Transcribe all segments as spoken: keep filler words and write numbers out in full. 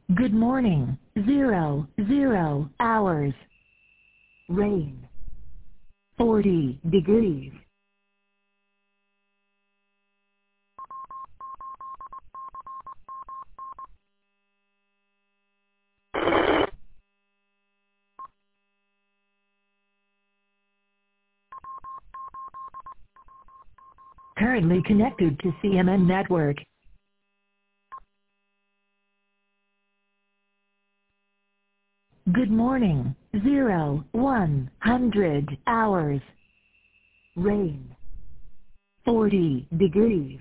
Good morning. Zero, zero hours. Rain. Forty degrees. Currently connected to C M N network. Good morning. Zero, one hundred hours. Rain. Forty degrees.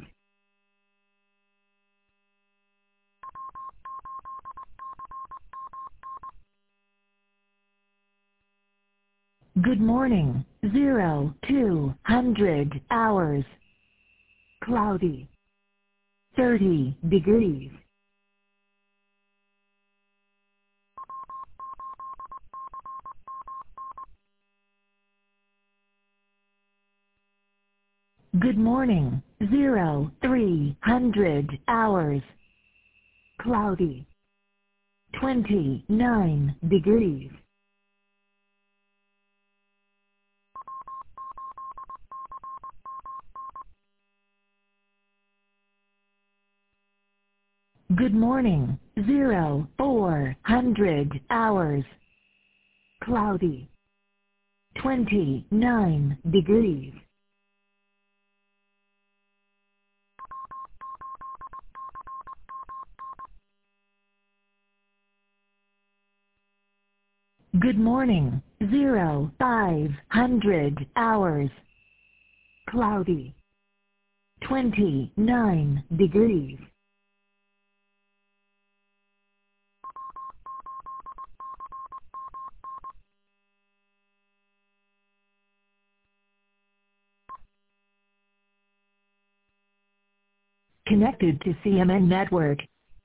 Good morning. Zero, two hundred hours. Cloudy. Thirty degrees. Good morning. Zero, three hundred hours. Cloudy. Twenty-nine degrees. Good morning. Zero, four hundred hours. Cloudy. Twenty-nine degrees. Good morning. Zero, five hundred hours. Cloudy. Twenty-nine degrees. Connected to C M N network.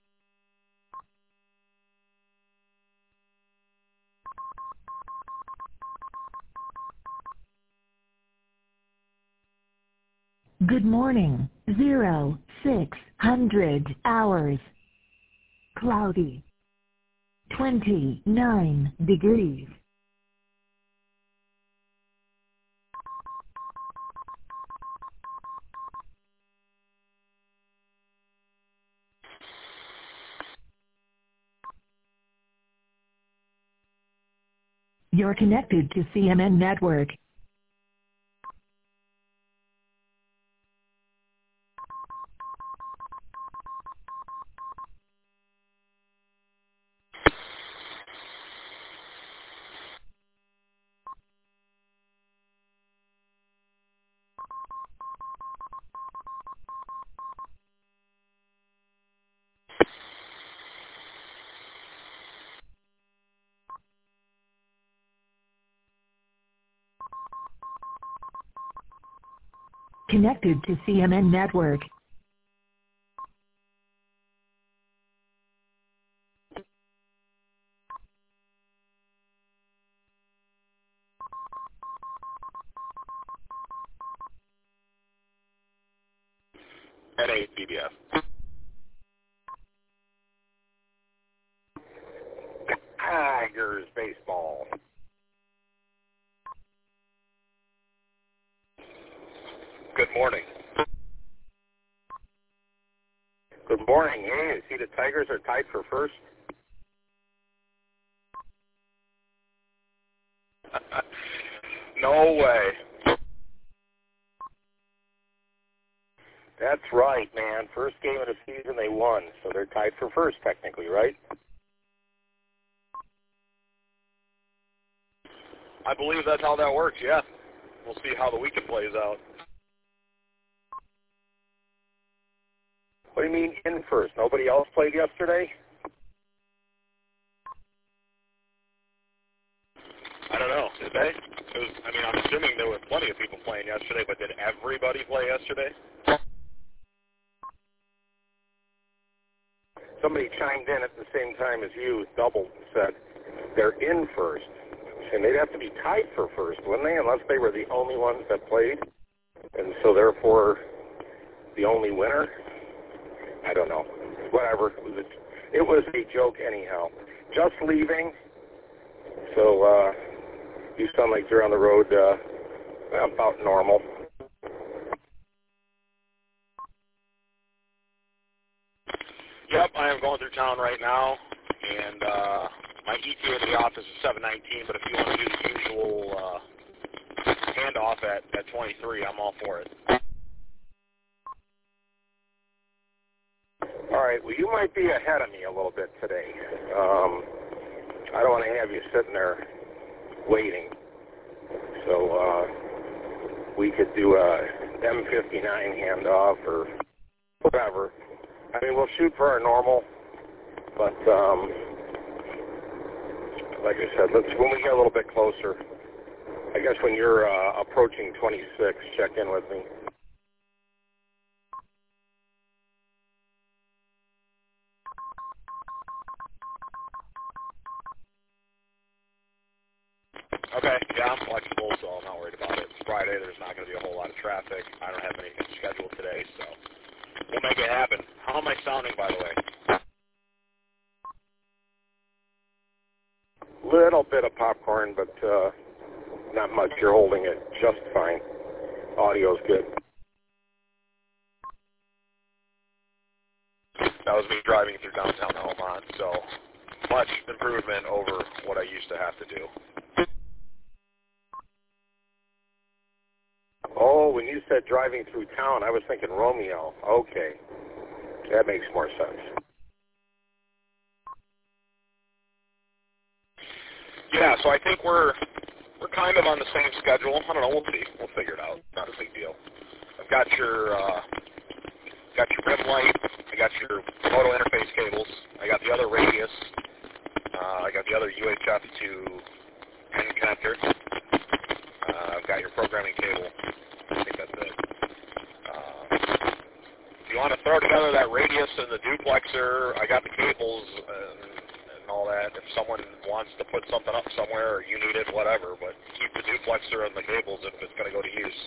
Good morning. Zero, six hundred hours. Cloudy. Twenty-nine degrees. You're connected to C M N network. Connected to C M N network. N eight B B F. Tigers baseball. Good morning. Good morning. Hey, you see the Tigers are tied for first? No way. That's right, man. First game of the season they won, so they're tied for first technically, right? I believe that's how that works, yeah. We'll see how the weekend plays out. What do you mean in first? Nobody else played yesterday? I don't know. Did they? It was, I mean, I'm assuming there were plenty of people playing yesterday, but did everybody play yesterday? Somebody chimed in at the same time as you, doubled, and said they're in first. And they'd have to be tied for first, wouldn't they, unless they were the only ones that played? And so therefore, the only winner? I don't know. Whatever. It was a It was a joke anyhow. Just leaving, so uh, you sound like you're on the road uh, about normal. Yep, I am going through town right now, and uh, my E T A to the office is seven nineteen, but if you want to do the usual uh, handoff at, at twenty-three, I'm all for it. All right, well, you might be ahead of me a little bit today. Um, I don't want to have you sitting there waiting. So uh, we could do a M fifty-nine handoff or whatever. I mean, we'll shoot for our normal, but um, like I said, let's when we get a little bit closer, I guess when you're uh, approaching twenty-six, check in with me. Okay, yeah, I'm flexible, so I'm not worried about it. It's Friday. There's not going to be a whole lot of traffic. I don't have anything scheduled today, so we'll make it happen. How am I sounding, by the way? Little bit of popcorn, but uh, not much. You're holding it just fine. Audio's good. That was me driving through downtown Elmont, so much improvement over what I used to have to do. Oh, when you said driving through town, I was thinking Romeo. Okay. That makes more sense. Yeah, so I think we're we're kind of on the same schedule. I don't know, we'll see. We'll figure it out. Not a big deal. I've got your uh, got your rim light. I got your photo interface cables. I got the other radius. Uh, I got the other U H F to N connector. Uh, I've got your programming cable. I think that's it. Uh, if you want to throw together that radius and the duplexer, I got the cables and, and all that. If someone wants to put something up somewhere or you need it, whatever, but keep the duplexer and the cables if it's going to go to use.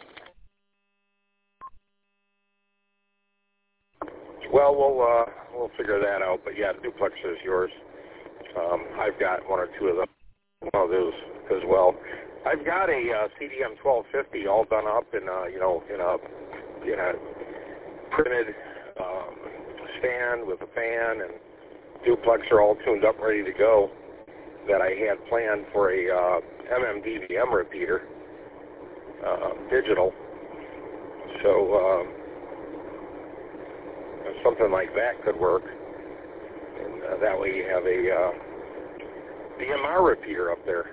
Well, we'll uh, we'll figure that out. But yeah, the duplexer is yours. Um, I've got one or two of them, one of those as well. I've got a uh, C D M twelve fifty all done up in a, you know, in a in a printed um, stand with a fan and duplexer all tuned up, ready to go. That I had planned for a uh, M M D V M repeater, uh, digital. So uh, something like that could work, and uh, that way you have a uh, D M R repeater up there.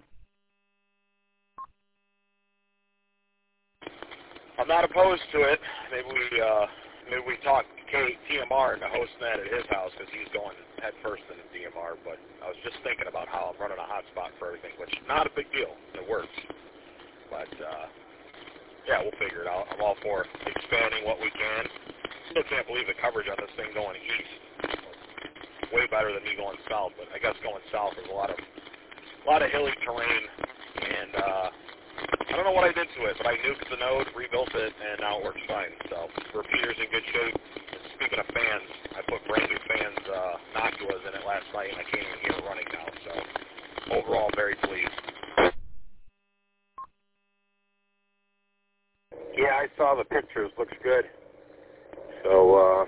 I'm not opposed to it. Maybe we uh, maybe we talk T M R into hosting that at his house because he's going head first into D M R. But I was just thinking about how I'm running a hotspot for everything, which is not a big deal. It works. But uh, yeah, we'll figure it out. I'm all for expanding what we can. Still can't believe the coverage on this thing going east. Way better than me going south. But I guess going south is a lot of a lot of hilly terrain and. Uh, I don't know what I did to it, but I nuked the node, rebuilt it, and now it works fine. So repeater's in good shape. Speaking of fans, I put brand new fans, uh, Noculas in it last night, and I can't even hear it running now. So overall, very pleased. Yeah, I saw the pictures. Looks good. So uh,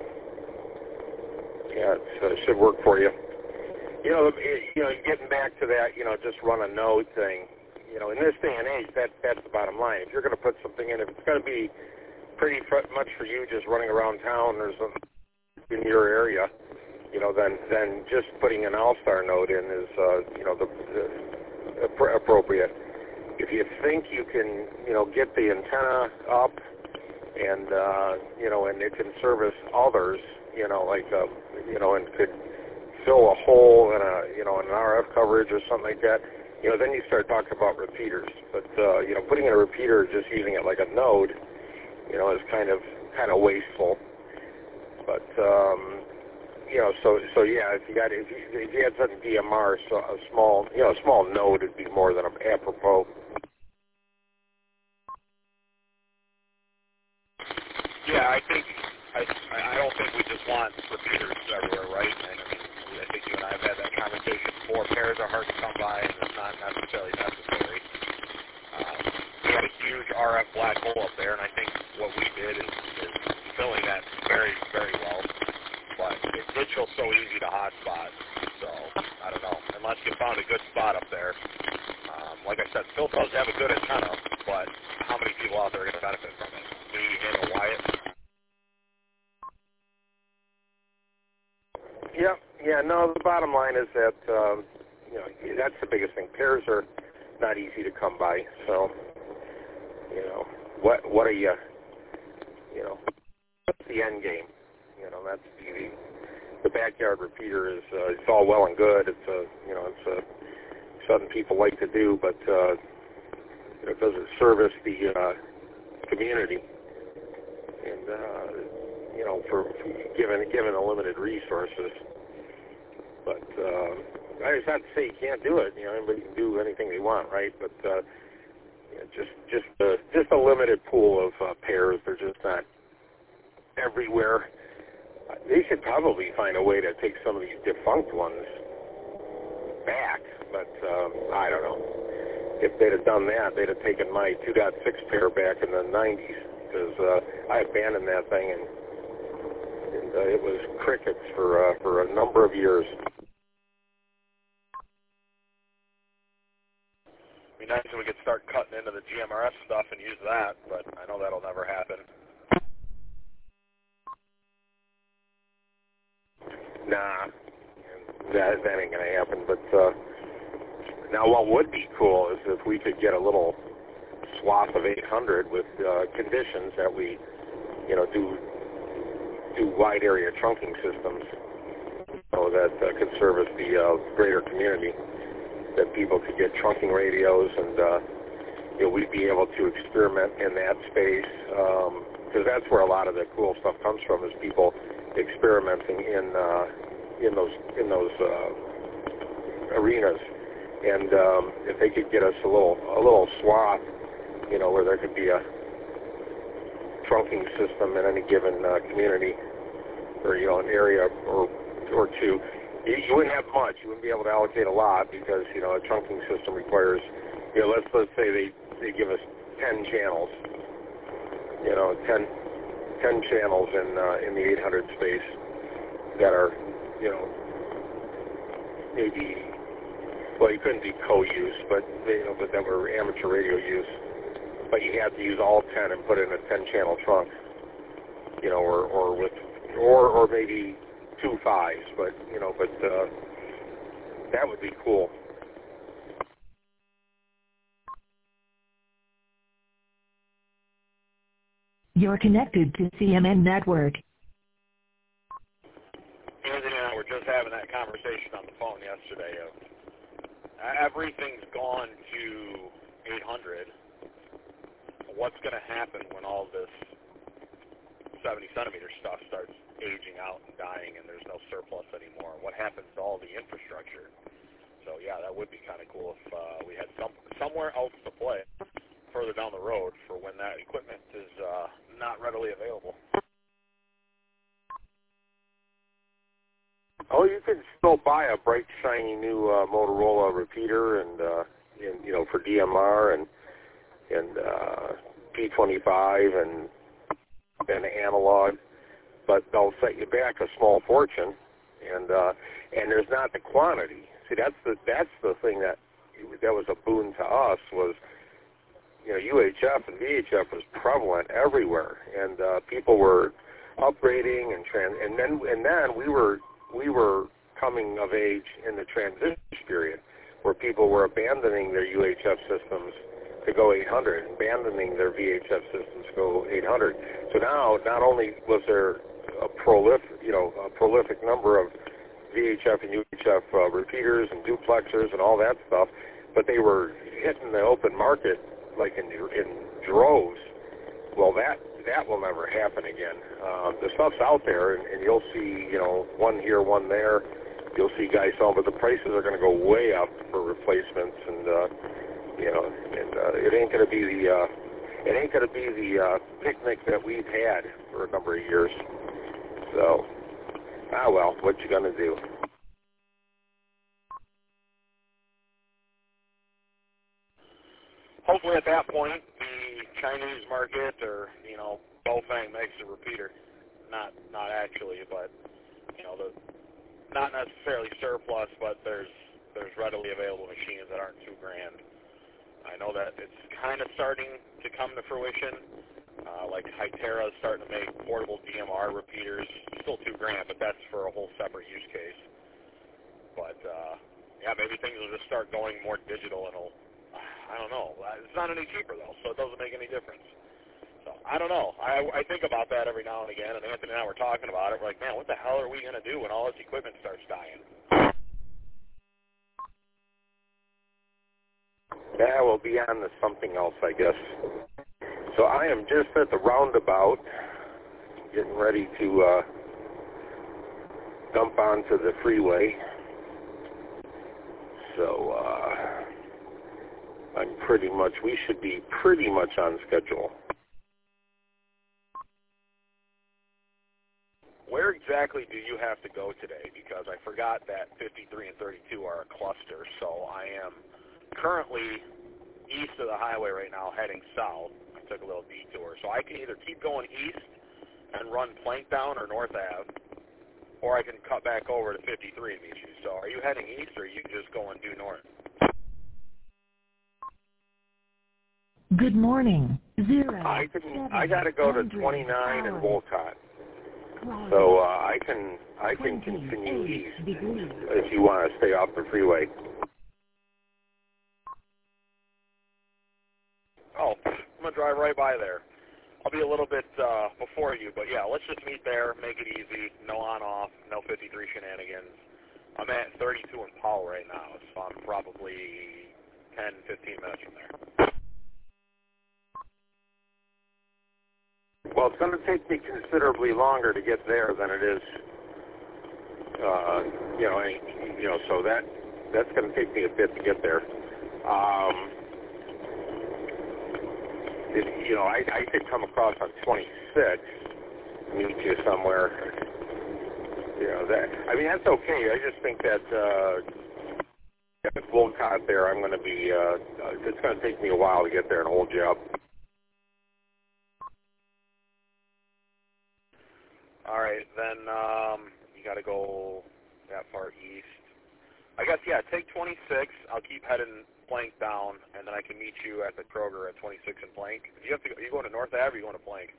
yeah, it uh, should work for you. You know, it, you know, getting back to that, you know, just run a node thing. You know, in this day and age, that that's the bottom line. If you're going to put something in, if it's going to be pretty fr- much for you just running around town or something in your area, you know, then then just putting an All-Star node in is, uh, you know, the, the uh, appropriate. If you think you can, you know, get the antenna up and, uh, you know, and it can service others, you know, like, uh, you know, and could fill a hole in a, you know, an R F coverage or something like that, you know, then you start talking about repeaters. But, uh, you know, putting in a repeater, just using it like a node, you know, is kind of kind of wasteful. But, um, you know, so so yeah, if you got if you, if you had something D M R, so a small, you know, a small node would be more than apropos. Yeah, I think I, I don't think we just want repeaters everywhere, right? And I mean, I think you and I have had that conversation before. Pairs are hard to come by, and it's not necessarily necessary. Um, we have a huge R F black hole up there, and I think what we did is, is filling that very, very well. But it digital's so easy to hotspot, so I don't know. Unless you found a good spot up there. Um, like I said, Phil does have a good antenna, but how many people out there are going to benefit from it? Me, him, or Wyatt? Yeah, yeah. No, the bottom line is that um, you know that's the biggest thing. Pairs are not easy to come by, so you know what what are you you know what's the end game? You know that's the the backyard repeater is uh, it's all well and good. It's a you know it's a something people like to do, but uh, it doesn't service the uh, community, and uh, you know for, for given given the limited resources. But uh, it's not to say you can't do it. You know, anybody can do anything they want, right? But uh, you know, just just uh, just a limited pool of uh, pairs. They're just not everywhere. They should probably find a way to take some of these defunct ones back, but um, I don't know. If they'd have done that, they'd have taken my two point six pair back in the nineties, because uh, I abandoned that thing, and, and uh, it was crickets for uh, for a number of years. It'd be nice if we could start cutting into the G M R S stuff and use that, but I know that'll never happen. Nah, that, that ain't going to happen. But uh, now what would be cool is if we could get a little swath of eight hundred with uh, conditions that we, you know, do do wide area trunking systems, so that uh, could service the uh, greater community, that people could get trunking radios, and uh, you know, we'd be able to experiment in that space, because um, that's where a lot of the cool stuff comes from, is people experimenting in uh, in those in those uh, arenas. And um, if they could get us a little a little swath, you know, where there could be a trunking system in any given uh, community, or you know, an area or or two, you, you wouldn't have much. You wouldn't be able to allocate a lot, because you know a trunking system requires, you know, let's let's say they they give us ten channels, you know, ten. ten channels in uh, in the eight hundred space that are, you know, maybe, well, you couldn't be co-use, but you know, but that were amateur radio use. But you had to use all ten and put in a ten-channel trunk, you know, or or with or or maybe two fives, but you know, but uh, that would be cool. You're connected to C M N Network. Anthony and I were just having that conversation on the phone yesterday. Of everything's gone to eight hundred. What's going to happen when all this seventy centimeter stuff starts aging out and dying, and there's no surplus anymore? What happens to all the infrastructure? So yeah, that would be kind of cool if uh, we had some somewhere else to play further down the road for when that equipment is uh, not readily available. Oh, you could still buy a bright, shiny new uh, Motorola repeater, and, uh, and you know, for D M R and and uh, P twenty-five and and analog, but they'll set you back a small fortune, and uh, and there's not the quantity. See, that's the that's the thing that that was a boon to us, was, you know, U H F and V H F was prevalent everywhere, and uh, people were upgrading and trans, and then and then we were we were coming of age in the transition period, where people were abandoning their U H F systems to go eight hundred, abandoning their V H F systems to go eight hundred. So now, not only was there a prolific, you know, a prolific number of V H F and U H F uh, repeaters and duplexers and all that stuff, but they were hitting the open market like in in droves. Well, that that will never happen again. Uh, the stuff's out there, and, and you'll see, you know, one here, one there. You'll see guys selling, but the prices are going to go way up for replacements, and uh, you know, and uh, it ain't going to be the uh, it ain't going to be the uh, picnic that we've had for a number of years. So, ah well, what you gonna do? Hopefully at that point, the Chinese market, or, you know, Baofeng makes a repeater. Not not actually, but, you know, the not necessarily surplus, but there's there's readily available machines that aren't two grand. I know that it's kind of starting to come to fruition. Uh, like Hytera is starting to make portable D M R repeaters, still two grand, but that's for a whole separate use case. But uh, yeah, maybe things will just start going more digital, and it'll, I don't know. It's not any cheaper though, so it doesn't make any difference. So I don't know. I, I think about that every now and again, and Anthony and I were talking about it. We're like, man, what the hell are we going to do when all this equipment starts dying? Yeah, we'll be on to something else, I guess. So I am just at the roundabout, getting ready to uh, dump onto the freeway. So uh, I'm pretty much, we should be pretty much on schedule. Where exactly do you have to go today? Because I forgot that fifty-three and thirty-two are a cluster, so I am currently east of the highway right now, heading south. I took a little detour, so I can either keep going east and run Plank down or North Ave, or I can cut back over to fifty-three and meet you. So are you heading east, or are you just going due north? Good morning. Zero. I can. Seven, I got to go to twenty-nine and Wolcott, so uh, I can. I can continue east degrees. if you want to stay off the freeway. Oh, I'm going to drive right by there. I'll be a little bit uh, before you, but yeah, let's just meet there, make it easy, no on-off, no fifty-three shenanigans. I'm at thirty-two in Powell right now, so I'm probably ten, fifteen minutes from there. Well, it's going to take me considerably longer to get there than it is, uh, you know, any, you know, so that that's going to take me a bit to get there. Um, it, you know, I, I could come across on twenty-six, meet you somewhere. You know, that, I mean, that's okay. I just think that uh, at Wolcott there, I'm going to be, uh, it's going to take me a while to get there and hold you up. All right, then um, you got to go that far east. I guess, yeah, take twenty-six. I'll keep heading Plank down, and then I can meet you at the Kroger at twenty-six and Plank. You have to. Are you going to North Ave or are you going to Plank?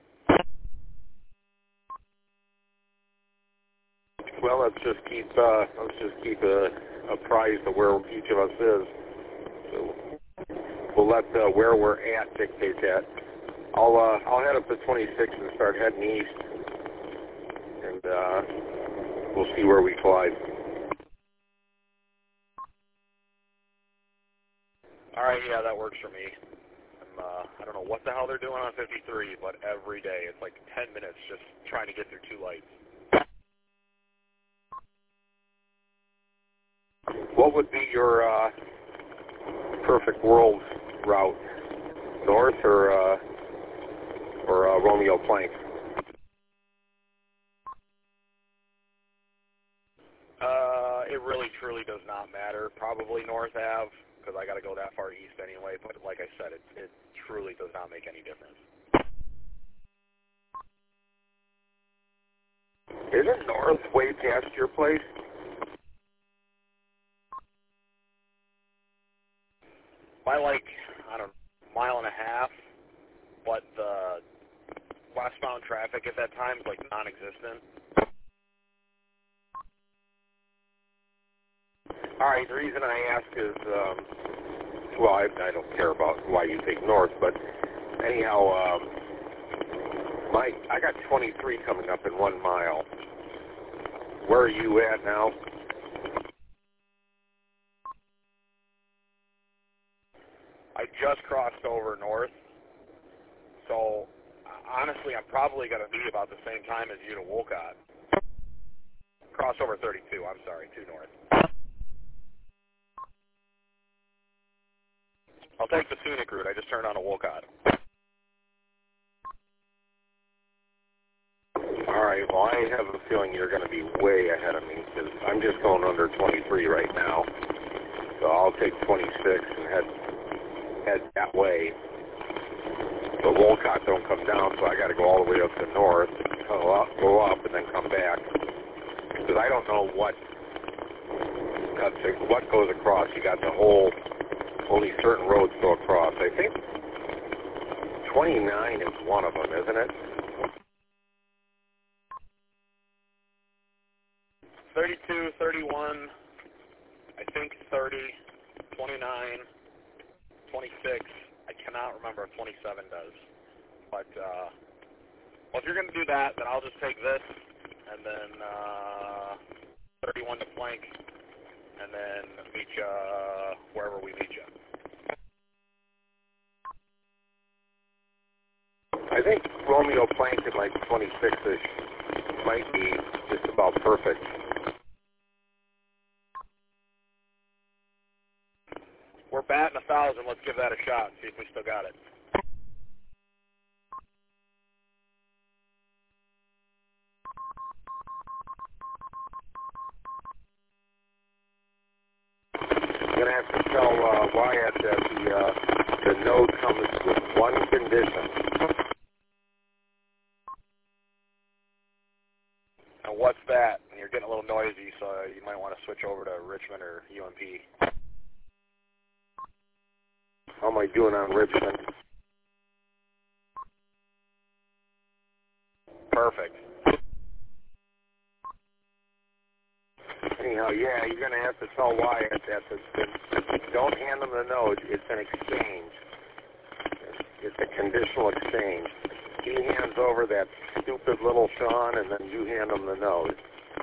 Well, let's just keep uh, let's just keep uh, apprised of where each of us is. So we'll let uh, where we're at dictate that. I'll uh, I'll head up to twenty-six and start heading east, and uh, we'll see where we collide. All right, yeah, that works for me. I'm, uh, I don't know what the hell they're doing on fifty-three, but every day it's like ten minutes just trying to get through two lights. What would be your uh, perfect world route? North or uh, or uh, Romeo Plank? Uh, it really truly does not matter. Probably North Ave, because I got to go that far east anyway. But like I said, it, it truly does not make any difference. Isn't North way past your place? By like, I don't know, mile and a half, but the westbound traffic at that time is like non-existent. All right, the reason I ask is, um, well, I, I don't care about why you take north, but anyhow, um, my I got twenty-three coming up in one mile. Where are you at now? I just crossed over north, so honestly, I'm probably going to be about the same time as you to Wolcott. Cross over thirty-two, I'm sorry, to north. I'll take the scenic route. I just turned on a Wolcott. All right, well, I I have a feeling you're going to be way ahead of me because I'm just going under twenty-three right now. So I'll take twenty-six and head head that way. But Wolcott don't come down, so I got to go all the way up to north, go up, go up, and then come back. Because I don't know what cuts, what goes across. You got the whole, only certain roads go across. I think twenty-nine is one of them, isn't it? thirty-two, thirty-one, I think thirty, twenty-nine, twenty-six. I cannot remember if twenty-seven does. But, uh, well, if you're going to do that, then I'll just take this, and then uh, thirty-one to flank, and then meet you uh, wherever we meet you. I think Romeo Plank at like twenty-six-ish might be just about perfect. We're batting a thousand. Let's give that a shot. See if we still got it. I'm going to have to tell uh, Wyatt that the, uh, the node comes with one condition. And what's that? And you're getting a little noisy, so you might want to switch over to Richmond or U M P. How am I doing on Richmond? Perfect. Anyhow, yeah, you're going to have to tell Wyatt that the, don't hand them the node. It's an exchange. It's a conditional exchange. He hands over that stupid little Sean, and then you hand him the node.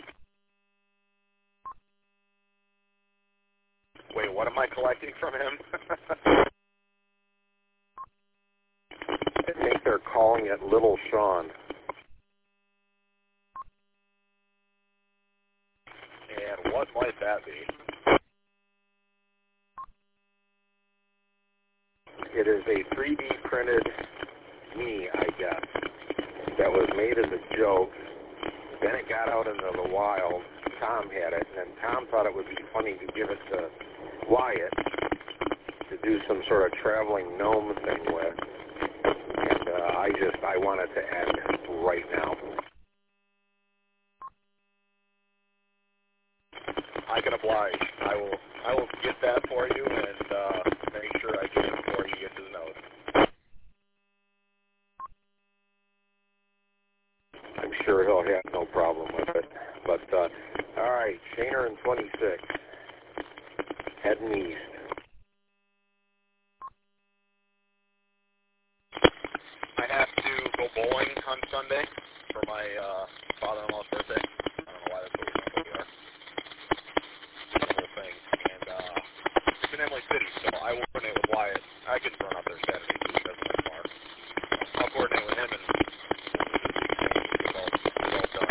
Wait, what am I collecting from him? I think they're calling it Little Sean. And what might that be? It is a three D printed me, I guess, that was made as a joke. Then it got out into the wild. Tom had it, and Tom thought it would be funny to give it to Wyatt to do some sort of traveling gnome thing with. And uh, I just, I want it to end right now. I can oblige. I will I will get that for you and uh, make sure I get it before you get to the node. I'm sure he'll have no problem with it. But, uh, all right, Shaner and twenty-six, heading east. I have to go bowling on Sunday for my uh, father-in-law's birthday. I don't know why that's what we are. The whole thing. And uh, it's in Emily City, so I will coordinate with Wyatt. I can run up there Saturday too. He doesn't live far. I'll coordinate with him and get all, get all done.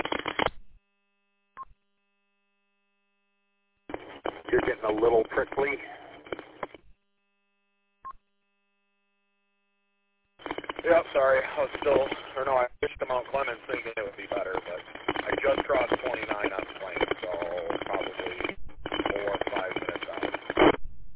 You're getting a little prickly. Yeah, sorry. I was still, or no, I pitched to Mount Clemens thinking it would be better, but I just crossed twenty-nine on the plane, so probably four or five minutes out.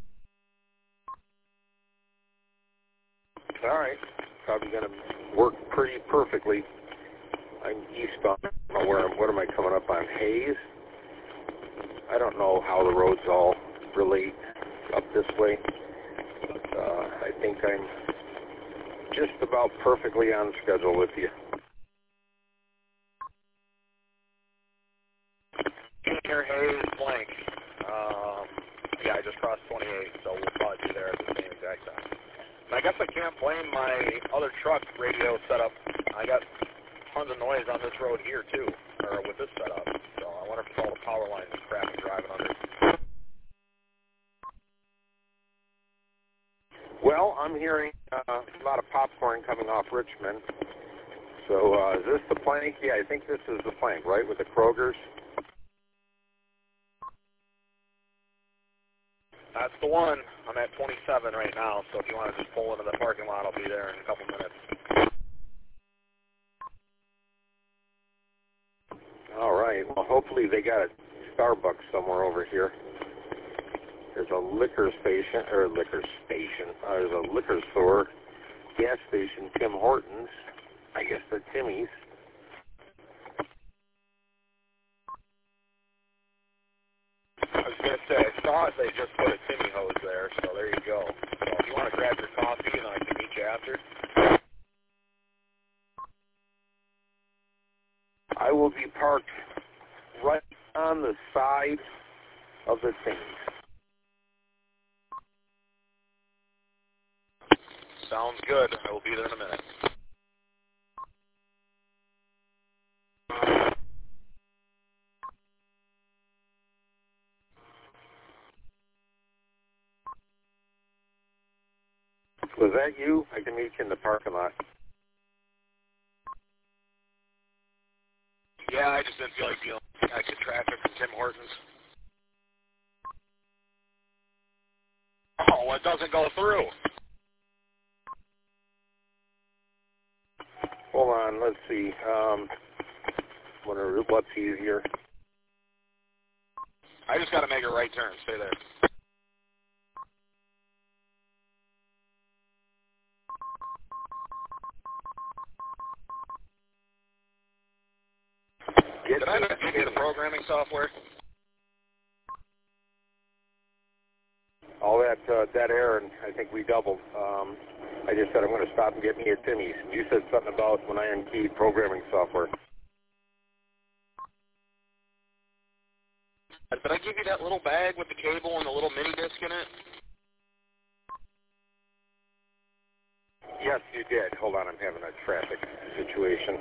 All right. Probably going to work pretty perfectly. I'm eastbound. I don't know where I'm, what am I coming up on? Hayes? I don't know how the roads all relate up this way, but uh, I think I'm just about perfectly on schedule with you. Junior Hayes blank. Um, yeah, I just crossed twenty-eight, so we'll probably be there at the same exact time. And I guess I can't blame my other truck radio setup. I got tons of noise on this road here too, or with this setup. So I wonder if it's all the power lines and crap I'm driving under. Well, I'm hearing uh, a lot of popcorn coming off Richmond. So uh, is this the plank? Yeah, I think this is the plank, right, with the Krogers? That's the one. I'm at twenty-seven right now, so if you want to just pull into the parking lot, I'll be there in a couple minutes. hopefully they got a Starbucks somewhere over here. There's a liquor station, or liquor station. Uh, there's a liquor store, gas station, Tim Hortons. I guess they're Timmy's. I was going to say, I saw it, they just put a Timmy hose there, so there you go. So if you want to grab your coffee, and then I can meet you after. I will be parked right on the side of the Timmy's. Sounds good. I will be there in a minute. Was that you? I can meet you in the parking lot. Yeah, I just didn't feel like dealing with extra traffic from Tim Hortons. Oh, it doesn't go through. Hold on, let's see. Um, wonder what's easier. I just got to make a right turn. Stay there. Get Did I give you the programming software? all that uh, dead air, and I think we doubled. Um, I just said I'm going to stop and get me a Timmy's. You said something about when I unkeyed programming software. Did I give you that little bag with the cable and the little mini disc in it? Yes, you did. Hold on, I'm having a traffic situation.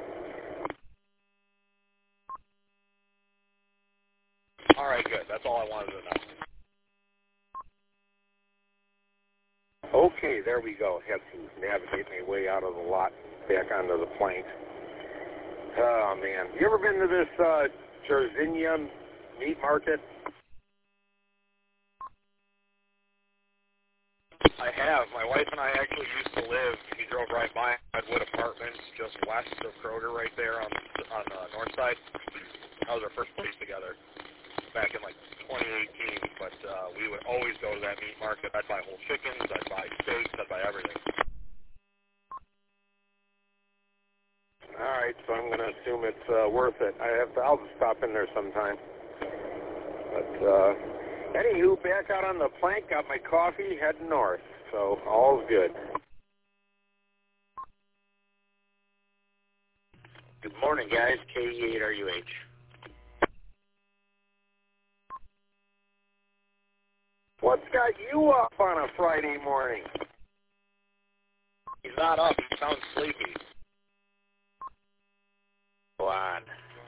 All right, good. That's all I wanted to know. Okay, there we go. Have to navigate my way out of the lot back onto the plank. Oh, man. You ever been to this uh, Jarzinia meat market? I have. My wife and I actually used to live, we drove right by Redwood Apartments, just west of Kroger right there on, on the north side. That was our first place together back in like twenty eighteen, but uh, we would always go to that meat market. I'd buy whole chickens, I'd buy steaks, I'd buy everything. All right, so I'm going to assume it's uh, worth it. I have to, I'll just stop in there sometime. But, uh, anywho, back out on the plank, got my coffee, heading north. So, all's good. Good morning, guys. K E eight R U H. What's got you up on a Friday morning? He's not up. He sounds sleepy. Go on.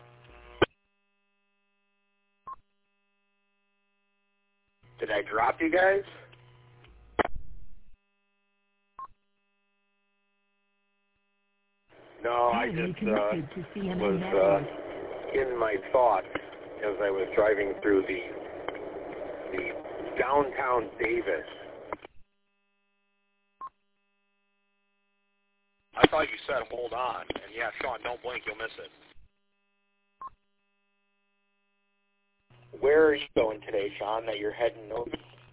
Did I drop you guys? No, I Highly just uh, connected to C N N was Network. uh, in my thoughts as I was driving through the the downtown Davis. I thought you said hold on. And yeah, Sean, don't blink. You'll miss it. Where are you going today, Sean, that you're heading north?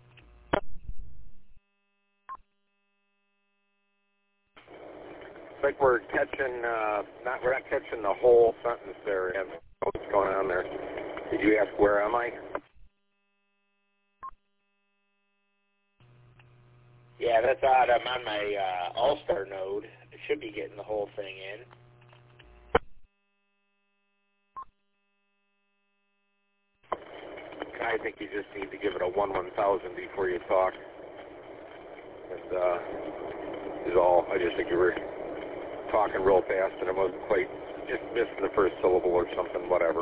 It's like we're catching, uh, not we're not catching the whole sentence there. And what's going on there? Did you ask where am I? Yeah, that's odd. I'm on my uh, All-Star node. I should be getting the whole thing in. I think you just need to give it a one one thousand before you talk. And uh, is all. I just think you were talking real fast and it wasn't quite, just missing the first syllable or something. Whatever.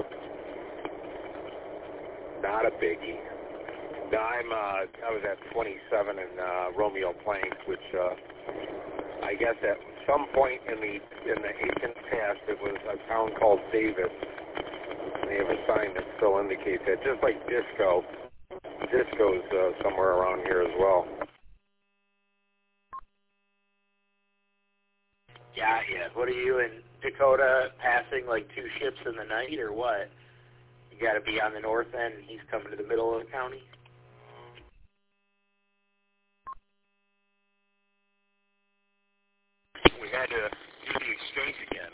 Not a biggie. No, I'm. Uh, I was at twenty-seven in uh, Romeo Plank, which uh, I guess at some point in the in the ancient past it was a town called Davis. And they have a sign that still indicates that, just like Disco. Disco's uh, somewhere around here as well. Yeah, yeah. What are you in Dakota passing like two ships in the night or what? You got to be on the north end, and he's coming to the middle of the county. We had to do the exchange again.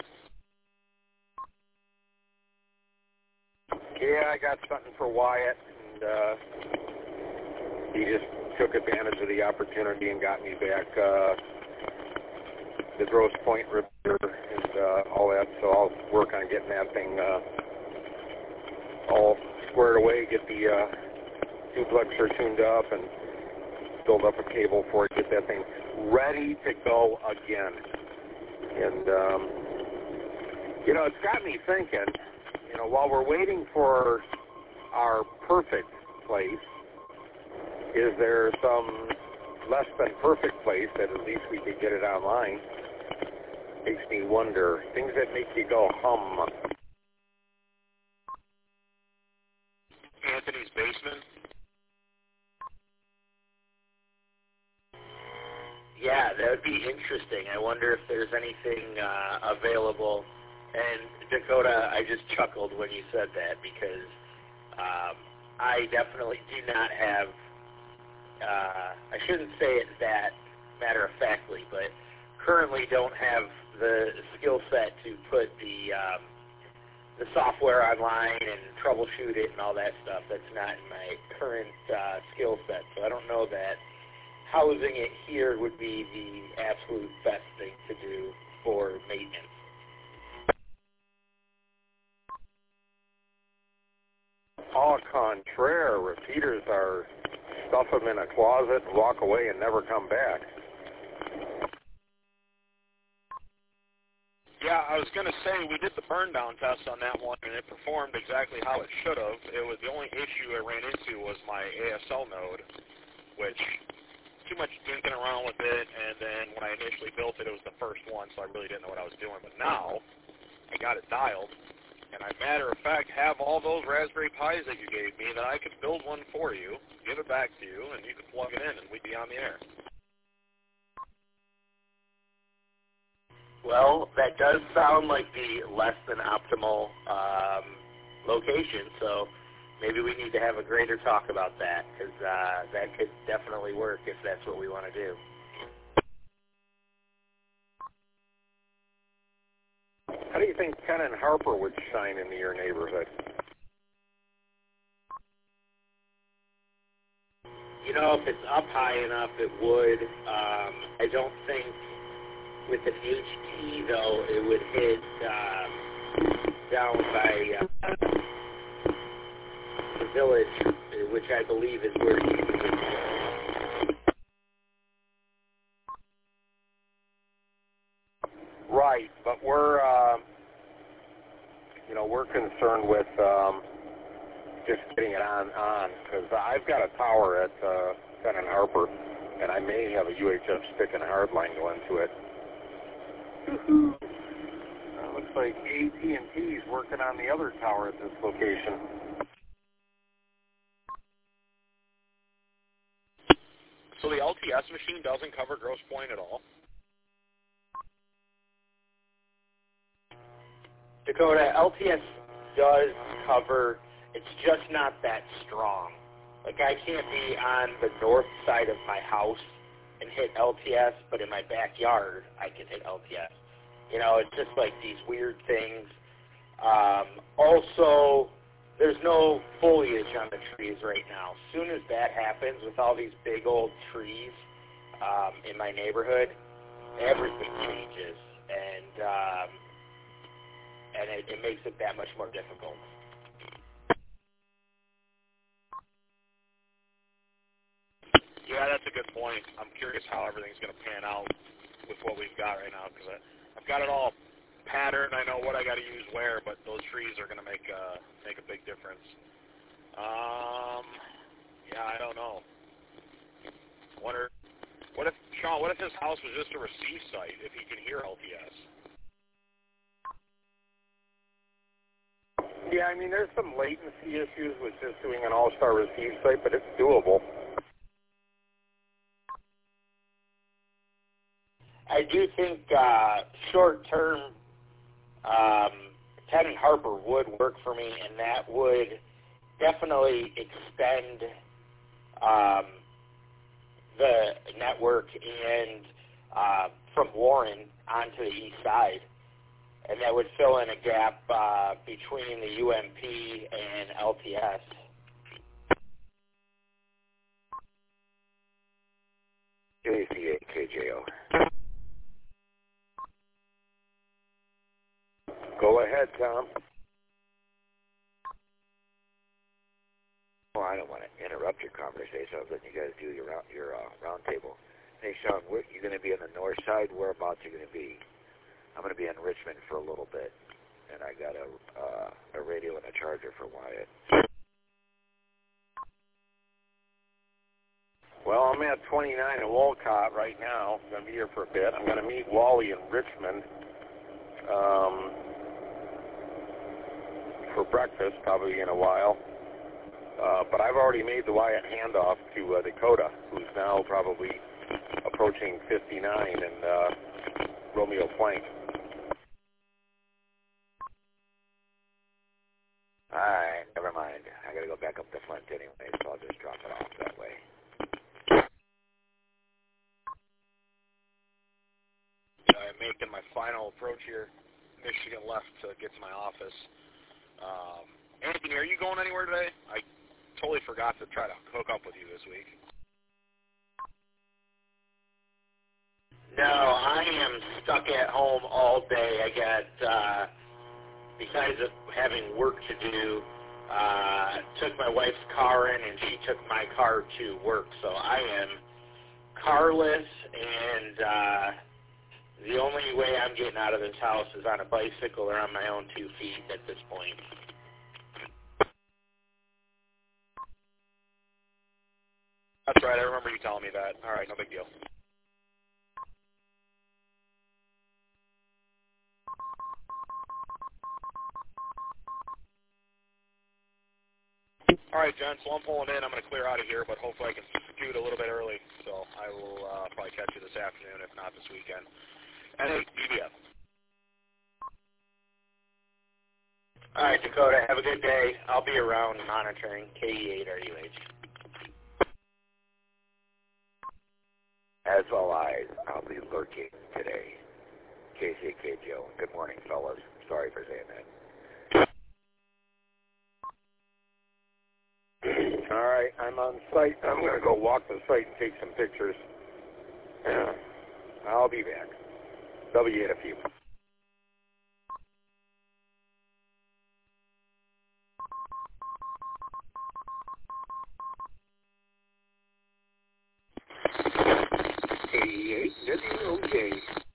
Yeah, I got something for Wyatt, and uh, he just took advantage of the opportunity and got me back uh, the Grosse Pointe repair and uh, all that. So I'll work on getting that thing uh, all squared away, get the uh, duplexer tuned up, and build up a cable for it, get that thing ready to go again. And, um, you know, it's got me thinking, you know, while we're waiting for our perfect place, is there some less than perfect place that at least we could get it online? Makes me wonder. Things that make you go hum. Anthony's basement. Yeah, that would be interesting. I wonder if there's anything uh, available. And Dakota, I just chuckled when you said that because um, I definitely do not have, uh, I shouldn't say it that matter-of-factly, but currently don't have the skill set to put the um, the software online and troubleshoot it and all that stuff. That's not in my current uh, skill set. So I don't know that housing it here would be the absolute best thing to do for maintenance. Au contraire, repeaters are stuff them in a closet and walk away and never come back. Yeah, I was going to say we did the burn down test on that one, and it performed exactly how it should have. It was the only issue I ran into was my A S L node, which too much dinking around with it, and then when I initially built it, it was the first one, so I really didn't know what I was doing. But now I got it dialed, and I, matter of fact, have all those Raspberry Pis that you gave me that I could build one for you, give it back to you, and you could plug it in, and we'd be on the air. Well, that does sound like the less than optimal um, location, so maybe we need to have a greater talk about that, because uh, that could definitely work if that's what we want to do. How do you think Ken and Harper would shine into your neighborhood? You know, if it's up high enough, it would. Um, I don't think with an H T, though, it would hit um, down by uh, the village, which I believe is where he is. Right, but we're, uh, you know, we're concerned with um, just getting it on, on, because I've got a tower at uh, Ken and Harper, and I may have a U H F stick and a hard line going to it. Uh, looks like A T and T's working on the other tower at this location. So the L T S machine doesn't cover Grosse Pointe at all? Dakota, L T S does cover, it's just not that strong. Like, I can't be on the north side of my house and hit L T S, but in my backyard, I can hit L T S. You know, it's just like these weird things. Um, also, there's no foliage on the trees right now. As soon as that happens, with all these big old trees um, in my neighborhood, everything changes, and um, and it, it makes it that much more difficult. Yeah, that's a good point. I'm curious how everything's going to pan out with what we've got right now, because I've got it all patterned. I know what I got to use where, but those trees are going to make a, make a big difference. Um, yeah, I don't know. Wonder, what if, Sean, what if his house was just a receive site, if he can hear L T S? Yeah, I mean, there's some latency issues with just doing an all-star receive site, but it's doable. I do think uh, short-term um, ten Harper would work for me, and that would definitely extend um, the network and uh, from Warren onto the east side, and that would fill in a gap uh, between the U M P and L T S. J C A K J O. Go ahead, Tom. Well, I don't want to interrupt your conversation. I was letting you guys do your round, your uh, round table. Hey, Sean, where, you're going to be on the north side? Whereabouts are you going to be? I'm going to be in Richmond for a little bit, and I got a uh, a radio and a charger for Wyatt. Well, I'm at twenty-nine in Wolcott right now. I'm going to be here for a bit. I'm going to meet Wally in Richmond um, for breakfast, probably in a while. Uh, but I've already made the Wyatt handoff to uh, Dakota, who's now probably approaching fifty-nine in uh, Romeo Plank. All right, never mind. I got to go back up the front anyway, so I'll just drop it off that way. I'm making my final approach here. Michigan left to get to my office. Um, Anthony, are you going anywhere today? I totally forgot to try to hook up with you this week. No, I am stuck at home all day. I got, uh, besides of having work to do, uh, took my wife's car in, and she took my car to work. So I am carless, and uh, the only way I'm getting out of this house is on a bicycle or on my own two feet at this point. That's right. I remember you telling me that. All right, no big deal. All right, John, so I'm pulling in. I'm going to clear out of here, but hopefully I can scoot a little bit early. So I will uh, probably catch you this afternoon, if not this weekend. And hey, B B F. All right, Dakota, have a good day. I'll be around monitoring K E eight R U H. As will I. I'll be lurking today. K C K J O. Good morning, fellas. Sorry for saying that. All right, I'm on site. I'm going to go walk the site and take some pictures. I'll be back. W in a few. eighty-eight W O J.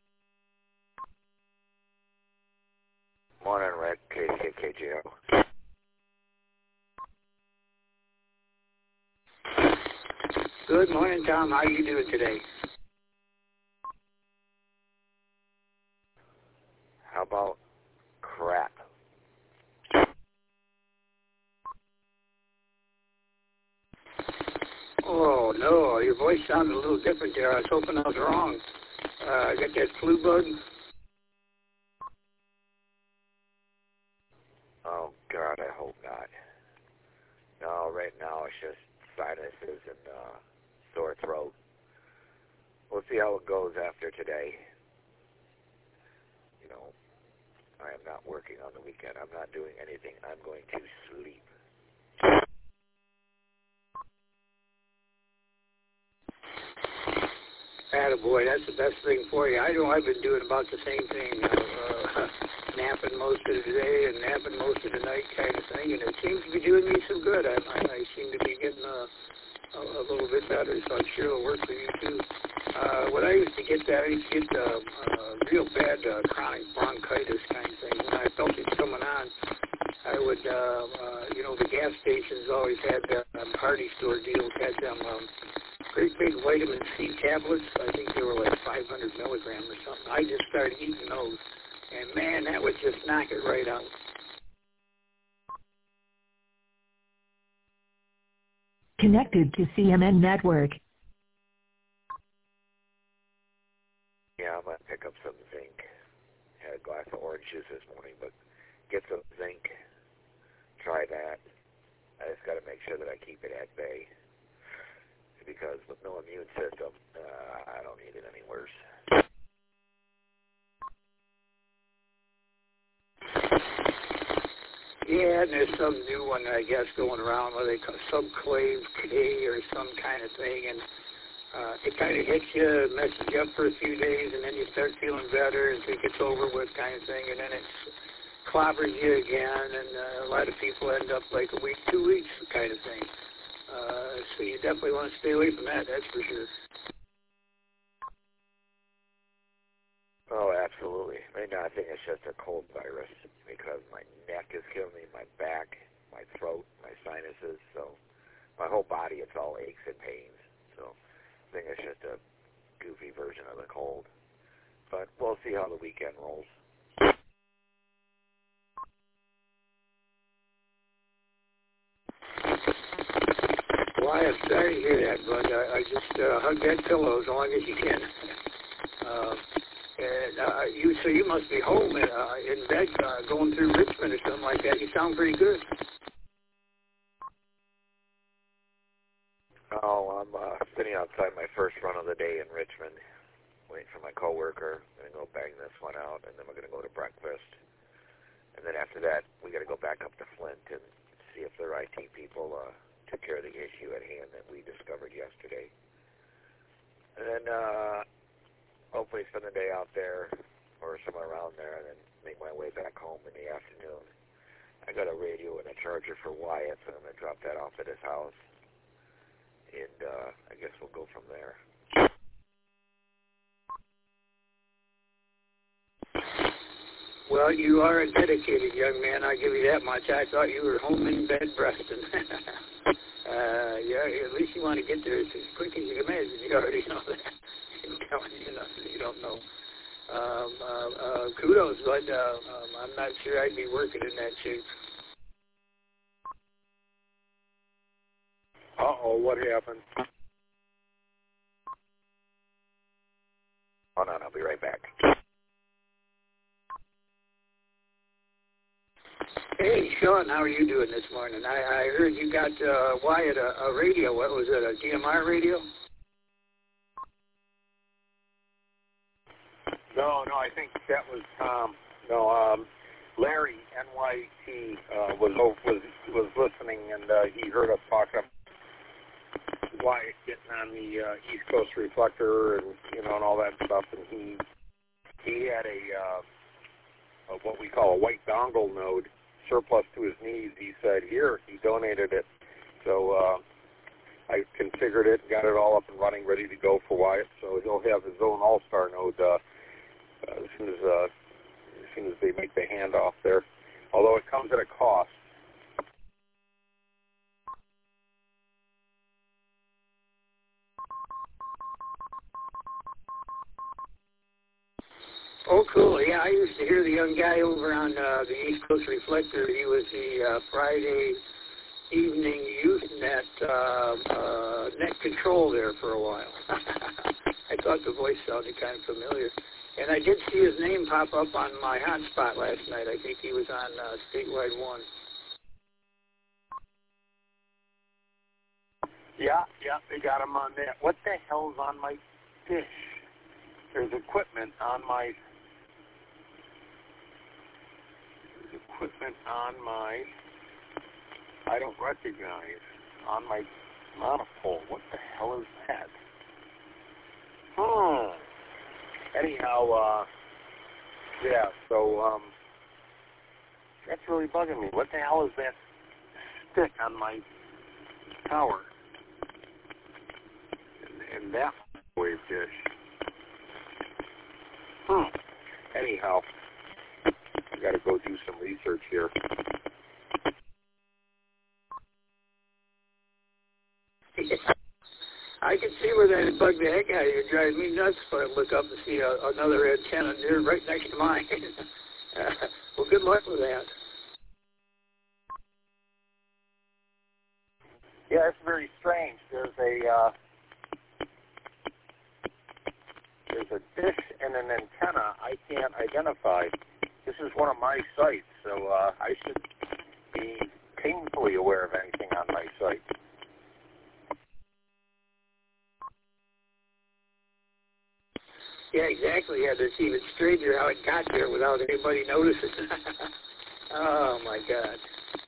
Morning, Rick. K C K J O. Good morning, Tom. How you doing today? How about crap? Oh, no. Your voice sounded a little different there. I was hoping I was wrong. Uh, got that flu bug? Oh, God, I hope not. No, right now it's just sinuses and uh, sore throat. We'll see how it goes after today. You know, I am not working on the weekend. I'm not doing anything. I'm going to sleep. Attaboy, that's the best thing for you. I know I've been doing about the same thing, uh, uh, napping most of the day and napping most of the night kind of thing, and it seems to be doing me some good. I, I, I seem to be getting a, a, a little bit better, so I'm sure it'll work for you too. Uh, when I used to get that, I used to get uh, uh, real bad uh, chronic bronchitis kind of thing. When I felt it coming on, I would, uh, uh, you know, the gas stations always had the um, Hardy store deals, had them um, great big vitamin C tablets. I think they were like five hundred milligrams or something. I just started eating those, and man, that would just knock it right out. Connected to C M N Network. Yeah, I'm going to pick up some zinc. Had a glass of orange juice this morning, but get some zinc. Try that. I just got to make sure that I keep it at bay. Because with no immune system, uh, I don't need it any worse. Yeah, and there's some new one, I guess, going around where they call subclave K or some kind of thing, and uh, it kind of hits you, messes you up for a few days, and then you start feeling better and think it's over with kind of thing, and then it clobbers you again, and uh, a lot of people end up like a week, two weeks kind of thing. Uh, so you definitely want to stay away from that, that's for sure. Oh, absolutely. Right now I think it's just a cold virus because my neck is killing me, my back, my throat, my sinuses, so my whole body, it's all aches and pains. So I think it's just a goofy version of the cold. But we'll see how the weekend rolls. Well, I am sorry to hear that, but uh, I just uh, hug that pillow as long as you can. Uh, and uh, you, so you must be home and, uh, in bed, uh, going through Richmond or something like that. You sound pretty good. Oh, I'm uh, sitting outside my first run of the day in Richmond, waiting for my coworker. I'm gonna go bang this one out, and then we're gonna go to breakfast. And then after that, we got to go back up to Flint and see if their I T people uh, took care of the issue at hand that we discovered yesterday. And then uh, hopefully spend the day out there or somewhere around there and then make my way back home in the afternoon. I got a radio and a charger for Wyatt, so I'm going to drop that off at his house. And uh, I guess we'll go from there. Well, you are a dedicated young man, I'll give you that much. I thought you were home in bed resting. uh, yeah, at least you want to get there as quick as you can imagine. You already know that. I'm telling you nothing you don't know. Um, uh, uh, kudos, but uh, um, I'm not sure I'd be working in that shape. Uh-oh, what happened? Hold on, I'll be right back. Hey, Sean, how are you doing this morning? I, I heard you got uh, Wyatt a, a radio. What was it, a D M R radio? No, no, I think that was Tom. No, um, Larry N Y T uh, was was was listening, and uh, he heard us talking about Wyatt getting on the uh, East Coast Reflector and you know and all that stuff, and he he had a, uh, a what we call a white dongle node surplus to his needs. He said, here, he donated it. So uh, I configured it, got it all up and running, ready to go for Wyatt. So he'll have his own all-star node uh, as soon as uh, as soon as they make the handoff there. Although it comes at a cost. Oh, cool. Yeah, I used to hear the young guy over on uh, the East Coast Reflector. He was the uh, Friday evening youth net, uh, uh, net control there for a while. I thought the voice sounded kind of familiar. And I did see his name pop up on my hotspot last night. I think he was on uh, Statewide one. Yeah, yeah, they got him on that. What the hell's on my dish? There's equipment on my... There's equipment on my... I don't recognize. On my monopole. What the hell is that? Hmm. Anyhow, uh... yeah, so, um... that's really bugging me. What the hell is that stick on my tower? And, and that wave dish. Hmm. Anyhow, I got to go do some research here. I can see where that bugged the heck out of you. It drives me nuts when I look up and see a, another antenna there right next to mine. uh, well, good luck with that. Yeah, it's very strange. There's a uh, there's a dish and an antenna I can't identify. This is one of my sites, so uh, I should be painfully aware of anything on my site. Yeah, exactly. Yeah, it's even stranger how it got there without anybody noticing. Oh, my God.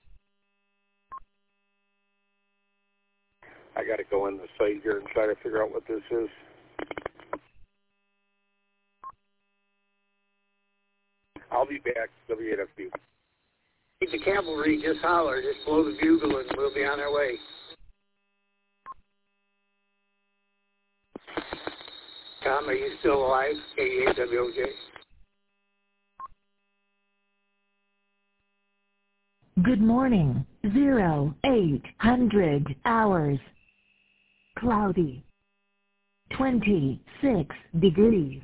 I got to go in the site here and try to figure out what this is. I'll be back, W eight F U. Need the cavalry, just holler, just blow the bugle, and we'll be on our way. Tom, are you still alive? eighty-eight W O J. Good morning. Zero, eight hundred hours. Cloudy. twenty-six degrees.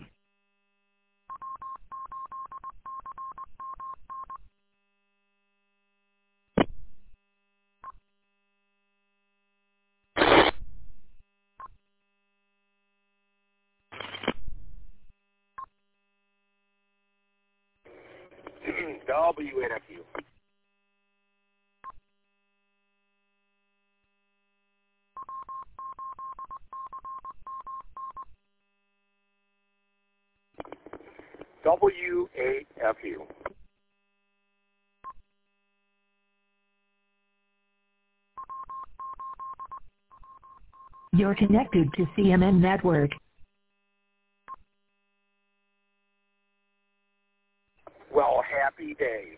W eight F U. W eight F U. You're connected to C M N Network. Well, happy days.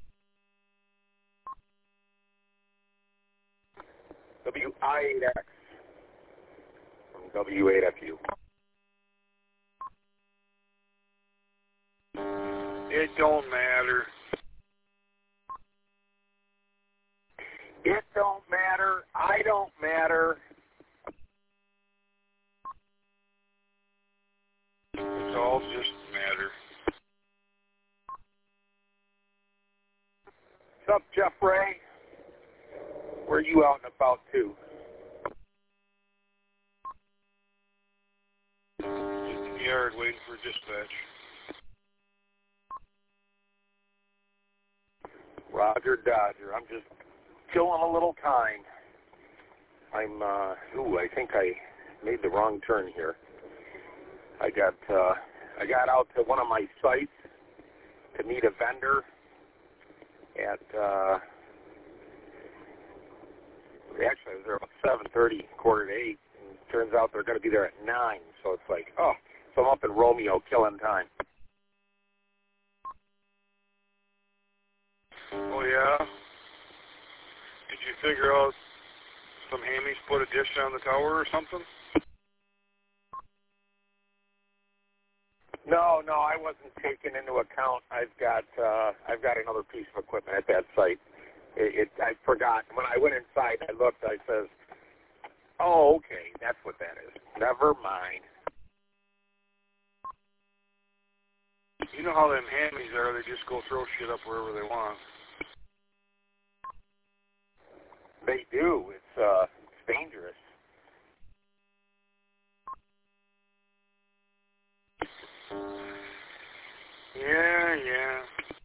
W I eight X from W eight F U. It don't matter. It don't matter. I don't matter. It's all just matter. What's up, Jeff Ray? Where are you out and about too? Just in the yard waiting for dispatch. Roger Dodger. I'm just killing a little time. I'm, uh, ooh, I think I made the wrong turn here. I got, uh, I got out to one of my sites to meet a vendor at, uh, actually I was there about seven thirty, quarter to eight, and it turns out they're going to be there at nine, so it's like, oh, so I'm up in Romeo killing time. Oh, yeah? Did you figure out some hammies put a dish on the tower or something? No, no, I wasn't taking into account. I've got uh, I've got another piece of equipment at that site. It, it I forgot when I went inside. I looked. I says, "Oh, okay, that's what that is." Never mind. You know how them hammies are. They just go throw shit up wherever they want. They do. It's uh, it's dangerous. Yeah, yeah.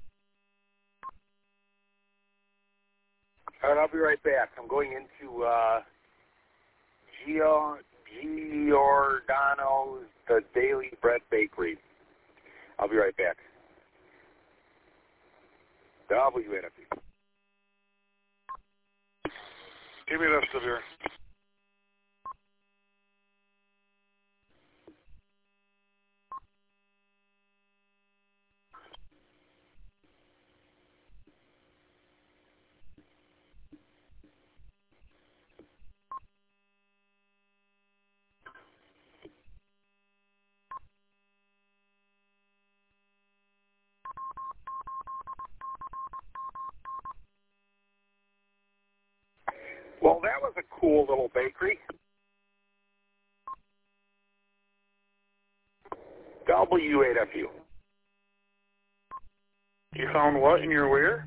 All right, I'll be right back. I'm going into uh, Gio, Giordano's The Daily Bread Bakery. I'll be right back. W eight F U. Give me that stuff here. Well, that was a cool little bakery. W eight F U. You found what in your where?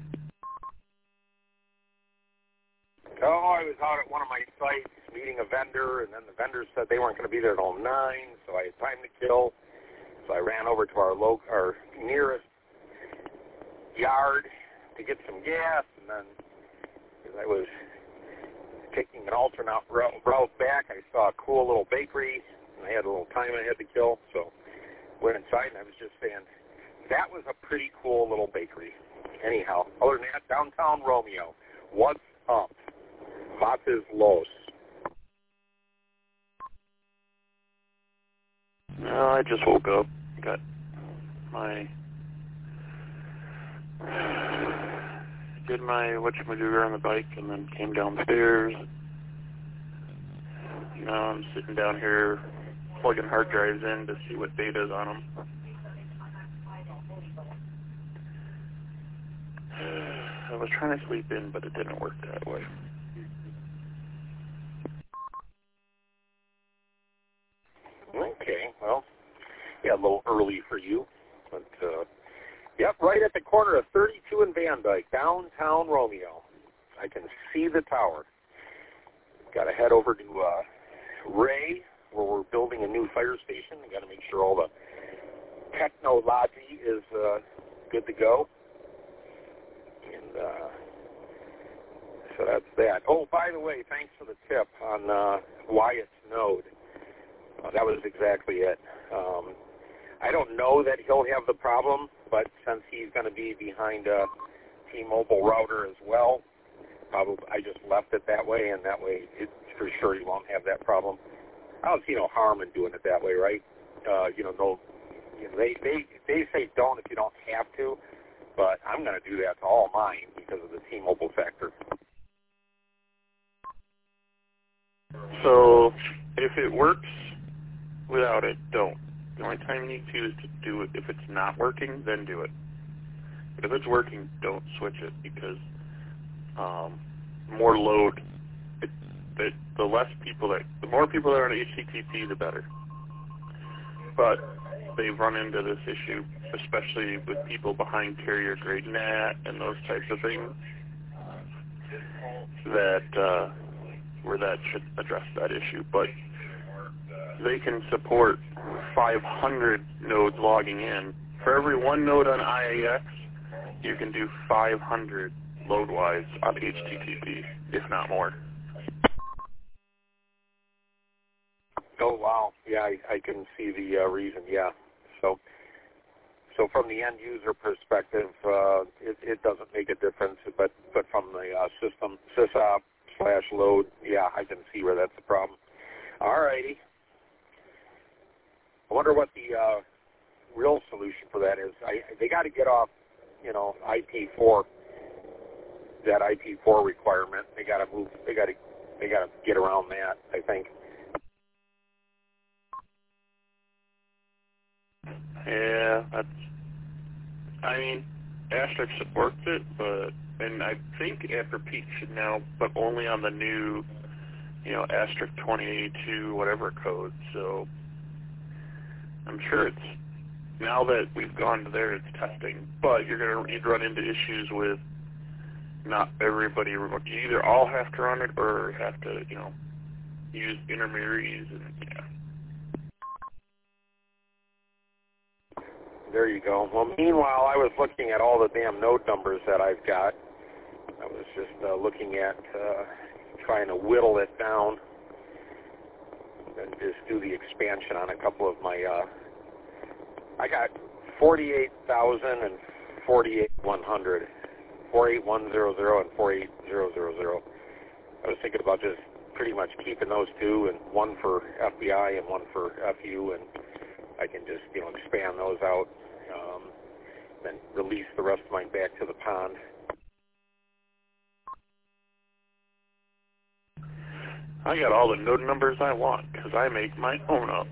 Oh, I was out at one of my sites meeting a vendor, and then the vendor said they weren't going to be there till nine, so I had time to kill. So I ran over to our local, our nearest yard to get some gas, and then as I was taking an alternate route, route back, I saw a cool little bakery, and I had a little time I had to kill, so went inside, and I was just saying, that was a pretty cool little bakery. Anyhow, other than that, downtown Romeo, what's up? Matas Los. No, I just woke up, got my, did my whatchamajigger on the bike, and then came downstairs. Now I'm sitting down here plugging hard drives in to see what data's on them. I was trying to sleep in, but it didn't work that way. Okay, well, yeah, a little early for you, but uh, yep, right at the corner of thirty-two and Van Dyke, downtown Romeo. I can see the tower. Got to head over to uh, Ray, where we're building a new fire station. I got to make sure all the technology is uh, good to go. And uh, so that's that. Oh, by the way, thanks for the tip on uh, Wyatt's node. Uh, that was exactly it. Um, I don't know that he'll have the problem, but since he's going to be behind a T-Mobile router as well, probably I just left it that way, and that way it, for sure he won't have that problem. I don't see no harm in doing it that way, right? Uh, you know, no, you know, they they they say don't if you don't have to, but I'm going to do that to all mine because of the T-Mobile factor. So if it works without it, don't. The only time you need to is to do it. If it's not working, then do it. But if it's working, don't switch it, because um, more load, it, the, the less people that, the more people that are on H T T P, the better. But they've run into this issue, especially with people behind carrier grade N A T and those types of things, that uh, where that should address that issue. But they can support five hundred nodes logging in. For every one node on I A X, you can do five hundred load-wise on H T T P, if not more. Oh, wow. Yeah, I, I can see the uh, reason, yeah. So so from the end user perspective, uh, it, it doesn't make a difference, but, but from the uh, system, sysop slash load, yeah, I can see where that's the problem. All righty. I wonder what the uh, real solution for that is. I, they got to get off, you know, I P four, that I P four requirement. They got to move. They got to. They got to get around that, I think. Yeah, that's. I mean, Asterisk supports it, but and I think Afterpeak should now, but only on the new, you know, Asterisk twenty eighty-two whatever code. So I'm sure it's, now that we've gone to there, it's testing, but you're going to run into issues with not everybody. You either all have to run it or have to, you know, use intermediaries, and yeah. There you go. Well, meanwhile, I was looking at all the damn node numbers that I've got. I was just uh, looking at uh, trying to whittle it down and just do the expansion on a couple of my, uh, I got forty-eight thousand and forty-eight one hundred, forty-eight one hundred and forty-eight thousand. I was thinking about just pretty much keeping those two, and one for F B I and one for F U, and I can just, you know, expand those out, um, then release the rest of mine back to the pond. I got all the node numbers I want because I make my own up.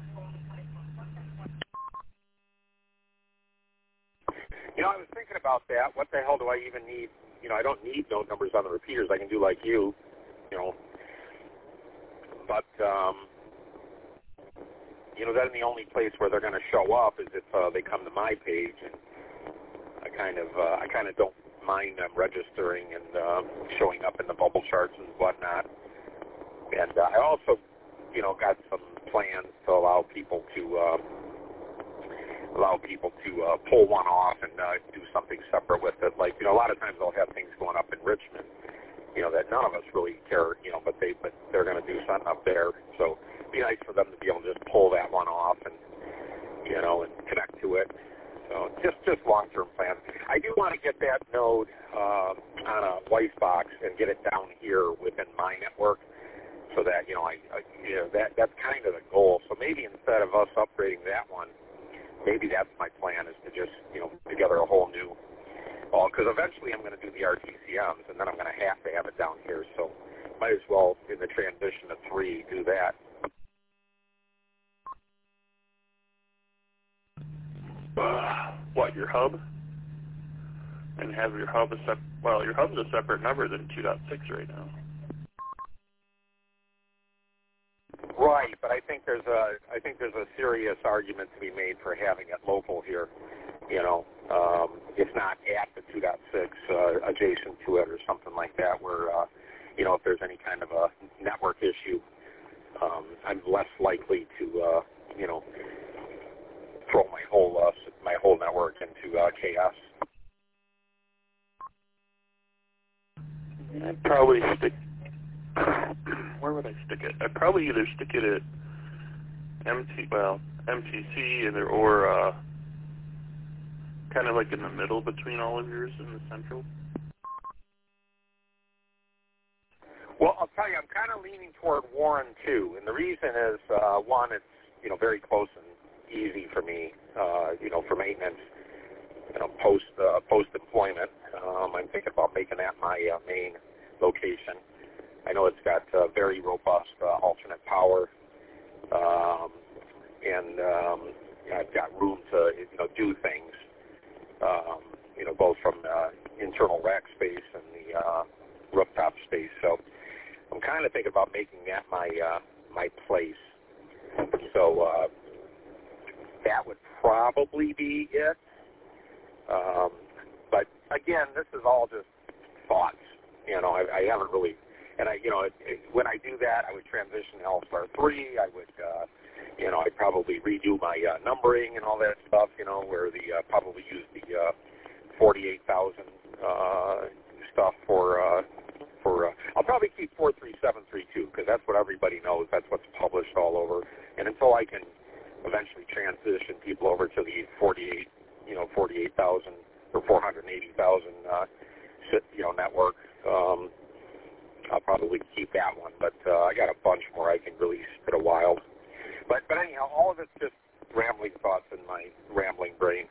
You know, I was thinking about that. What the hell do I even need? You know, I don't need node numbers on the repeaters. I can do like you, you know. But, um, you know, then the only place where they're going to show up is if uh, they come to my page, and I kind of, uh, I kind of don't mind them registering and uh, showing up in the bubble charts and whatnot. And uh, I also, you know, got some plans to allow people to uh, allow people to uh, pull one off and uh, do something separate with it. Like, you know, a lot of times they'll have things going up in Richmond, you know, that none of us really care, you know, but they but they're going to do something up there. So it'd be nice for them to be able to just pull that one off and, you know, and connect to it. So just just long-term plans. I do want to get that node uh, on a Wisebox and get it down here within my network, so that you know I, I you know that that's kind of the goal. So maybe instead of us upgrading that one, maybe that's my plan, is to just you know put together a whole new. Well, because eventually I'm going to do the R T C Ms, and then I'm going to have to have it down here. So might as well, in the transition to three, do that. Uh, what, your hub? And have your hub a sep- well, your hub's a separate number than two point six right now. Right, but I think there's a I think there's a serious argument to be made for having it local here. You know, um, if not at the two point six, uh, adjacent to it or something like that, where uh, you know if there's any kind of a network issue, um, I'm less likely to uh, you know. throw my whole uh, my whole network into uh, chaos. I'd probably stick. Where would I stick it? I'd probably either stick it at M T, well, M T C, either or uh, kind of like in the middle between all of yours in the central. Well, I'll tell you, I'm kind of leaning toward Warren too, and the reason is uh, one, it's you know very close and easy for me, uh, you know, for maintenance, you know, post uh, post employment. Um, I'm thinking about making that my uh, main location. I know it's got uh, very robust uh, alternate power, um, and um, you know, I've got room to you know do things, um, you know, both from uh, internal rack space and the uh, rooftop space. So I'm kind of thinking about making that my uh, my place. So. Uh, That would probably be it. Um, but again, this is all just thoughts. You know, I, I haven't really, and I, you know, it, it, when I do that, I would transition to L Star three. I would, uh, you know, I'd probably redo my uh, numbering and all that stuff. You know, where the uh, probably use the uh, forty-eight thousand uh, stuff for uh, for. Uh, I'll probably keep four three seven three two because that's what everybody knows. That's what's published all over. And until I can eventually transition people over to the forty-eight, you know, forty-eight thousand or four hundred eighty thousand, uh, you know, network. Um, I'll probably keep that one, but uh, I got a bunch more I can release for a while. But but anyhow, all of it's just rambling thoughts in my rambling brain.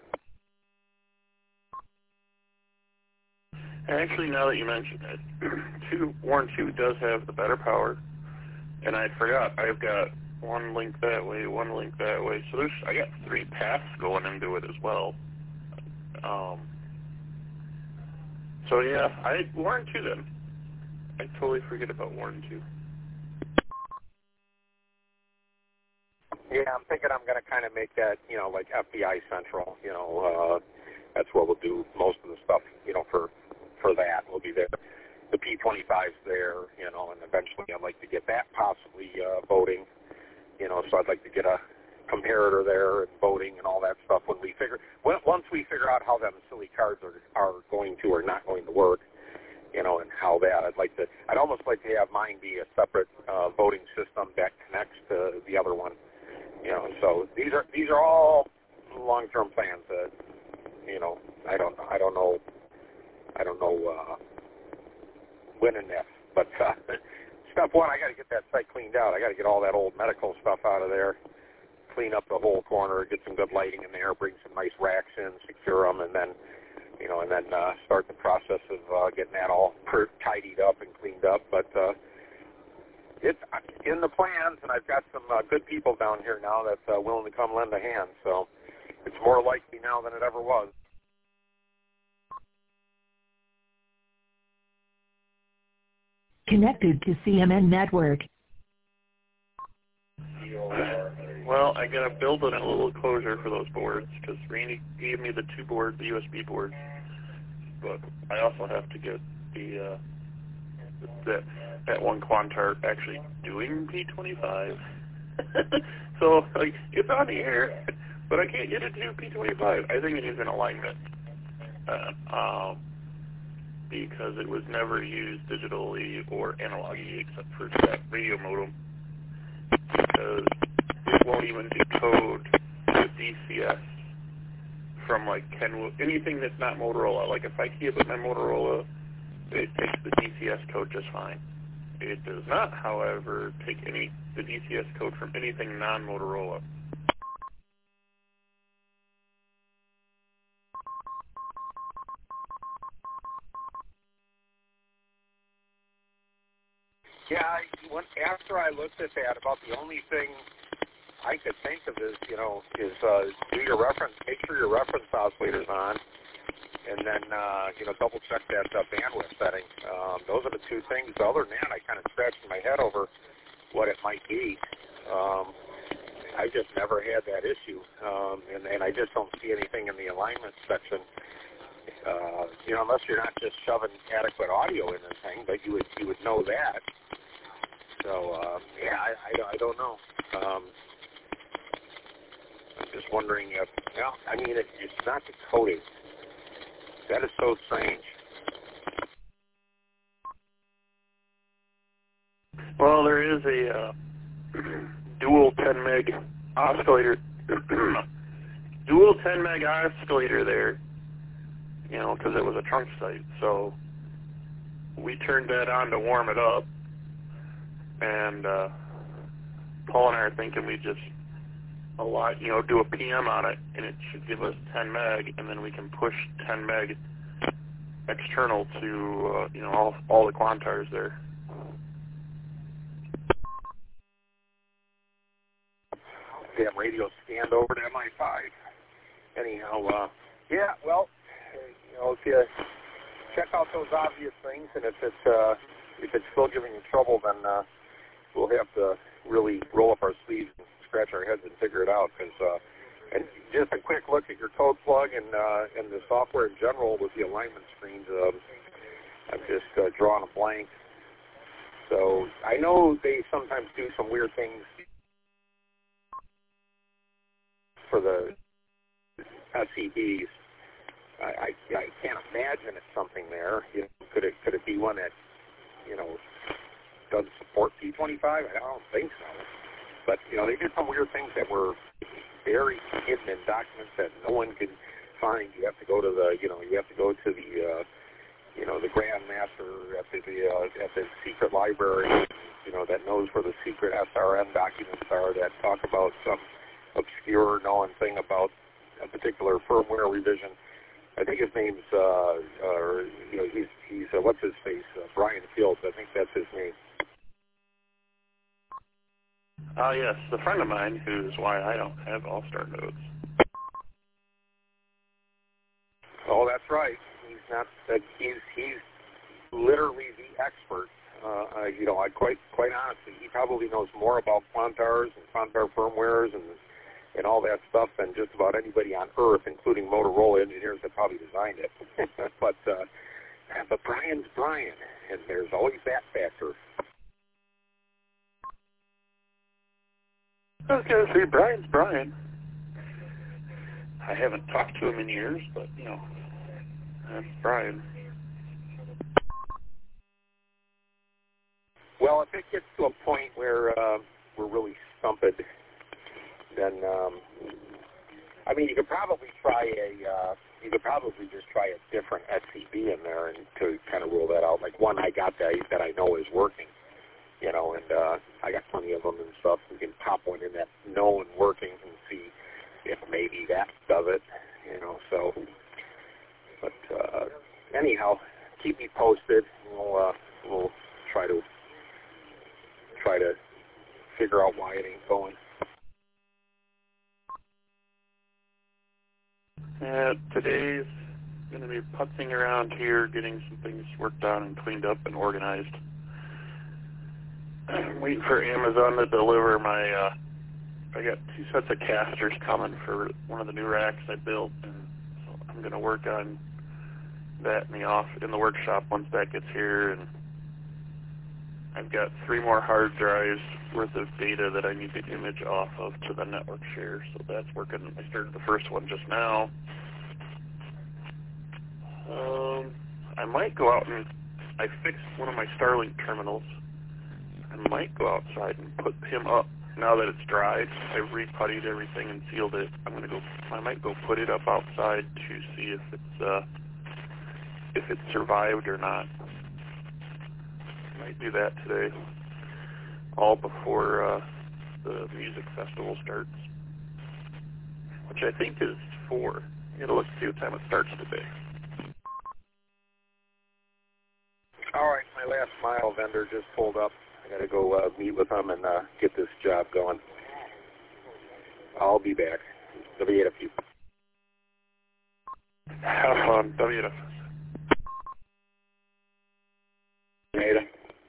And actually, now that you mention it, two, Warren two does have the better power, and I forgot I've got one link that way, one link that way. So there's, I got three paths going into it as well. Um, so yeah, I Warren two then. I totally forget about Warren two. Yeah, I'm thinking I'm going to kind of make that, you know, like F B I Central. You know, uh, that's where we'll do most of the stuff. You know, for for that we'll be there. The P twenty-five's there. You know, and eventually I'd like to get that possibly uh, voting. You know, so I'd like to get a comparator there and voting and all that stuff when we figure when, once we figure out how them silly cards are are going to or not going to work. You know, and how that I'd like to. I'd almost like to have mine be a separate uh, voting system that connects to the other one. You know, so these are these are all long-term plans. That, you know, I don't I don't know I don't know uh, when and if, but uh, step one, I got to get that site cleaned out. I got to get all that old medical stuff out of there, clean up the whole corner, get some good lighting in there, bring some nice racks in, secure them, and then you know, and then uh, start the process of uh, getting that all per- tidied up and cleaned up. But uh, it's in the plans, and I've got some uh, good people down here now that's uh, willing to come lend a hand. So it's more likely now than it ever was. Connected to C M N Network. Well, I got to build in a little closure for those boards because Randy gave me the two boards, the U S B boards. But I also have to get the uh, that that one Quantart actually doing P twenty-five. So like, it's on the air. but I can't get it to do P twenty-five. I think it is an alignment. Uh, um, because it was never used digitally or analogically except for that radio modem. Because it won't even decode the D C S from like Kenwood, anything that's not Motorola. Like if I key it with my Motorola, it takes the D C S code just fine. It does not, however, take any the D C S code from anything non-Motorola. Yeah, I, when, after I looked at that, about the only thing I could think of is, you know, is uh, do your reference, make sure your reference oscillator's on, and then, uh, you know, double check that uh, bandwidth setting. Um, those are the two things. Other than that, I kind of scratched my head over what it might be. Um, I just never had that issue, um, and, and I just don't see anything in the alignment section. Uh, you know, unless you're not just shoving adequate audio in the thing, but you would you would know that. So, uh, yeah, I, I, I don't know. Um, I'm just wondering if, well, I mean, it, it's not decoding. That is so strange. Well, there is a uh, dual ten meg oscillator, dual ten meg oscillator there, you know, because it was a trunk site. So we turned that on to warm it up. And uh, Paul and I are thinking we just a lot, you know, do a P M on it, and it should give us ten meg, and then we can push ten meg external to uh, you know all all the Quantars there. Damn radio scanned over to M I five. Anyhow, uh, yeah, well, you know, if you check out those obvious things, and if it's uh, if it's still giving you trouble, then uh, we'll have to really roll up our sleeves and scratch our heads and figure it out. Because uh, and just a quick look at your code plug and uh, and the software in general with the alignment screens, um, I'm just uh, drawing a blank. So I know they sometimes do some weird things for the S E Ds. I, I, I can't imagine it's something there. You know, could it could it be one that, you know, doesn't support P twenty-five? I don't think so. But, you know, they did some weird things that were very hidden in documents that no one could find. You have to go to the, you know, you have to go to the, uh, you know, the Grandmaster at the, the uh, at the secret library, you know, that knows where the secret S R N documents are that talk about some obscure known thing about a particular firmware revision. I think his name's, uh, uh, you know, he's, he's uh, what's his face? Uh, Brian Fields, I think that's his name. Ah, uh, yes, a friend of mine, who's why I don't have All-Star nodes. Oh, that's right. He's not, uh, he's, he's literally the expert. Uh, uh, you know, I quite, quite honestly, he probably knows more about Quantars and Quantar firmwares and and all that stuff than just about anybody on Earth, including Motorola engineers that probably designed it. but uh, but Brian's Brian, and there's always that factor. I was going to say, Brian's Brian. I haven't talked to him in years, but, you know, that's Brian. Well, if it gets to a point where uh, we're really stumped, then, um, I mean, you could probably try a, uh, you could probably just try a different S C B in there and to kind of rule that out. Like one I got that, that I know is working, you know, and uh, I got plenty of them and stuff. We can pop one in that known working and see if maybe that does it, you know, so. But uh, anyhow, keep me posted. We'll, uh, we'll try to, try to figure out why it ain't going. Uh, today's going to be putzing around here, getting some things worked on and cleaned up and organized. I'm waiting for Amazon to deliver my, uh, I got two sets of casters coming for one of the new racks I built, and so I'm going to work on that in the off in the workshop once that gets here, and I've got three more hard drives worth of data that I need to image off of to the network share, so that's working. I started the first one just now. Um, I might go out and I fixed one of my Starlink terminals. I might go outside and put him up now that it's dried. I re-puttied everything and sealed it. I'm gonna go. I might go put it up outside to see if it's uh, if it's survived or not. Might do that today, all before uh, the music festival starts, which I think is four. I'm gonna look see what time it starts today. All right, my last mile vendor just pulled up. I got to go uh, meet with them and uh, get this job going. I'll be back. W F U. Have fun. W F U. Ada.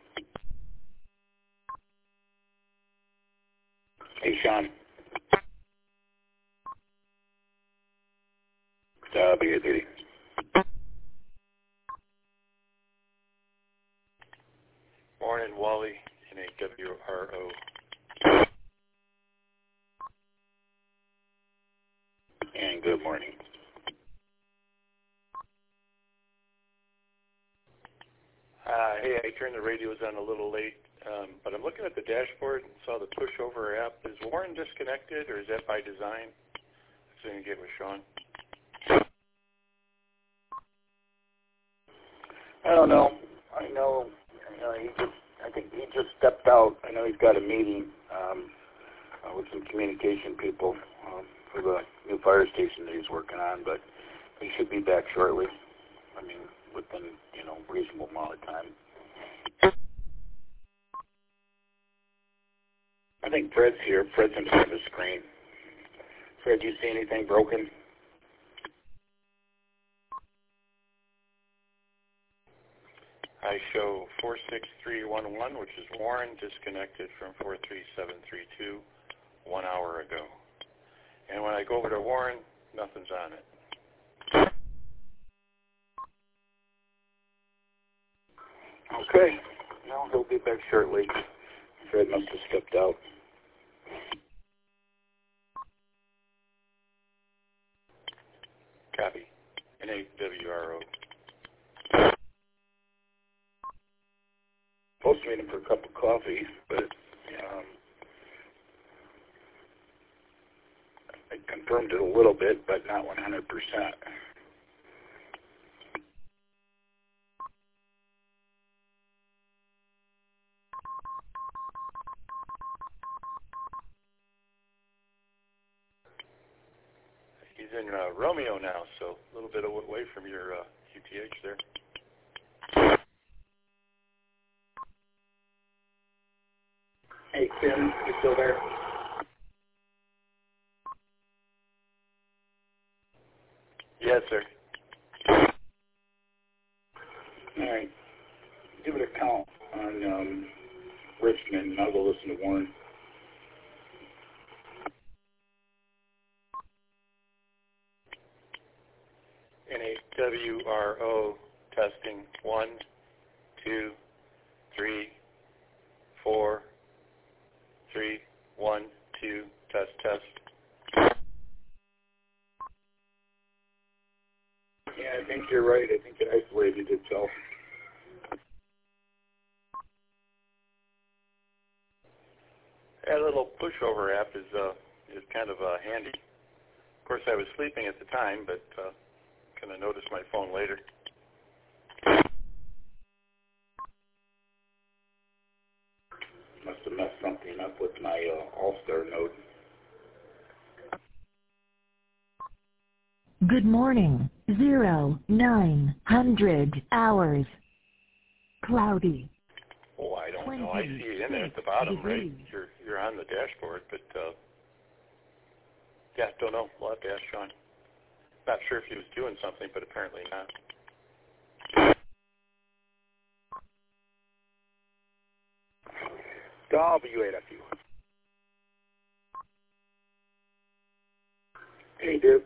Hey, Sean. W thirty. Morning, Wally, N A W R O. And good morning. Uh, hey, I turned the radios on a little late, um, but I'm looking at the dashboard and saw the pushover app. Is Warren disconnected, or is that by design? So you can get with Sean. I don't know. I know. You know, he just, I think he just stepped out. I know he's got a meeting um, uh, with some communication people um, for the new fire station that he's working on, but he should be back shortly. I mean, within, you know, reasonable amount of time. I think Fred's here. Fred's in front of the screen. Fred, you see anything broken? I show four six three one one, which is Warren, disconnected from four three seven three two one hour ago. And when I go over to Warren, nothing's on it. Okay. No, he'll be back shortly. Fred must have stepped out. Copy. N A W R O. Supposed to meet him for a cup of coffee, but um, I confirmed it a little bit, but not one hundred percent. He's in uh, Romeo now, so a little bit away from your uh, U T H there. Hey, Tim, you still there? Yes, sir. All right. Give it a count on um, Richmond, and I'll go listen to Warren. N A W R O, testing. One, two, three, four, three, one, two, test, test. Yeah, I think you're right. I think it isolated itself. That little pushover app is uh, is kind of uh, handy. Of course, I was sleeping at the time, but uh, kind of noticed my phone later. Must have messed something up with my uh, All-Star node. Good morning. Zero, nine, hundred hours. Cloudy. Oh, I don't know. I see it in there at the bottom, right? You're you're on the dashboard, but uh, yeah, don't know. We'll have to ask Sean. Not sure if he was doing something, but apparently not. W F U. Hey, dude.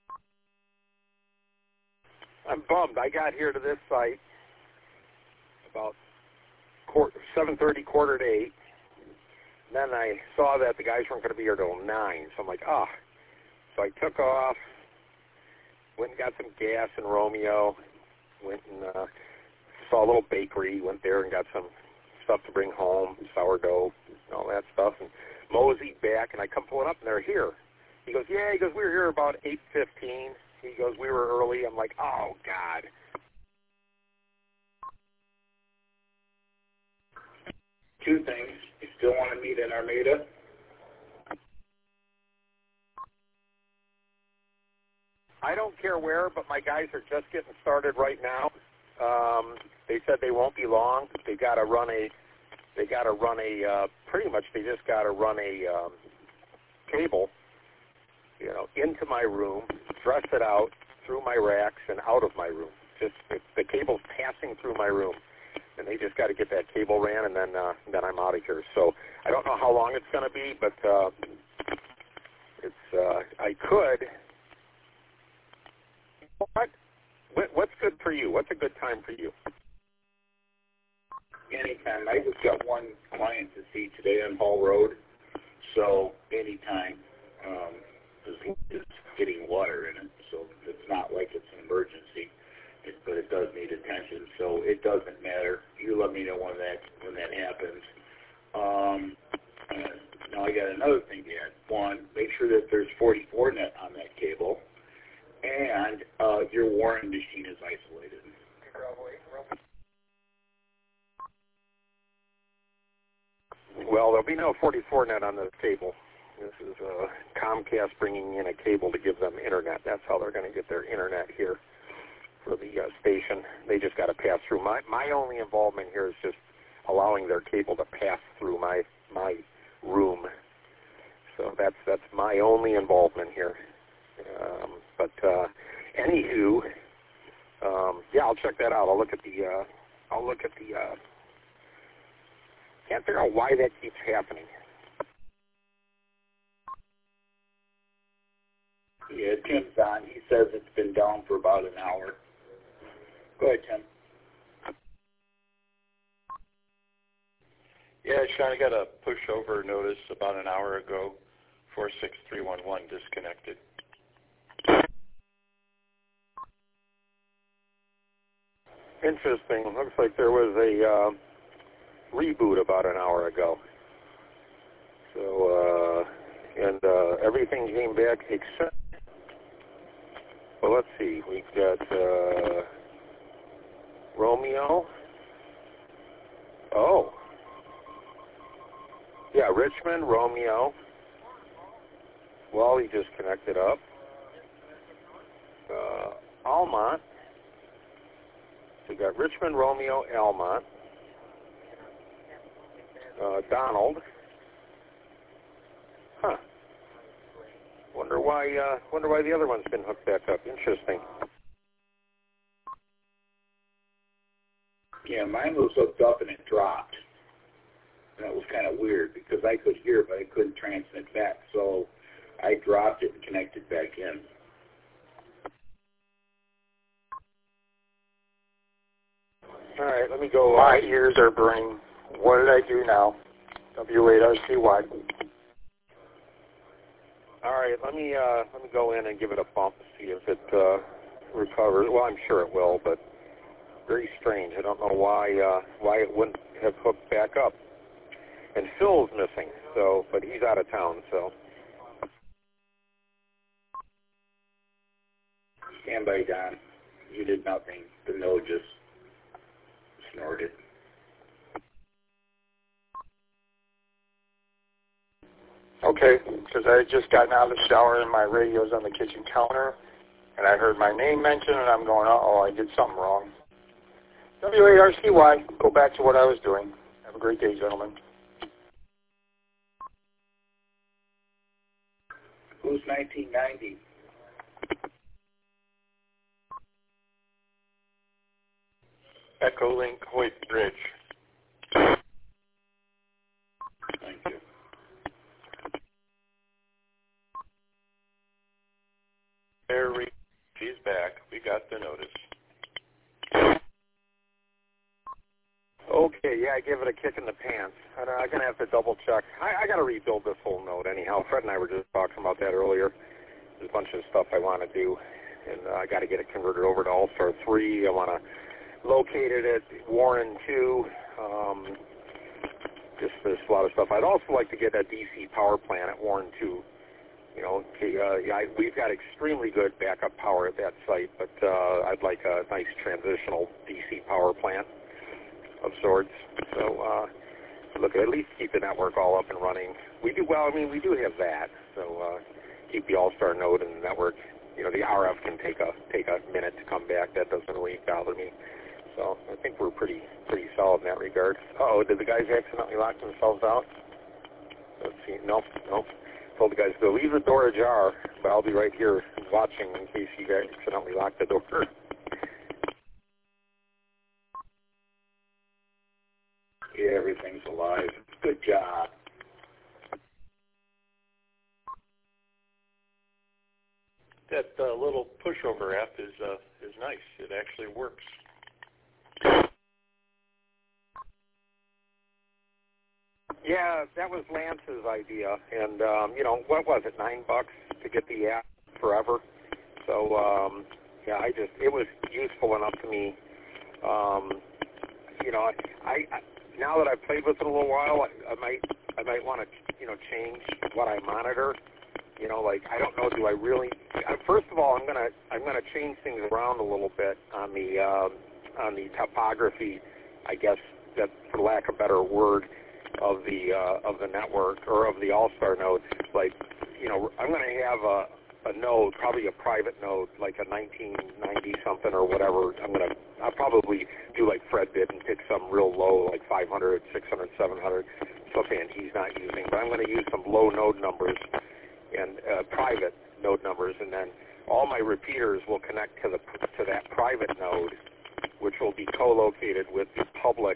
I'm bummed. I got here to this site about quarter, seven thirty, quarter to eight. And then I saw that the guys weren't going to be here till nine, so I'm like, ah. So I took off, went and got some gas in Romeo, went and uh, saw a little bakery, went there and got some stuff to bring home, sourdough, and all that stuff, and moseyed back, and I come pulling up, and they're here. He goes, yeah, he goes, we were here about eight fifteen. He goes, we were early. I'm like, oh, God. Two things. You still want to meet in Armada? I don't care where, but my guys are just getting started right now. Um, they said they won't be long. They got to run a, they got to run a, uh, pretty much they just got to run a um, cable, you know, into my room, dress it out through my racks and out of my room. Just the, the cable's passing through my room, and they just got to get that cable ran, and then uh, then I'm out of here. So I don't know how long it's going to be, but uh, it's uh, I could. What? What's good for you? What's a good time for you? Anytime. I just got one client to see today on Hall Road, so anytime. Um, it's getting water in it, so it's not like it's an emergency, it, but it does need attention, so it doesn't matter. You let me know when that when that happens. Um, and now I got another thing to add. One, make sure that there's forty-four net on that cable, and uh, your Warren machine is isolated. Well, there'll be no forty-four net on this cable. This is uh, Comcast bringing in a cable to give them internet. That's how they're going to get their internet here for the uh, station. They just got to pass through. My my only involvement here is just allowing their cable to pass through my my room. So that's that's my only involvement here. Um, but uh, anywho, um, yeah, I'll check that out. I'll look at the uh, I'll look at the. Uh, can't figure out why that keeps happening. Yeah, Tim's on. He says it's been down for about an hour. Go ahead, Tim. Yeah, Sean, I got a pushover notice about an hour ago. four six three one one disconnected. Interesting. Looks like there was a uh, reboot about an hour ago. So, uh, and uh, everything came back except. Well, let's see. We've got uh, Romeo. Oh. Yeah, Richmond, Romeo. Wally just connected up. Uh, Almont. So we got Richmond, Romeo, Almont. Uh, Donald. Huh. Wonder why. Uh, wonder why the other one's been hooked back up. Interesting. Yeah, mine was hooked up and it dropped. And that was kind of weird because I could hear, but I couldn't transmit back. So I dropped it and connected back in. All right, let me go. My uh, ears are burning. What did I do now? W eight R C Y. All right, let me uh, let me go in and give it a bump to see if it uh, recovers. Well, I'm sure it will, but very strange. I don't know why uh, why it wouldn't have hooked back up. And Phil's missing, so but he's out of town, so. Stand by, Don. You did nothing. The node just snorted. Okay, because I had just gotten out of the shower and my radio's on the kitchen counter, and I heard my name mentioned, and I'm going, uh-oh, I did something wrong. W eight R C Y, go back to what I was doing. Have a great day, gentlemen. Who's nineteen ninety? Echo Link Hoyt Bridge. Thank you. Barry, she's back. We got the notice. Okay, yeah, I give it a kick in the pants. I don't, I'm going to have to double check. I, I got to rebuild this whole node anyhow. Fred and I were just talking about that earlier. There's a bunch of stuff I want to do, and uh, I got to get it converted over to All-Star three. I want to locate it at Warren two. Um, just there's a lot of stuff. I'd also like to get a D C power plant at Warren two. You know, uh, yeah, I, we've got extremely good backup power at that site, but uh, I'd like a nice transitional D C power plant of sorts. So, uh, look, at least keep the network all up and running. We do well. I mean, we do have that. So, uh, keep the All-Star node in the network. You know, the R F can take a take a minute to come back. That doesn't really bother me. So, I think we're pretty pretty solid in that regard. Uh-oh, did the guys accidentally lock themselves out? Let's see. Nope, nope. Told the guys to leave the door ajar, but I'll be right here watching in case you guys accidentally lock the door. Yeah, everything's alive. Good job. That uh, little pushover app is uh, is nice. It actually works. Yeah, that was Lance's idea, and um, you know, what was it, nine bucks to get the app forever? So um, yeah, I just it was useful enough to me. Um, you know, I, I now that I've played with it a little while, I, I might I might want to you know change what I monitor. You know, like I don't know, do I really? Uh, first of all, I'm gonna I'm gonna change things around a little bit on the uh, on the topography, I guess that for lack of a better word, of the uh, of the network or of the All-Star node. Like, you know, I'm going to have a, a node, probably a private node, like a nineteen ninety something or whatever. I'm going to I'll probably do like Fred did and pick some real low, like five hundred, six hundred, seven hundred, something he's not using. But I'm going to use some low node numbers and uh, private node numbers, and then all my repeaters will connect to the to that private node, which will be co-located with the public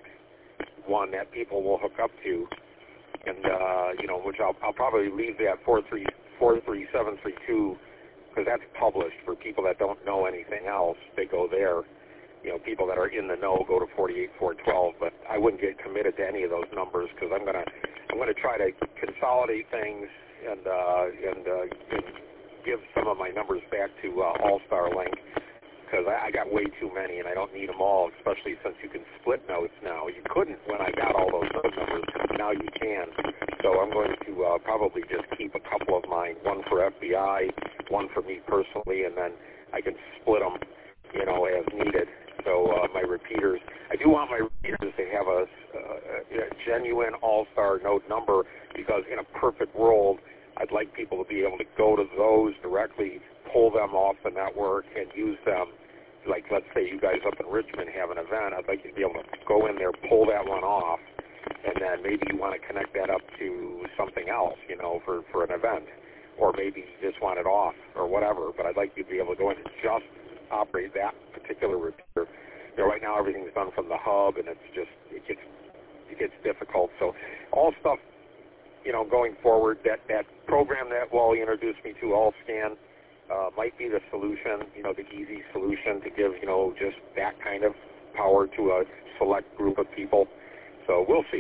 one that people will hook up to, and uh, you know, which I'll, I'll probably leave that four three four three seven three two because that's published for people that don't know anything else. They go there. You know, people that are in the know go to forty-eight four twelve, but I wouldn't get committed to any of those numbers because I'm gonna I'm gonna try to consolidate things and uh, and, uh, and give some of my numbers back to uh, All-Star Link. Because I, I got way too many, and I don't need them all, especially since you can split nodes now. You couldn't when I got all those node numbers. Now you can. So I'm going to uh, probably just keep a couple of mine, one for F B I, one for me personally, and then I can split them, you know, as needed. So uh, my repeaters, I do want my repeaters to have a, a, a genuine all-star node number because in a perfect world, I'd like people to be able to go to those directly, pull them off the network, and use them. Like, let's say you guys up in Richmond have an event. I'd like you to be able to go in there, pull that one off, and then maybe you want to connect that up to something else, you know, for, for an event. Or maybe you just want it off or whatever. But I'd like you to be able to go in and just operate that particular repeater. You know, right now everything's done from the hub, and it's just, it gets, it gets difficult. So all stuff, you know, going forward, that, that program that Wally introduced me to, AllScan, uh, might be the solution, you know, the easy solution to give, you know, just that kind of power to a select group of people. So we'll see.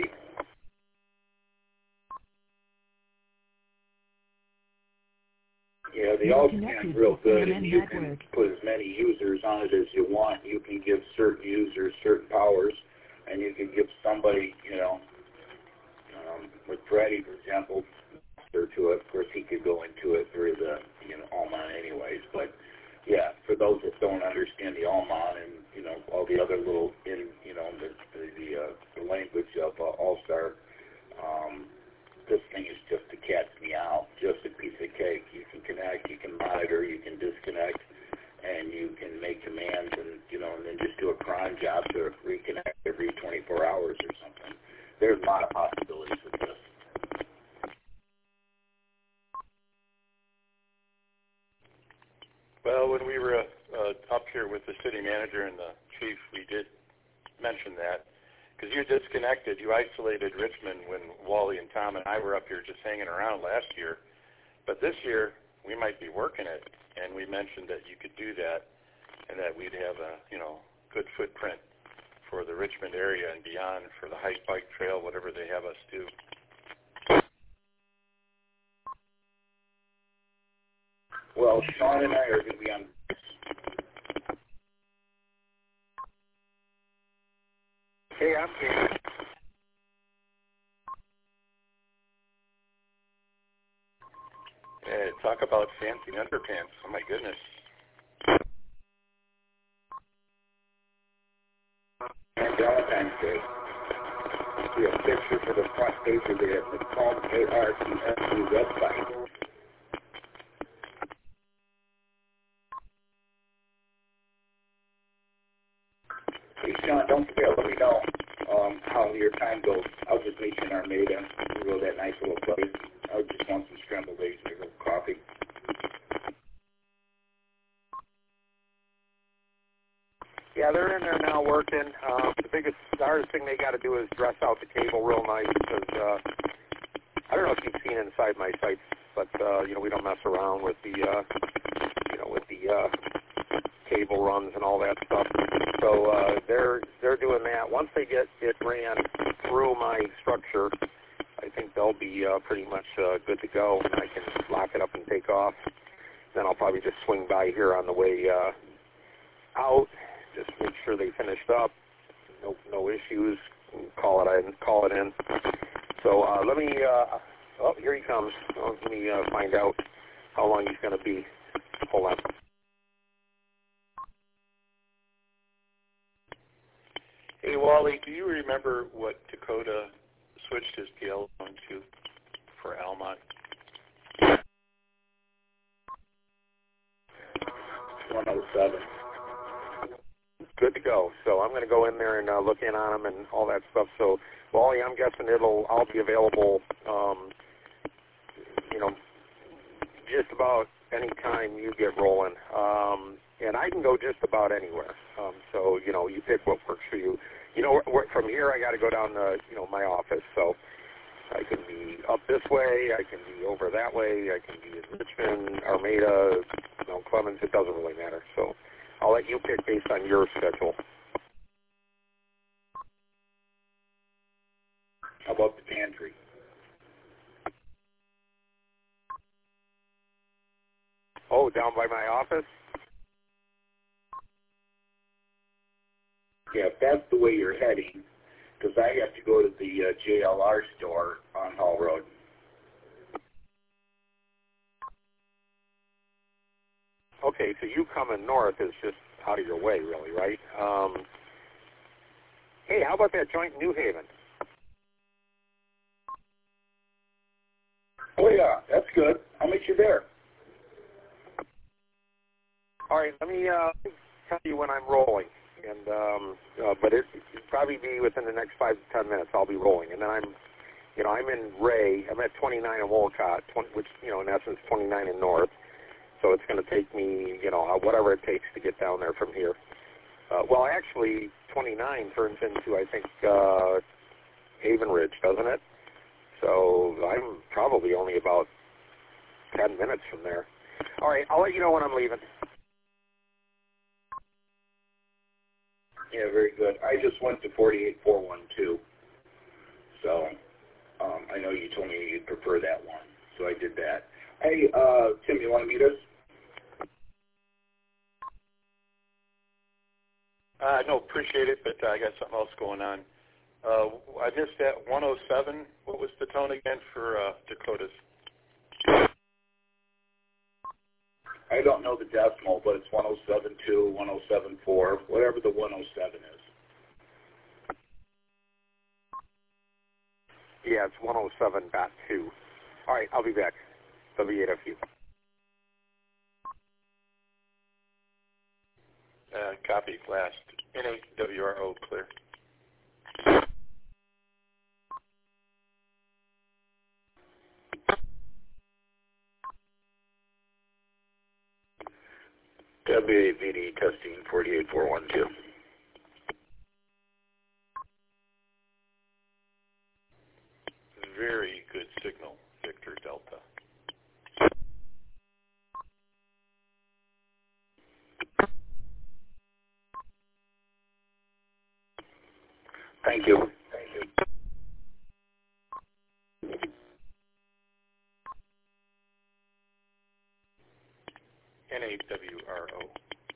Yeah, the AllScan's real good, and you can put as many users on it as you want. You can give certain users certain powers, and you can give somebody, you know, um, with Freddie, for example, to it. Of course, he could go into it through the, you know, Allmon anyways. But yeah, for those that don't understand the Allmon and, you know, all the other little, in, you know, the the, the, uh, the language of uh, All-Star, um, this thing is just a cat's meow, just a piece of cake. You can connect, you can monitor, you can disconnect, and you can make commands, and you know, and then just do a cron job to reconnect every twenty-four hours or something. There's a lot of possibilities with this. Well, when we were uh, uh, up here with the city manager and the chief, we did mention that. Because you disconnected, you isolated Richmond when Wally and Tom and I were up here just hanging around last year. But this year, we might be working it, and we mentioned that you could do that and that we'd have a, you know, good footprint for the Richmond area and beyond for the hike, bike, trail, whatever they have us do. Well, Sean and I are going to be on. Hey, I'm Ken. Yeah, talk about fancy underpants. Oh, my goodness. And Valentine's Day. We have a picture for the front page of the Macomb A R C S U website. Hey, Sean, don't forget, let me know um, how your time goes. I'll just meet you in Armada. We go to that nice little place. I just want some scrambled eggs and a little coffee. Yeah, they're in there now working. Uh, the biggest, the hardest thing they got to do is dress out the cable real nice because uh, I don't know if you've seen inside my sites, but uh, you know we don't mess around with the uh, you know with the uh, cable runs and all that stuff. So uh, they're they're doing that. Once they get it ran through my structure, I think they'll be uh, pretty much uh, good to go. And I can lock it up and take off. Then I'll probably just swing by here on the way uh, out. Just make sure they finished up. No, no issues. Call it in. Call it in. So uh, let me. Uh, oh, here he comes. Oh, let me uh, find out how long he's going to be. Hold on. Hey, Wally, do you remember what Dakota switched his Gale on to for Almont? one oh seven. Good to go. So I'm going to go in there and uh, look in on them and all that stuff. So, Wally, I'm guessing it'll I'll be available, um, you know, just about any time you get rolling. Um, and I can go just about anywhere. Um, so, you know, you pick what works for you. You know, wh- wh- from here I got to go down to, you know, my office. So I can be up this way. I can be over that way. I can be in Richmond, Armada, you know, Clemens. It doesn't really matter. So I'll let you pick based on your schedule. How about the pantry? Oh, down by my office? Yeah, if that's the way you're heading, because I have to go to the uh, J L R store on Hall Road. Okay, so you coming north is just out of your way, really, right? Um, hey, how about that joint New Haven? Oh, yeah, that's good. I'll meet you there. All right, let me uh, tell you when I'm rolling. And um, uh, but it, it'll probably be within the next five to ten minutes. I'll be rolling, and then I'm, you know, I'm in Ray. I'm at twenty-nine in Wolcott, twenty, which you know, in essence, twenty-nine in North. So it's going to take me, you know, whatever it takes to get down there from here. Uh, well, actually, twenty-nine turns into, I think, uh, Haven Ridge, doesn't it? So I'm probably only about ten minutes from there. All right, I'll let you know when I'm leaving. Yeah, very good. I just went to forty-eight four one two. So um, I know you told me you'd prefer that one. So I did that. Hey, uh, Tim, you want to meet us? Uh, no, appreciate it, but uh, I got something else going on. Uh, I missed that one oh seven. What was the tone again for uh, Dakotas? I don't know the decimal, but it's one oh seven two, one oh seven four, whatever the one oh seven is. Yeah, it's one oh seven point two. All right, I'll be back. W eight F U. Uh, copy, last. N eight W R O, clear. W eight V D testing forty-eight four one two. Very good signal, Victor Delta. Thank you. Thank you. N A W R O.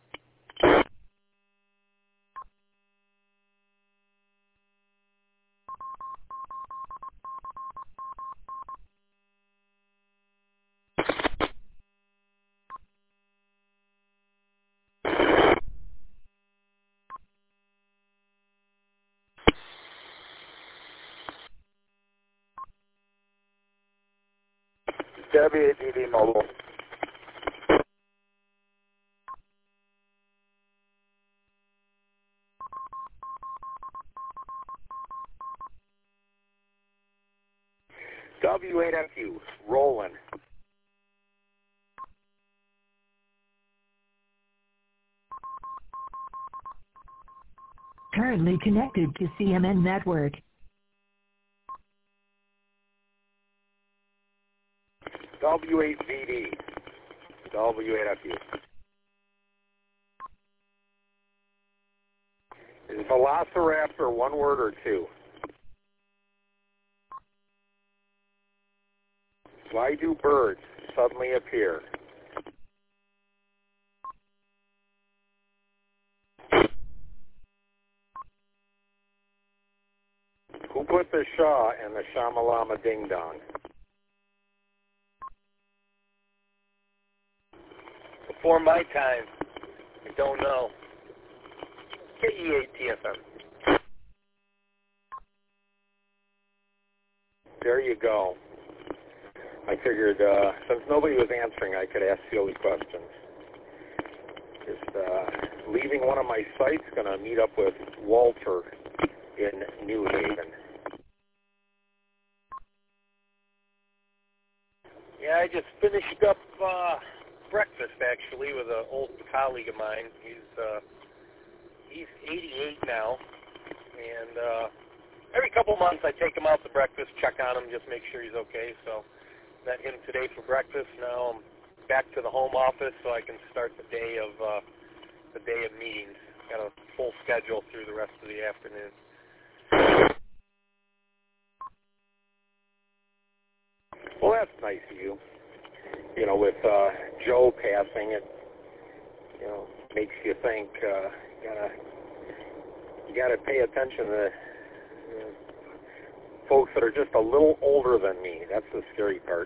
W A D D Mobile. W eight F U, rolling. Currently connected to C M N Network. W eight V D, W eight F U. Is Velociraptor one word or two? Why do birds suddenly appear? Who put the Shaw in the Shamalama Ding Dong? Before my time, I don't know. K E A T F M. There you go. I figured uh, since nobody was answering, I could ask silly questions. Just uh, leaving one of my sites, going to meet up with Walter in New Haven. Yeah, I just finished up uh, breakfast actually with an old colleague of mine. He's uh, he's eighty-eight now, and uh, every couple months I take him out to breakfast, check on him, just make sure he's okay. So met him today for breakfast. Now I'm back to the home office so I can start the day of uh, the day of meetings. Got a full schedule through the rest of the afternoon. Well, that's nice of you. You know, with uh, Joe passing, it you know makes you think. Uh, you gotta you gotta pay attention to you know, folks that are just a little older than me. That's the scary part.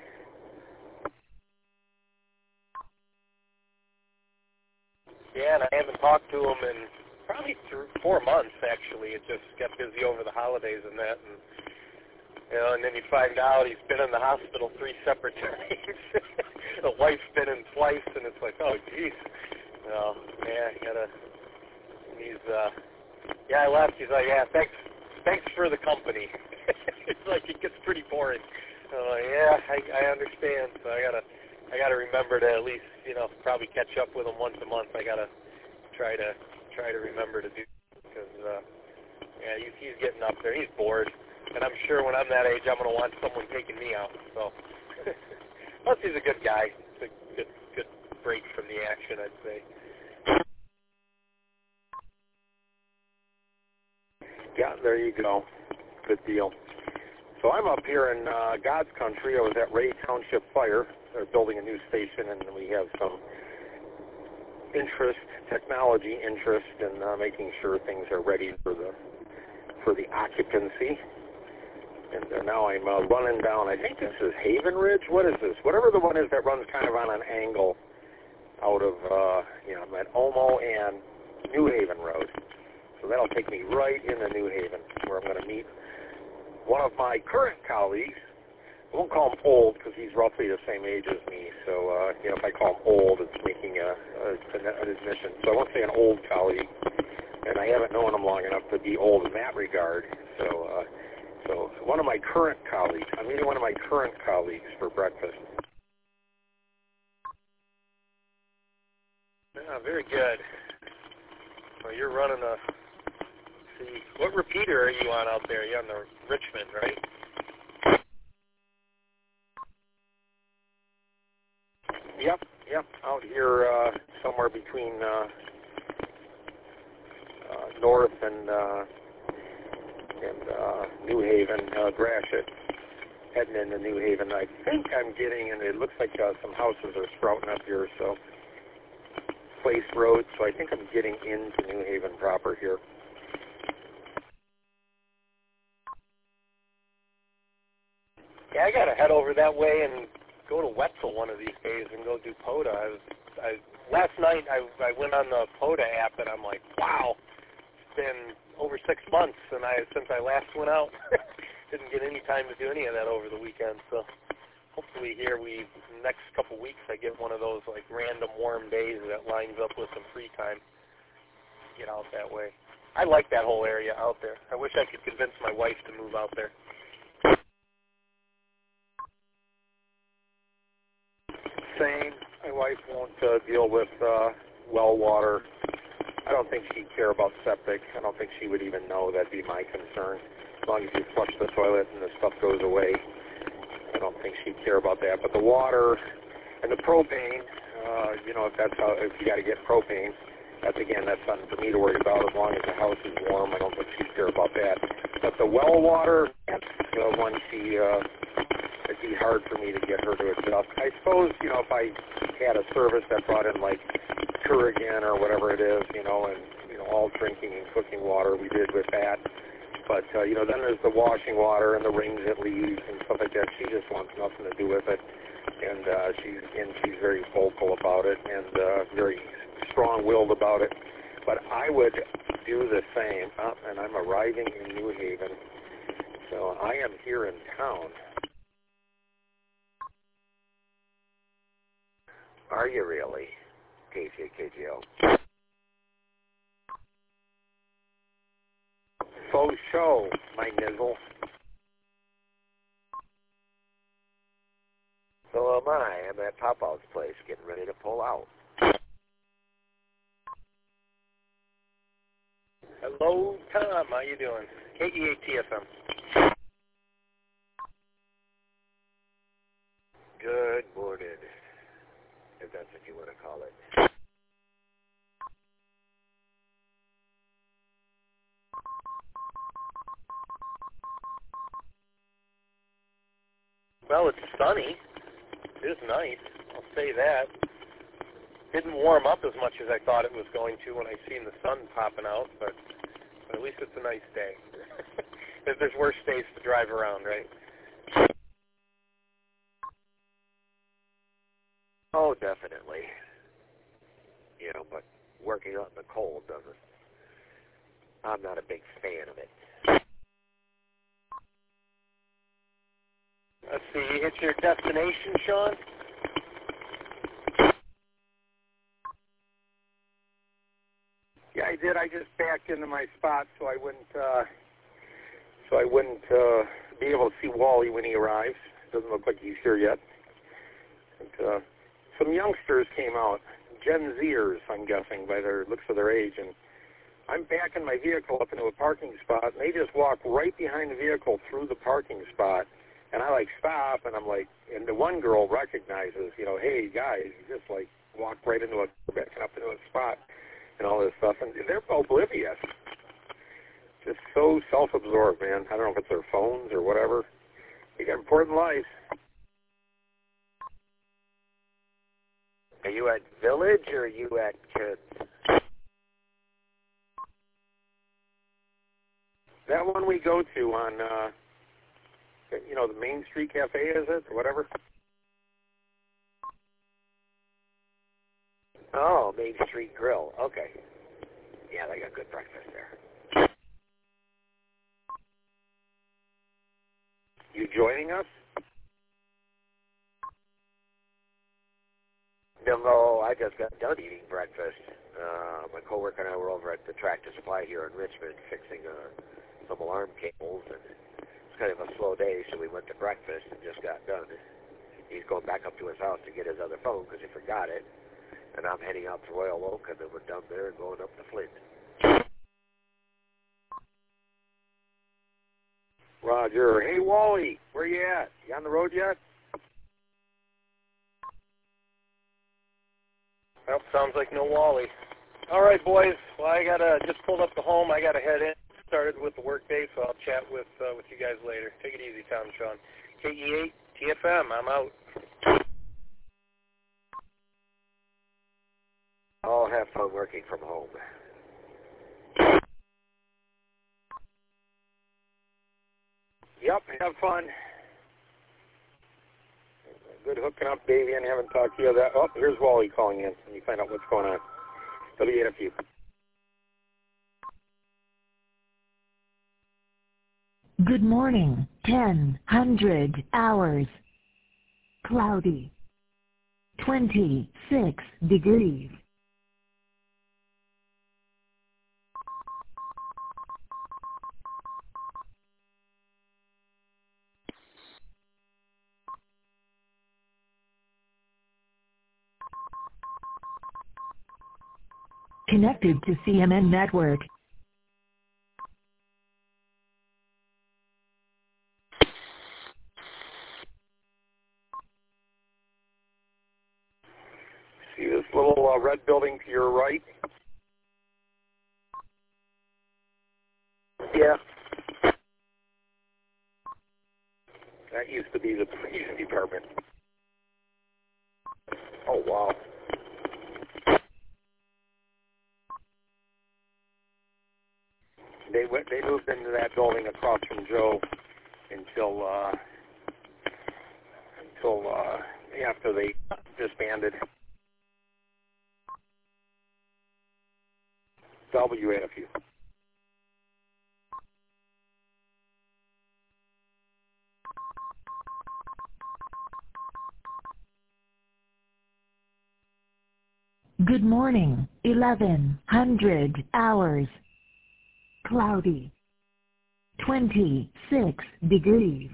Yeah, and I haven't talked to him in probably three, four months, actually. It just got busy over the holidays and that. And, you know, and then you find out he's been in the hospital three separate times. The wife's been in twice, and it's like, oh, geez. You know, yeah, you gotta, he's, uh, yeah, I left. He's like, yeah, thanks, thanks for the company. It's like, it gets pretty boring. Uh, yeah, I, I understand. So I gotta, I gotta remember to at least, you know, probably catch up with him once a month. I gotta try to, try to remember to do, because, uh, yeah, he's, he's getting up there. He's bored. And I'm sure when I'm that age, I'm going to want someone taking me out. So, plus he's a good guy. It's a good, good break from the action, I'd say. Yeah, there you go. Good deal. So I'm up here in uh, God's country. I was at Ray Township Fire. They're building a new station, and we have some interest, technology interest, in uh, making sure things are ready for the for the occupancy. And uh, now I'm uh, running down, I think this is Haven Ridge. What is this? Whatever the one is that runs kind of on an angle out of, uh, you know, at Omo and New Haven Road. So that'll take me right into New Haven, where I'm going to meet one of my current colleagues. I won't call him old because he's roughly the same age as me. So, uh, you know, if I call him old, it's making a, a, an admission. So I won't say an old colleague, and I haven't known him long enough to be old in that regard. So, uh, So one of my current colleagues, I'm meeting one of my current colleagues for breakfast. Yeah, very good. Well, you're running a, see, what repeater are you on out there? You're on the Richmond, right? Yep, yep, out here uh, somewhere between uh, uh, North and uh, and uh, New Haven, uh, Gratiot, heading into New Haven. I think I'm getting, and it looks like uh, some houses are sprouting up here, so Place Road, so I think I'm getting into New Haven proper here. Yeah, I got to head over that way and go to Wetzel one of these days and go do POTA. I was, I, last night I, I went on the POTA app and I'm like, wow, it's been over six months and I since I last went out. Didn't get any time to do any of that over the weekend. So hopefully here we, next couple weeks, I get one of those like random warm days that lines up with some free time. Get out that way. I like that whole area out there. I wish I could convince my wife to move out there. Same. My wife won't uh, deal with uh, well water. I don't think she'd care about septic. I don't think she would even know. That'd be my concern. As long as you flush the toilet and the stuff goes away, I don't think she'd care about that. But the water and the propane, uh, you know, if that's how, if you got to get propane, that's again, that's something for me to worry about. As long as the house is warm, I don't think she'd care about that. But the well water, that's the one she. Uh, It'd be hard for me to get her to adjust. I suppose, you know, if I had a service that brought in, like, Keurig or whatever it is, you know, and, you know, all drinking and cooking water, we did with that. But, uh, you know, then there's the washing water and the rings it leaves and stuff like that. She just wants nothing to do with it. And uh, she's and she's very vocal about it and uh, very strong-willed about it. But I would do the same. Uh, and I'm arriving in New Haven. So I am here in town. Are you really? K C K G O. Faux show, my nizzle. So am I. I'm at Pop-Out's place getting ready to pull out. Hello, Tom. How you doing? K E A T F M. Good morning, if that's what you want to call it. Well, it's sunny. It is nice. I'll say that. Didn't warm up as much as I thought it was going to when I seen the sun popping out, but, but at least it's a nice day. There's worse days to drive around, right? Oh, definitely. You know, but working out in the cold doesn't. I'm not a big fan of it. Let's see, you hit your destination, Sean? Yeah, I did. I just backed into my spot so I wouldn't, uh, so I wouldn't uh, be able to see Wally when he arrives. Doesn't look like he's here yet. And, uh, some youngsters came out, Gen Zers, I'm guessing, by their looks of their age, and I'm backing my vehicle up into a parking spot, and they just walk right behind the vehicle through the parking spot, and I, like, stop, and I'm like, and the one girl recognizes, you know, hey, guys, you just, like, walk right into a, backing up into a spot, and all this stuff, and they're oblivious. Just so self-absorbed, man. I don't know if it's their phones or whatever. They got important lives. Are you at Village or are you at Kids? That one we go to on, uh, you know, the Main Street Cafe, is it, or whatever? Oh, Main Street Grill. Okay. Yeah, they got good breakfast there. You joining us? No, I just got done eating breakfast. Uh, my coworker and I were over at the Tractor Supply here in Richmond fixing uh, some alarm cables, and it's kind of a slow day, so we went to breakfast and just got done. He's going back up to his house to get his other phone because he forgot it, and I'm heading out to Royal Oak, and then we're done there and going up to Flint. Roger. Hey, Wally, where you at? You on the road yet? Well, sounds like no Wally. All right, boys. Well, I gotta just pulled up the home. I gotta head in. started with the workday, so I'll chat with uh, with you guys later. Take it easy, Tom and Sean. K E eight T F M, I'm out. I'll have fun working from home. Yep, have fun. Good hooking up, Davey, and haven't talked to you. That. Oh, here's Wally calling in. Let me find out what's going on. He'll be in a few. Good morning. ten hundred hours. Cloudy. twenty-six degrees. Connected to C M N Network. See this little uh, red building to your right? Yeah. That used to be the police department. Oh, wow. They went. They moved into that building across from Joe until uh, until uh, after they disbanded. W had a few. Good morning. eleven hundred hours. Cloudy. twenty-six degrees.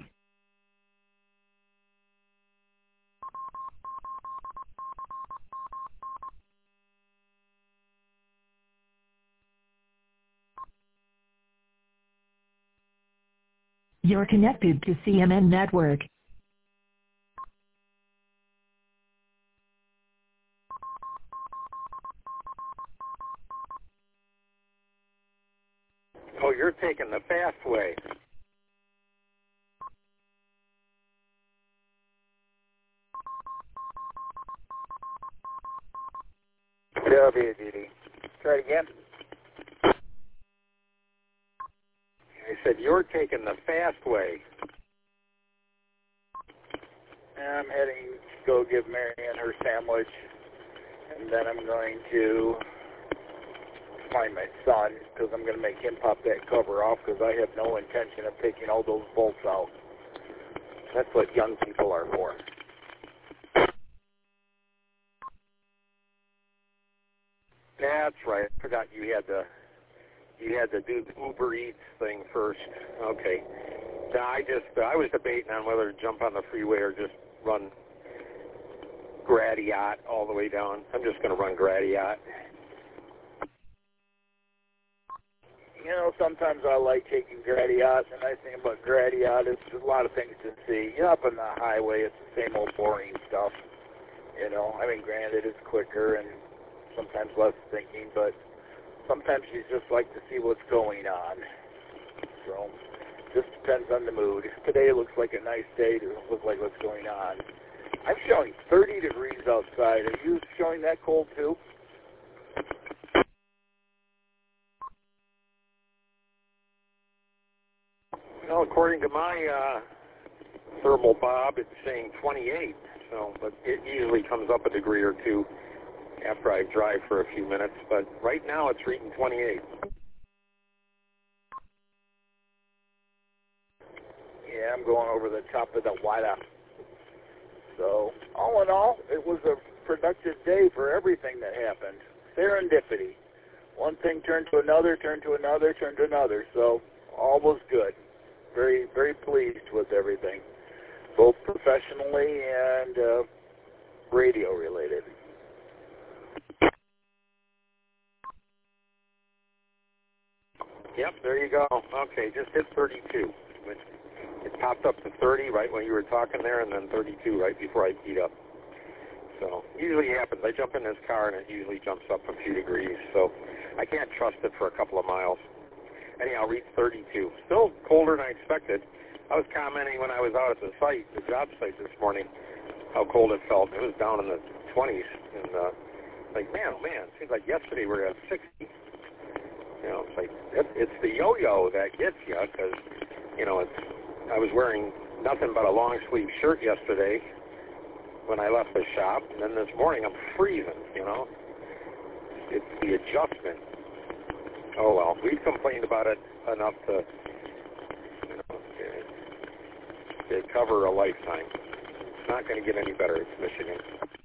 You're connected to C M N Network. Oh, you're taking the fast way. W D D. Try it again. I said you're taking the fast way. I'm heading to go give Marianne her sandwich, and then I'm going to find my son, because I'm going to make him pop that cover off, because I have no intention of taking all those bolts out. That's what young people are for. That's right. I forgot you had to you had to do the Uber Eats thing first. Okay. Now, I just I was debating on whether to jump on the freeway or just run Gradiat all the way down. I'm just going to run Gradiat. You know, sometimes I like taking Gradiat, and I think about Gradiat is a lot of things to see. You know, up on the highway, it's the same old boring stuff. You know, I mean, granted, it's quicker and sometimes less thinking, but sometimes you just like to see what's going on. So, just depends on the mood. Today looks like a nice day to look like what's going on. I'm showing thirty degrees outside. Are you showing that cold too? Well, according to my uh, thermal bob, it's saying twenty-eight. So, but it usually comes up a degree or two after I drive for a few minutes. But right now, it's reading twenty-eight. Yeah, I'm going over the top of the water. So, all in all, it was a productive day for everything that happened. Serendipity. One thing turned to another, turned to another, turned to another. So, all was good. Very, very pleased with everything, both professionally and uh, radio related. Yep, there you go. Okay, just hit thirty-two. It popped up to thirty right when you were talking there, and then thirty-two right before I beat up. So usually happens. I jump in this car, and it usually jumps up a few degrees. So I can't trust it for a couple of miles. anyhow, reached thirty-two. Still colder than I expected. I was commenting when I was out at the site, the job site this morning, how cold it felt. It was down in the twenties, and uh, like, man, oh man, it seems like yesterday we were at sixty. You know, it's like, it, it's the yo-yo that gets you, because, you know, it's, I was wearing nothing but a long-sleeve shirt yesterday when I left the shop, and then this morning I'm freezing, you know. It's the adjustment. Oh, well, we've complained about it enough to, you know, to cover a lifetime. It's not going to get any better. It's Michigan.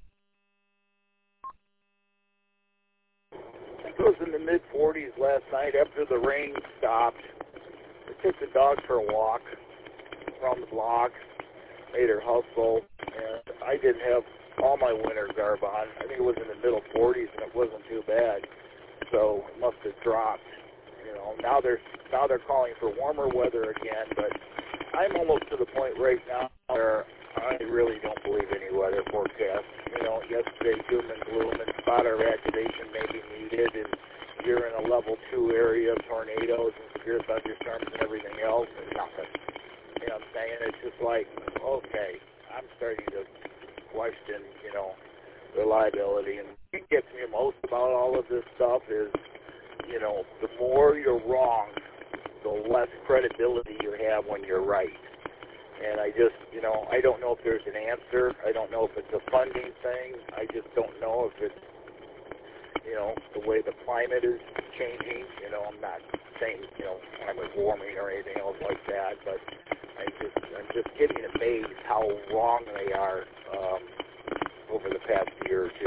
It was in the mid forties last night after the rain stopped. I took the dog for a walk around the block, made her hustle, and I didn't have all my winter garb on. I think it was in the middle forties, and it wasn't too bad. So it must have dropped. You know, now they're now they're calling for warmer weather again, but I'm almost to the point right now where I really don't believe any weather forecast. You know, yesterday doom and gloom and spotter activation may be needed, and you're in a level two area of tornadoes and severe thunderstorms and everything else, and nothing. You know what I'm saying? It's just like, okay, I'm starting to question, you know, reliability. And what gets me most about all of this stuff is, you know, the more you're wrong, the less credibility you have when you're right. And I just, you know, I don't know if there's an answer. I don't know if it's a funding thing. I just don't know if it's, you know, the way the climate is changing. You know, I'm not saying, you know, climate warming or anything else like that, but I just, I'm just getting amazed how wrong they are um, over the past year or two.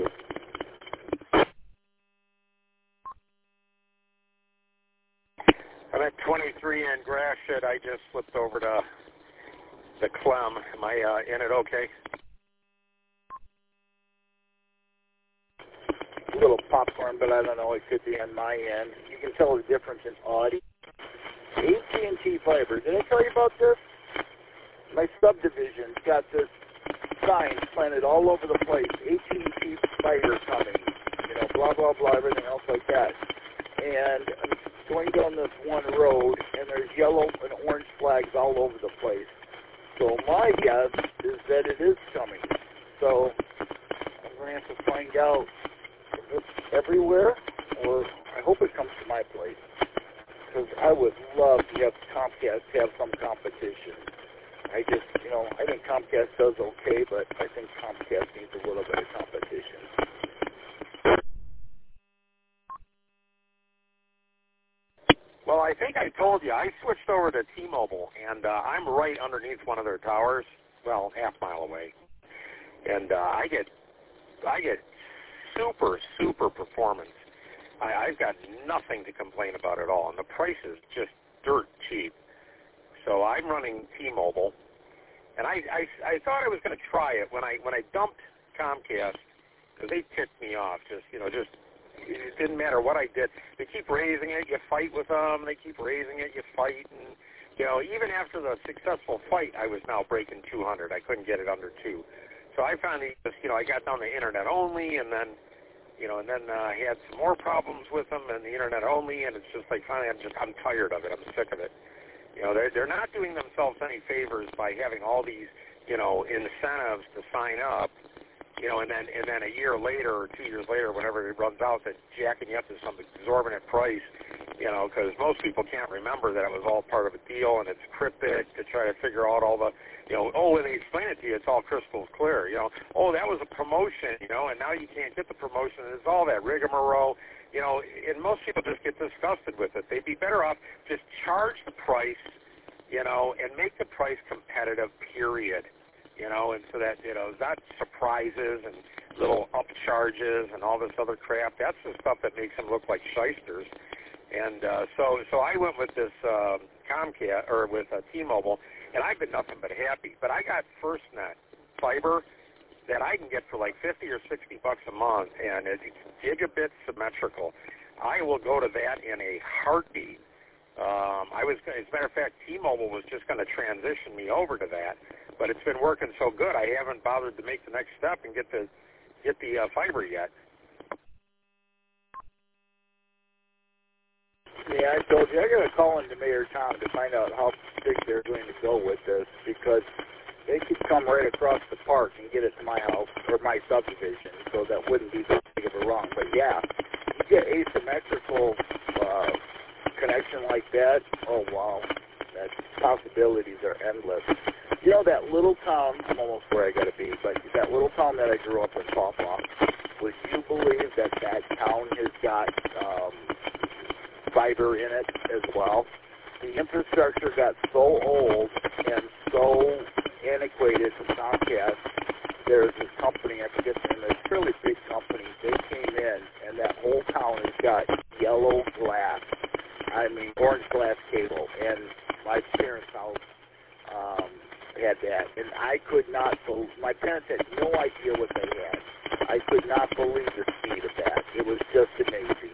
I'm at twenty-three in Gratiot. I just flipped over to the Clem. Am I uh, in it okay? A little popcorn, but I don't know. It could be on my end. You can tell the difference in audio. A T and T Fiber. Did I tell you about this? My subdivision's got this sign planted all over the place. A T and T Fiber coming. You know, blah, blah, blah, everything else like that. And I'm going down this one road, and there's yellow and orange flags all over the place. So my guess is that it is coming. So I'm going to have to find out if it's everywhere, or I hope it comes to my place. Because I would love to have Comcast have some competition. I just, you know, I think Comcast does okay, but I think Comcast needs a little bit of competition. Well, I think I told you, I switched over to T-Mobile, and uh, I'm right underneath one of their towers, well, half mile away. And uh, I get I get super, super performance. I, I've got nothing to complain about at all, and the price is just dirt cheap. So I'm running T-Mobile, and I, I, I thought I was going to try it when I when I dumped Comcast, because they ticked me off, just, you know, just, it didn't matter what I did. They keep raising it, you fight with them. They keep raising it, you fight. And, you know, even after the successful fight, I was now breaking two hundred. I couldn't get it under two. So I finally just, you know, I got down to internet only, and then, you know, and then uh, I had some more problems with them and the internet only, and it's just like finally I'm just, I'm tired of it. I'm sick of it. You know, they're, they're not doing themselves any favors by having all these, you know, incentives to sign up. You know, and then and then a year later or two years later, whenever it runs out, that jacking you up to some exorbitant price, you know, because most people can't remember that it was all part of a deal, and it's cryptic to try to figure out all the, you know, oh, when they explain it to you, it's all crystal clear, you know, oh, that was a promotion, you know, and now you can't get the promotion, and it's all that rigmarole, you know, and most people just get disgusted with it. They'd be better off just charge the price, you know, and make the price competitive, period. You know, and so that, you know, not surprises and little upcharges and all this other crap. That's the stuff that makes them look like shysters. And uh, so so I went with this uh, Comcast, or with uh, T-Mobile, and I've been nothing but happy. But I got FirstNet fiber that I can get for like fifty or sixty bucks a month, and it's gigabit symmetrical. I will go to that in a heartbeat. Um, I was, as a matter of fact, T-Mobile was just going to transition me over to that, but it's been working so good, I haven't bothered to make the next step and get the get the uh, fiber yet. Yeah, I told you, I got to call into Mayor Tom to find out how big they're going to go with this, because they could come right across the park and get it to my house, or my subdivision, so that wouldn't be that big of a wrong. But yeah, you get asymmetrical uh, connection like that, oh wow, that possibilities are endless. You know that little town, I'm almost where I got to be, but that little town that I grew up in, Pawpaw, would you believe that that town has got um, fiber in it as well? The infrastructure got so old and so antiquated from Comcast. There's this company, I forget the name, it's a really big company. They came in, and that whole town has got yellow glass. I mean, orange glass cable. And my parents' house um, had that. And I could not believe, my parents had no idea what they had. I could not believe the speed of that. It was just amazing.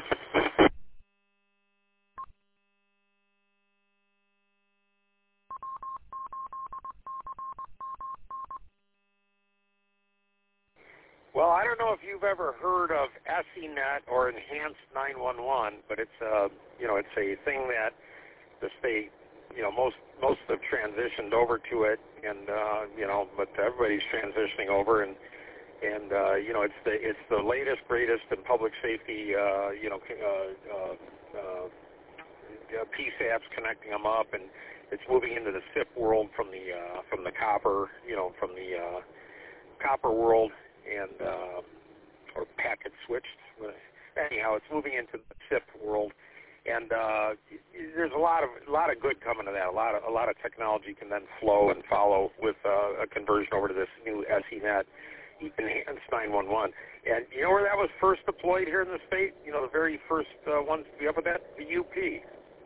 Well, I don't know if you've ever heard of ESSINet or Enhanced nine one one, but it's a, you know, it's a thing that the state, you know, most most have transitioned over to it, and uh, you know, but everybody's transitioning over, and and uh, you know, it's the it's the latest, greatest in public safety, uh, you know, uh, uh, uh, P SAPs, connecting them up, and it's moving into the S I P world from the uh, from the copper, you know, from the uh, copper world. And uh, or packet switched. Anyhow, it's moving into the S I P world, and uh, there's a lot of a lot of good coming to that. A lot of a lot of technology can then flow and follow with uh, a conversion over to this new ESSINet, Enhanced nine one one. And you know where that was first deployed here in the state? You know, the very first uh, ones to be up with that, the U P.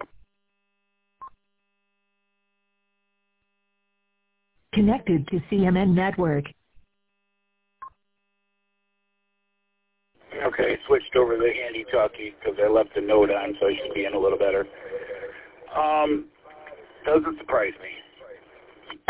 Connected to C M N Network. Okay, switched over to the handy-talkie because I left the note on, so I should be in a little better. Um, doesn't surprise me.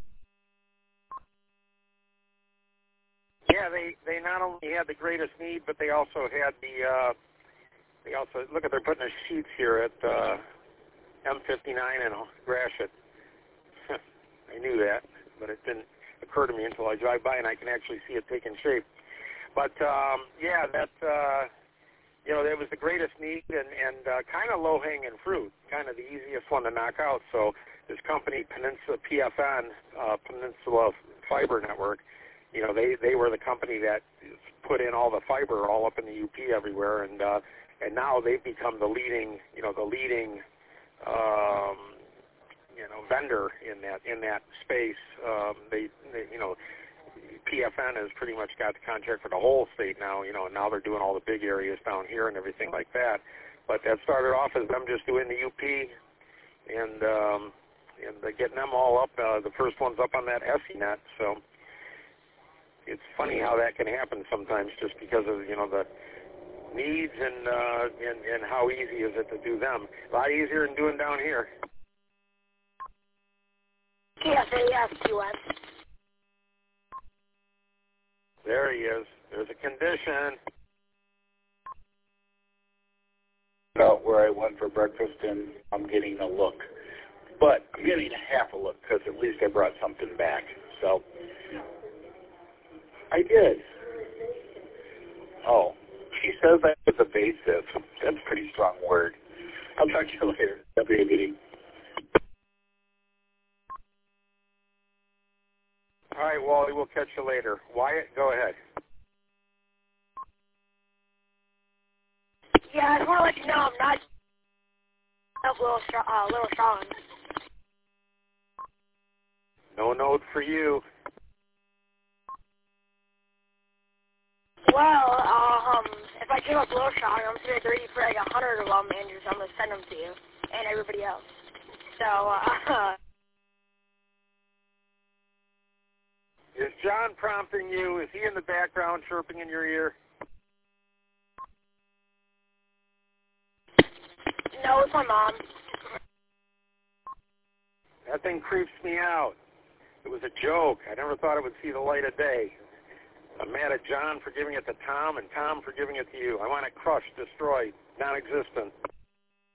Yeah, they, they not only had the greatest need, but they also had the, uh, they also, look at, they're putting the sheets here at uh, M fifty-nine and Gratiot. I knew that, but it didn't occur to me until I drive by and I can actually see it taking shape. But, um, yeah, that, uh, you know, it was the greatest need and, and uh, kind of low-hanging fruit, kind of the easiest one to knock out. So this company, Peninsula P F N, uh, Peninsula Fiber Network, you know, they, they were the company that put in all the fiber all up in the U P everywhere, and uh, and now they've become the leading, you know, the leading, um, you know, vendor in that in that space. Um, they, they, you know. P F N has pretty much got the contract for the whole state now, you know, and now they're doing all the big areas down here and everything like that. But that started off as them just doing the U P and um, and uh, getting them all up, uh, the first ones up on that ESSINet. So it's funny how that can happen sometimes just because of, you know, the needs and, uh, and, and how easy is it to do them. A lot easier than doing down here. K S A S Q M. There he is. There's a condition. Out where I went for breakfast, and I'm getting a look. But I'm getting a half a look because at least I brought something back. So I did. Oh, she says I was evasive. That's a pretty strong word. I'll talk to you later. W A B D. All right, Wally, we'll catch you later. Wyatt, go ahead. Yeah, I just want to let you know I'm not a little, uh, little strong. No note for you. Well, um, if I came up Little Strong, I'm going to ready for like a hundred of them, and just I'm going to send them to you and everybody else. So, uh, is John prompting you? Is he in the background chirping in your ear? No, it's my mom. That thing creeps me out. It was a joke. I never thought it would see the light of day. I'm mad at John for giving it to Tom, and Tom for giving it to you. I want it crushed, destroyed, non-existent.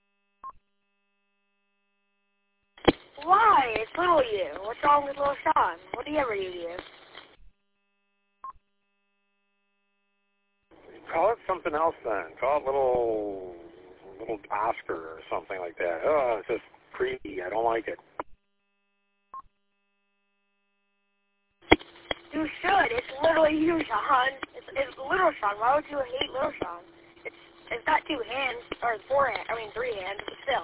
Why? It's little you. What's wrong with little Sean? What do you ever do to you? Call it something else then. Call it little, little Oscar or something like that. Oh, it's just creepy. I don't like it. You should. It's literally you, Sean. It's, it's little Sean. Why would you hate little Sean? It's it's got two hands, or four hands. I mean three hands, but still.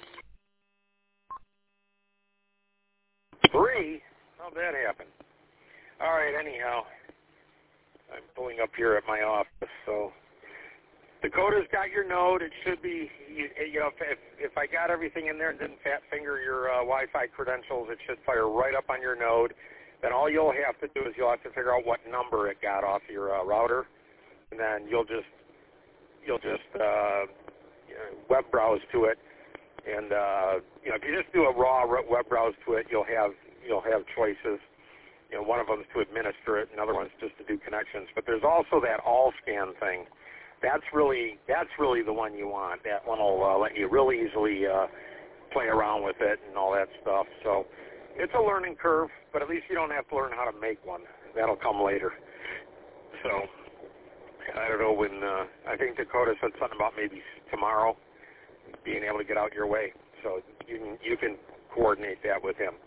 Three? How'd that happen? All right. Anyhow, I'm pulling up here at my office. So Dakota's got your node. It should be, you, you know, if, if I got everything in there and didn't fat finger your uh, Wi-Fi credentials, it should fire right up on your node. Then all you'll have to do is you'll have to figure out what number it got off your uh, router, and then you'll just you'll just uh, you know, web browse to it. And uh, you know, if you just do a raw web browse to it, you'll have you'll have choices. You know, one of them is to administer it, another one's just to do connections. But there's also that all scan thing. That's really that's really the one you want. That one will uh, let you really easily uh, play around with it and all that stuff. So it's a learning curve, but at least you don't have to learn how to make one. That'll come later. So I don't know when. Uh, I think Dakota said something about maybe tomorrow being able to get out your way. So you can you can coordinate that with him.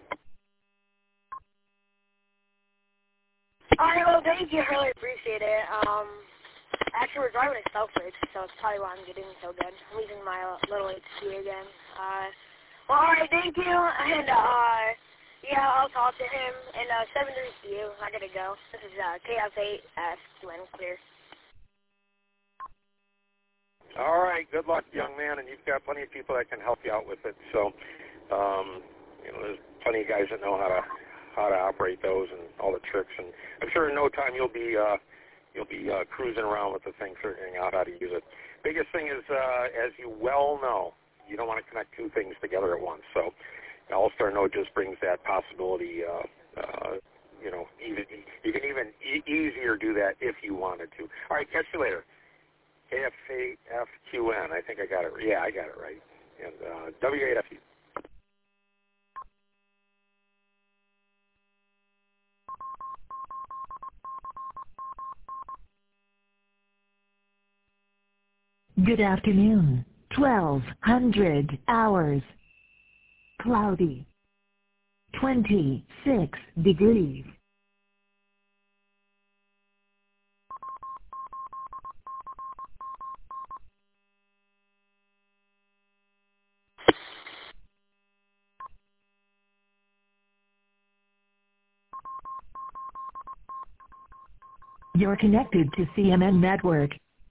All right, well, thank you. I really appreciate it. Um, actually, we're driving to Selfridge, so it's probably why I'm getting so good. I'm using my little H C again. Uh, well, all right, thank you. And, uh, yeah, I'll talk to him. And uh, seven three to you. I got to go. This is uh, K F eight S Q N clear. All right, good luck, young man. And you've got plenty of people that can help you out with it. So, um, you know, there's plenty of guys that know how to how to operate those and all the tricks, and I'm sure in no time you'll be uh, you'll be uh, cruising around with the thing, figuring out how to use it. Biggest thing is, uh, as you well know, you don't want to connect two things together at once. So, All-Star Node just brings that possibility. Uh, uh, you know, even you can even e- easier do that if you wanted to. All right, catch you later. K F eight F Q N. I think I got it. Yeah, I got it right. And uh, W eight F U. Good afternoon. twelve hundred hours. Cloudy. twenty-six degrees. You're connected to C M N Network.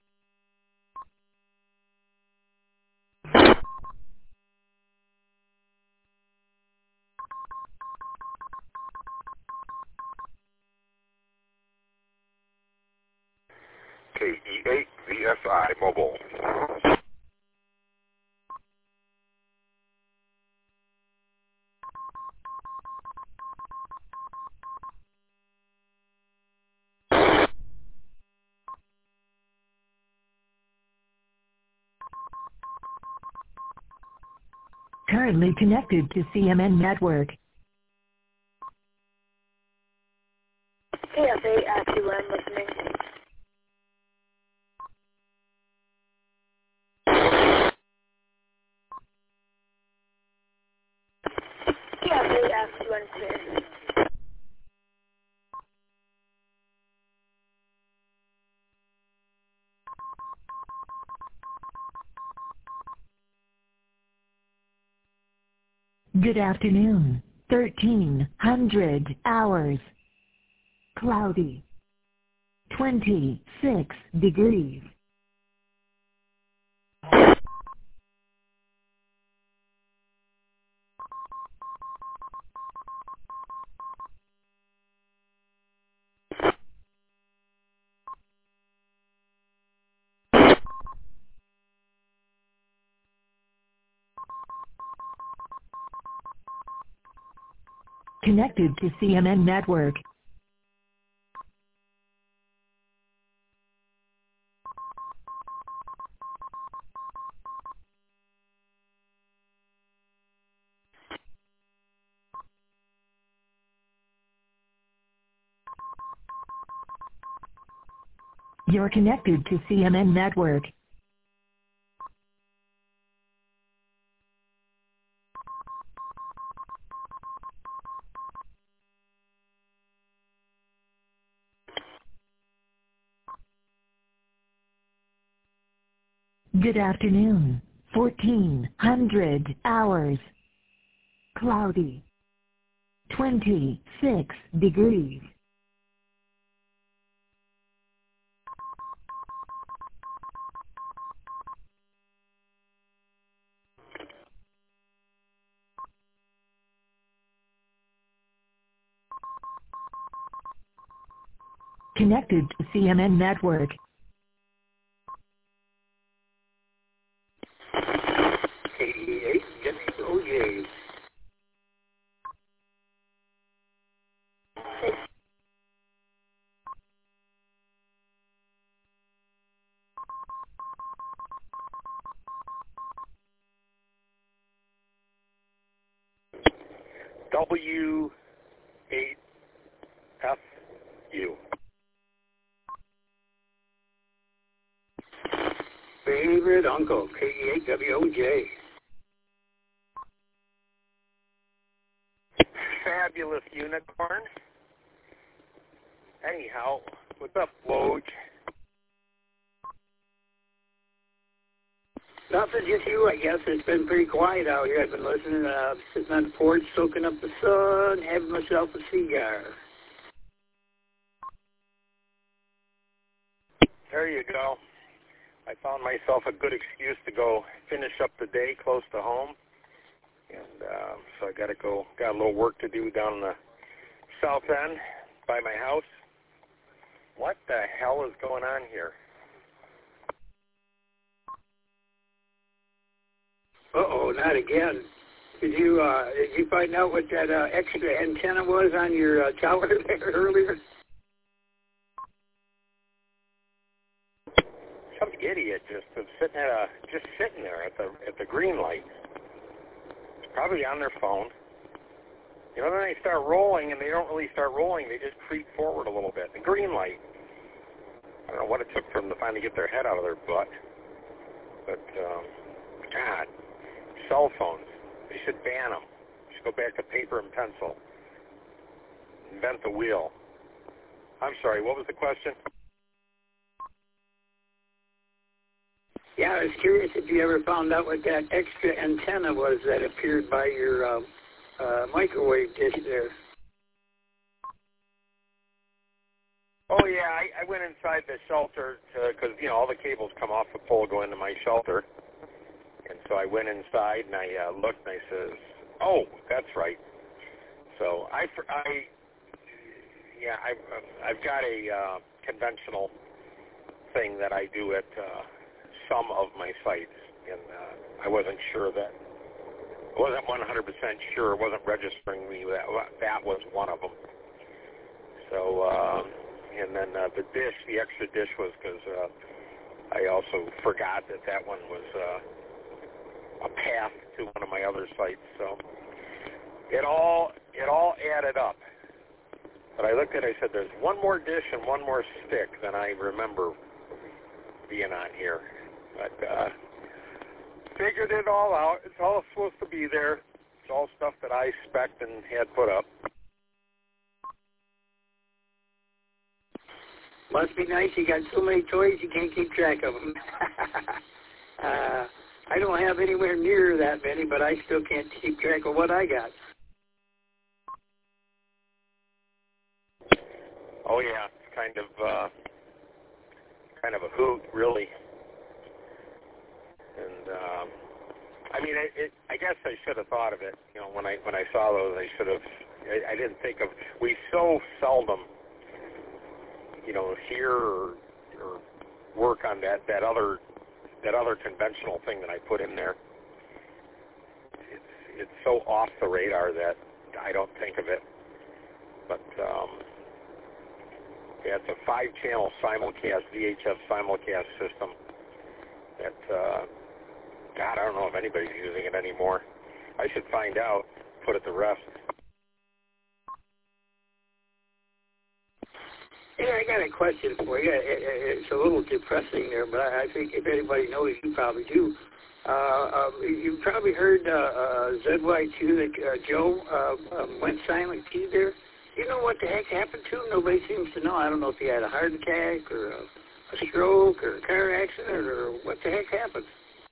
K E eight V S I Mobile. Currently connected to C M N Network. K F eight S Q N listening. K F eight S Q N clear. Good afternoon. thirteen hundred hours. Cloudy. twenty-six degrees. Connected to C M N Network. You're connected to C M N Network. Good afternoon. fourteen hundred hours. Cloudy. twenty-six degrees. Connected to C M N Network. K E eight W O J. W eight F U. Favorite uncle, K E eight W O J. Fabulous unicorn. Anyhow, what's up, Woj? Nothing, just you, I guess. It's been pretty quiet out here. I've been listening, uh, sitting on the porch, soaking up the sun, having myself a cigar. There you go. I found myself a good excuse to go finish up the day close to home. And um, so I got to go, got a little work to do down in the south end by my house. What the hell is going on here? Uh-oh, not again. Did you uh, did you find out what that uh, extra antenna was on your uh, tower there earlier? Some idiot just was sitting at a, just sitting there at the at the green light. Probably on their phone. You know, then they start rolling, and they don't really start rolling. They just creep forward a little bit. The green light. I don't know what it took for them to finally get their head out of their butt. But, um, God, cell phones. They should ban them. They should go back to paper and pencil. Invent the wheel. I'm sorry, what was the question? Yeah, I was curious if you ever found out what that extra antenna was that appeared by your uh, uh, microwave dish there. Oh, yeah, I, I went inside the shelter because, you know, all the cables come off the pole go into my shelter. And so I went inside and I uh, looked and I says, oh, that's right. So I, I yeah, I've, I've got a uh, conventional thing that I do at uh, some of my sites, and uh, I wasn't sure that, I wasn't one hundred percent sure, it wasn't registering me that that was one of them. So, uh, and then uh, the dish, the extra dish was because uh, I also forgot that that one was uh, a path to one of my other sites. So it all it all added up. But I looked at it, I said, there's one more dish and one more stick than I remember being on here. But uh, figured it all out. It's all supposed to be there. It's all stuff that I spec'd and had put up. Must be nice. You got so many toys you can't keep track of them. uh, I don't have anywhere near that many, but I still can't keep track of what I got. Oh yeah, it's kind of uh, kind of a hoot, really. And um, I mean, it, it, I guess I should have thought of it. You know, when I when I saw those, I should have. I, I didn't think of. We so seldom, you know, hear or, or work on that that other that other conventional thing that I put in there. It's it's so off the radar that I don't think of it. But um, yeah, it's a five-channel simulcast V H F simulcast system. That uh, God, I don't know if anybody's using it anymore. I should find out, put it to rest. Hey, I got a question for you. It, it, it's a little depressing there, but I, I think if anybody knows, you probably do. Uh, um, you probably heard uh, uh, Z Y two, that uh, Joe uh, um, went silent key there. You know what the heck happened to him? Nobody seems to know. I don't know if he had a heart attack or a, a stroke or a car accident or what the heck happened.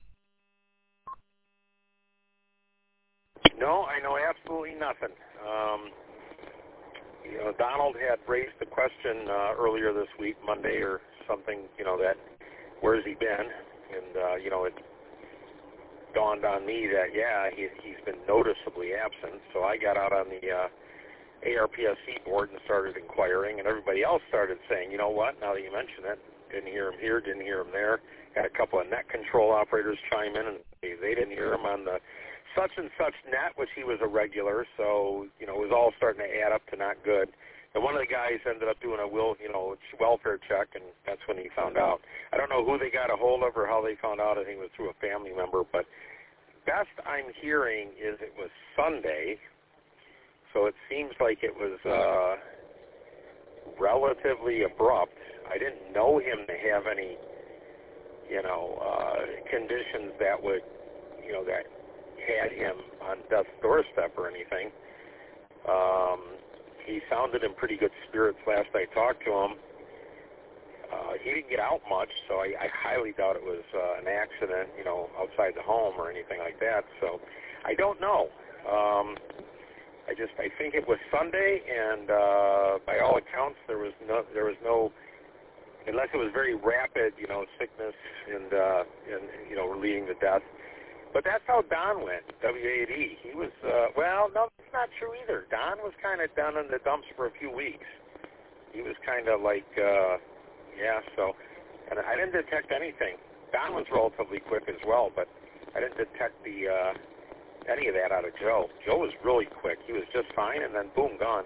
No, I know absolutely nothing. Um, you know, Donald had raised the question uh, earlier this week, Monday or something, you know, that where's he been? And, uh, you know, it dawned on me that, yeah, he, he's been noticeably absent. So I got out on the uh, A R P S C board and started inquiring, and everybody else started saying, you know what, now that you mention it, didn't hear him here, didn't hear him there. Had a couple of net control operators chime in, and they, they didn't hear him on the such and such net, which he was a regular, so, you know, it was all starting to add up to not good. And one of the guys ended up doing a will, you know, welfare check, and that's when he found out. I don't know who they got a hold of or how they found out. I think it was through a family member, but best I'm hearing is it was Sunday, so it seems like it was uh, relatively abrupt. I didn't know him to have any, you know, uh, conditions that would, you know, that had him on death's doorstep or anything. Um, he sounded in pretty good spirits last I talked to him. Uh, he didn't get out much, so I, I highly doubt it was uh, an accident, you know, outside the home or anything like that. So I don't know. Um, I just I think it was Sunday, and uh, by all accounts, there was no there was no unless it was very rapid, you know, sickness and uh, and you know, leading to death. But that's how Don went, W A D. He was, uh, well, no, it's not true either. Don was kind of down in the dumps for a few weeks. He was kind of like, uh, yeah, so, and I didn't detect anything. Don was relatively quick as well, but I didn't detect the uh, any of that out of Joe. Joe was really quick. He was just fine, and then boom, gone.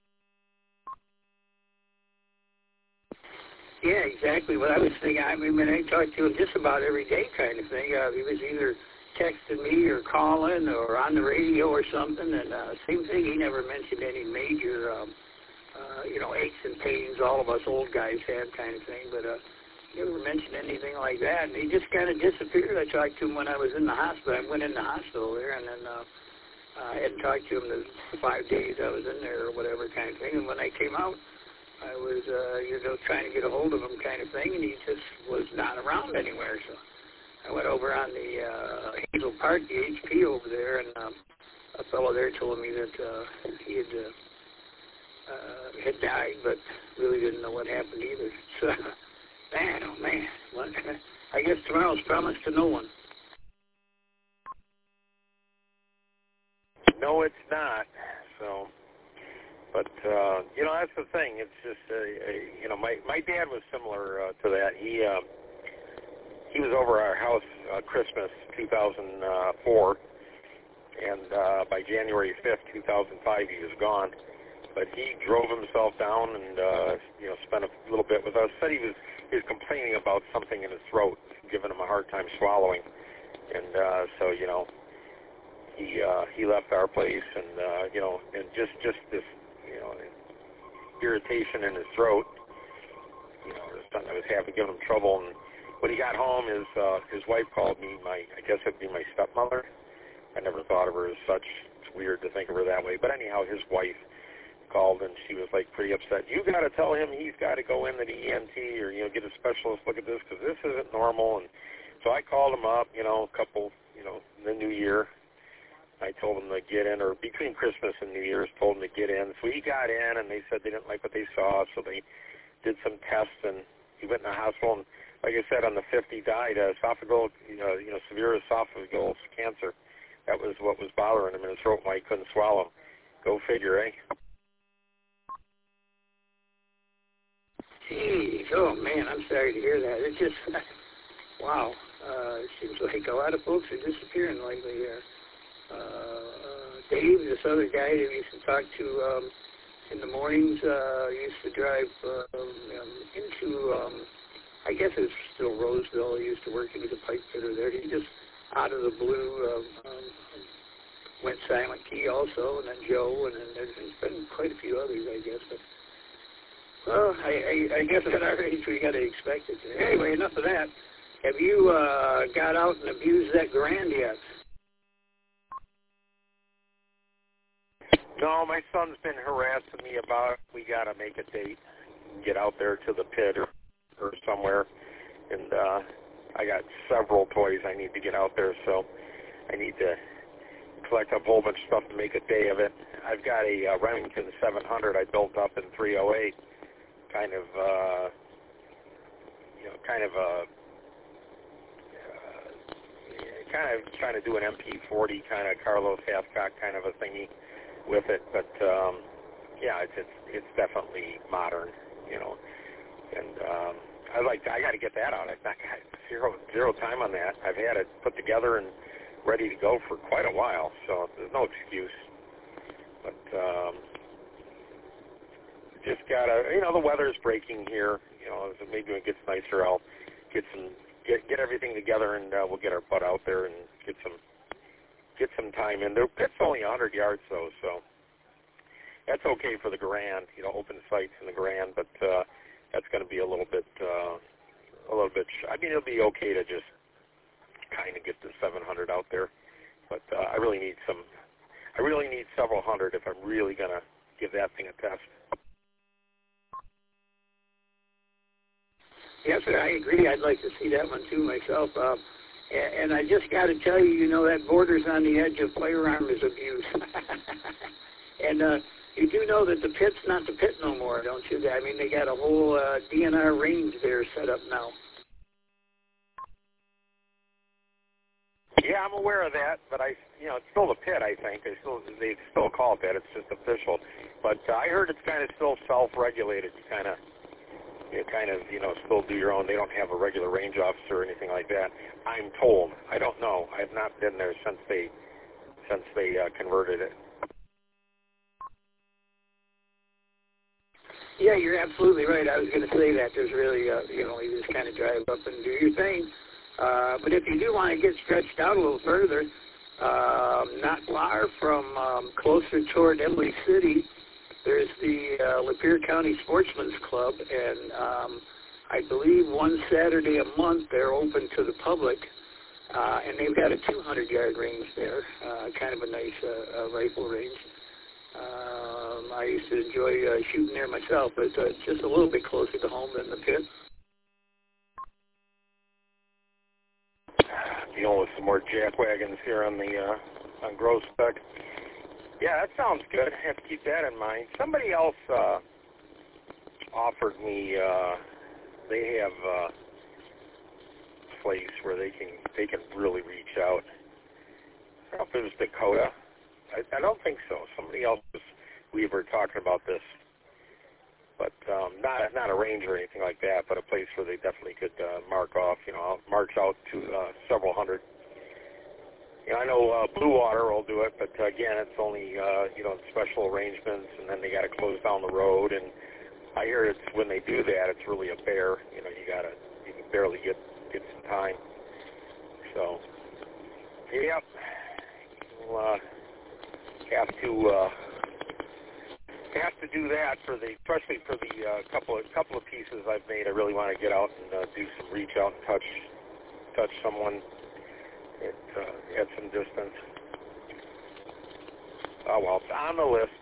Yeah, exactly what I was thinking. I mean, I talked to him just about every day kind of thing. Uh, he was either texting me or calling or on the radio or something, and uh, same thing, he never mentioned any major, um, uh, you know, aches and pains all of us old guys had kind of thing, but uh, he never mentioned anything like that, and he just kind of disappeared. I talked to him when I was in the hospital. I went in the hospital there, and then uh, I hadn't talked to him the five days I was in there or whatever kind of thing, and when I came out, I was, uh, you know, trying to get a hold of him kind of thing, and he just was not around anywhere, so I went over on the uh, Hazel Park, the H P over there, and um, a fellow there told me that uh, he had uh, uh, had died, but really didn't know what happened either. So, man, oh man, what? I guess tomorrow's promised to no one. No, it's not. So, but uh, you know, that's the thing. It's just, uh, uh, you know, my my dad was similar uh, to that. He. Uh, He was over our house uh, Christmas two thousand four, and uh, by January fifth, two thousand five, he was gone. But he drove himself down and, uh, you know, spent a little bit with us. Said he was he was complaining about something in his throat, giving him a hard time swallowing. And uh, so, you know, he uh, he left our place, and uh, you know, and just just this, you know, irritation in his throat. You know, something that was having given him trouble. And when he got home, his uh, his wife called me my, I guess it'd be my stepmother. I never thought of her as such. It's weird to think of her that way. But anyhow, his wife called, and she was like pretty upset. You got to tell him he's got to go in to the E M T or, you know, get a specialist look at this, because this isn't normal. And so I called him up, you know, a couple, you know, in the new year. I told him to get in, or between Christmas and New Year's, told him to get in. So he got in, and they said they didn't like what they saw, so they did some tests, and he went in the hospital. And like I said, on the fifth, he died of esophageal, you know, you know, severe esophageal cancer. That was what was bothering him in his throat, why he couldn't swallow. Go figure, eh? Geez, oh man, I'm sorry to hear that. It just, wow. Uh, it seems like a lot of folks are disappearing lately here. Uh, uh, Dave, this other guy that we used to talk to um, in the mornings, uh, used to drive uh, um, into, um, I guess it's still Roseville. He used to work as a pipe fitter there. He just, out of the blue, um, um, went silent key also, and then Joe, and then there's been quite a few others, I guess. But Well, I, I, I guess at our age we got to expect it. Anyway, enough of that. Have you uh, got out and abused that Grand yet? No, my son's been harassing me about it. We got to make a date, get out there to the pit or, or somewhere. And uh, I got several toys I need to get out there, so I need to collect up a whole bunch of stuff to make a day of it. I've got a uh, Remington seven hundred I built up in three oh eight, kind of, uh, you know, kind of a, uh, kind of trying to do an M P forty kind of Carlos Halfcock kind of a thingy with it, but um, yeah, it's, it's it's definitely modern, you know, and um, I like to, I got to get that out. I've got zero zero time on that. I've had it put together and ready to go for quite a while, so there's no excuse. But um, just gotta, you know, the weather's breaking here. You know, so maybe when it gets nicer, I'll get some get get everything together, and uh, we'll get our butt out there and get some get some time in. The pit's only one hundred yards though, so that's okay for the Grand. You know, open sights in the Grand, but uh, that's going to be a little bit uh, a little bit. Sh- I mean, it'll be okay to just kind of get the seven hundred out there, but uh, I really need some. I really need several hundred if I'm really going to give that thing a test. Yes, sir, I agree. I'd like to see that one too myself. Uh, and, and I just got to tell you, you know, that borders on the edge of firearms abuse. and uh, you do know that the pit's not the pit no more, don't you? I mean, they got a whole uh, D N R range there set up now. Yeah, I'm aware of that, but I, you know, it's still the pit. I think they still they still call it that. It's just official. But uh, I heard it's kind of still self-regulated. You kind of, you kind of, you know, still do your own. They don't have a regular range officer or anything like that. I'm told. I don't know. I have not been there since they since they uh, converted it. Yeah, you're absolutely right. I was going to say that. There's really, uh, you know, you just kind of drive up and do your thing. Uh, but if you do want to get stretched out a little further, um, not far from um, closer toward Emily City, there's the uh, Lapeer County Sportsman's Club, and um, I believe one Saturday a month they're open to the public, uh, and they've got a two hundred yard range there, uh, kind of a nice uh, uh, rifle range. Um, I used to enjoy uh, shooting there myself, but uh, it's just a little bit closer to home than the pit. Dealing with some more jack wagons here on the uh, on Gross Spec. Yeah, that sounds good. I have to keep that in mind. Somebody else uh, offered me. Uh, they have uh, a place where they can they can really reach out. I don't know if it was Dakota. I, I don't think so. Somebody else was. We were talking about this, but um, not not a range or anything like that, but a place where they definitely could uh, mark off, you know, march out to uh, several hundred. You know, I know uh, Blue Water will do it, but uh, again, it's only uh, you know special arrangements, and then they got to close down the road. And I hear it's when they do that, it's really a bear. You know, you gotta you can barely get get some time. So, yep, we'll uh, have to. Uh, have to do that for the, especially for the uh, couple of couple of pieces I've made. I really want to get out and uh, do some reach out and touch touch someone at uh, at some distance. Oh well, it's on the list.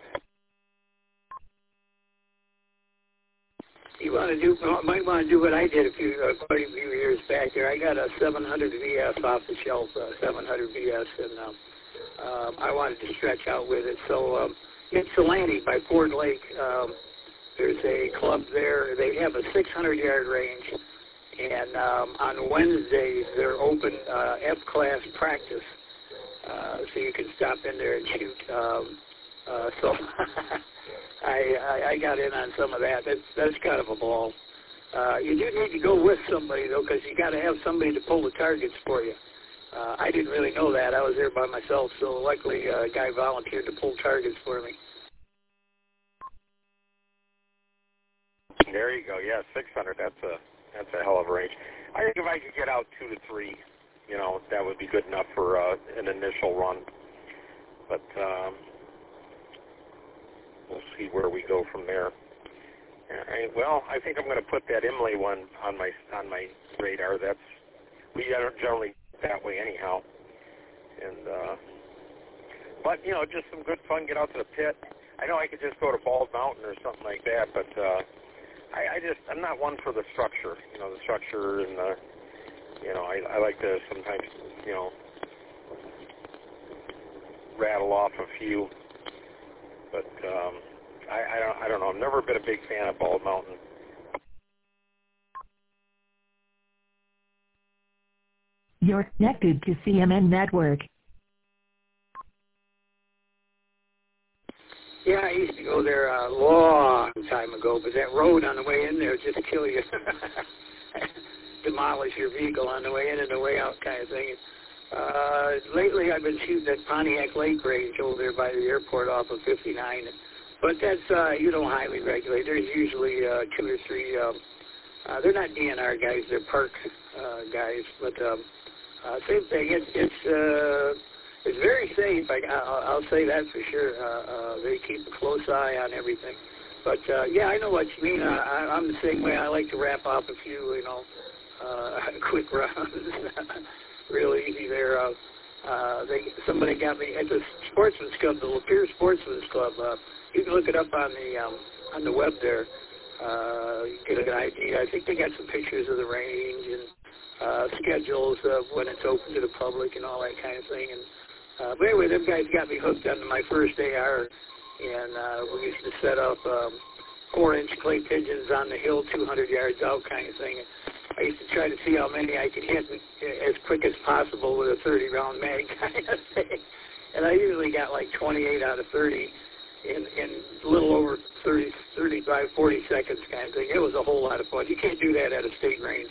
You want to do? Might want to do what I did a few uh, quite a few years back there. I got a seven hundred V S off the shelf, uh, seven hundred V S, and um, um, I wanted to stretch out with it. So. Um, In Solani by Ford Lake, um, there's a club there. They have a six hundred yard range, and um, on Wednesdays they're open uh, F-class practice, uh, so you can stop in there and shoot. Um, uh, so I, I, I got in on some of that. That's, that's kind of a ball. Uh, you do need to go with somebody, though, because you got to have somebody to pull the targets for you. Uh, I didn't really know that. I was there by myself, so luckily uh, a guy volunteered to pull targets for me. There you go. Yeah, six hundred. That's a that's a hell of a range. I think if I could get out two to three, you know, that would be good enough for uh, an initial run. But um, we'll see where we go from there. All right. Well, I think I'm going to put that Imlay one on my on my radar. That's we don't generally that way anyhow. And uh, but you know, just some good fun. Get out to the pit. I know I could just go to Bald Mountain or something like that, but uh, I, I just I'm not one for the structure. You know, the structure and the you know I, I like to sometimes you know rattle off a few, but. Um, I, I don't. I don't know. I've never been a big fan of Bald Mountain. You're connected to C M N Network. Yeah, I used to go there a long time ago, but that road on the way in there just kill you. Demolish your vehicle on the way in and the way out kind of thing. Uh, lately, I've been shooting at Pontiac Lake Range over there by the airport off of fifty-nine. But that's, uh, you don't highly regulate. There's usually uh, two or three, um, uh, they're not D N R guys, they're park uh, guys. But um, uh, same thing, it's it's, uh, it's very safe, I, I'll, I'll say that for sure. Uh, uh, they keep a close eye on everything. But, uh, yeah, I know what you mean. I, I, I'm the same way. I like to wrap up a few, you know, uh, quick rounds. Real easy there. Uh, uh, they, somebody got me at the Sportsman's Club, the Lapeer Sportsman's Club. Uh, You can look it up on the um, on the web there. Uh, you get an idea. I think they got some pictures of the range and uh, schedules of when it's open to the public and all that kind of thing. And uh, but anyway, them guys got me hooked onto my first A R, and uh, we used to set up um, four-inch clay pigeons on the hill, two hundred yards out, kind of thing. And I used to try to see how many I could hit as quick as possible with a thirty-round mag, kind of thing. And I usually got like twenty-eight out of thirty. In, in a little over thirty, thirty-five, forty seconds kind of thing. It was a whole lot of fun. You can't do that at a state range.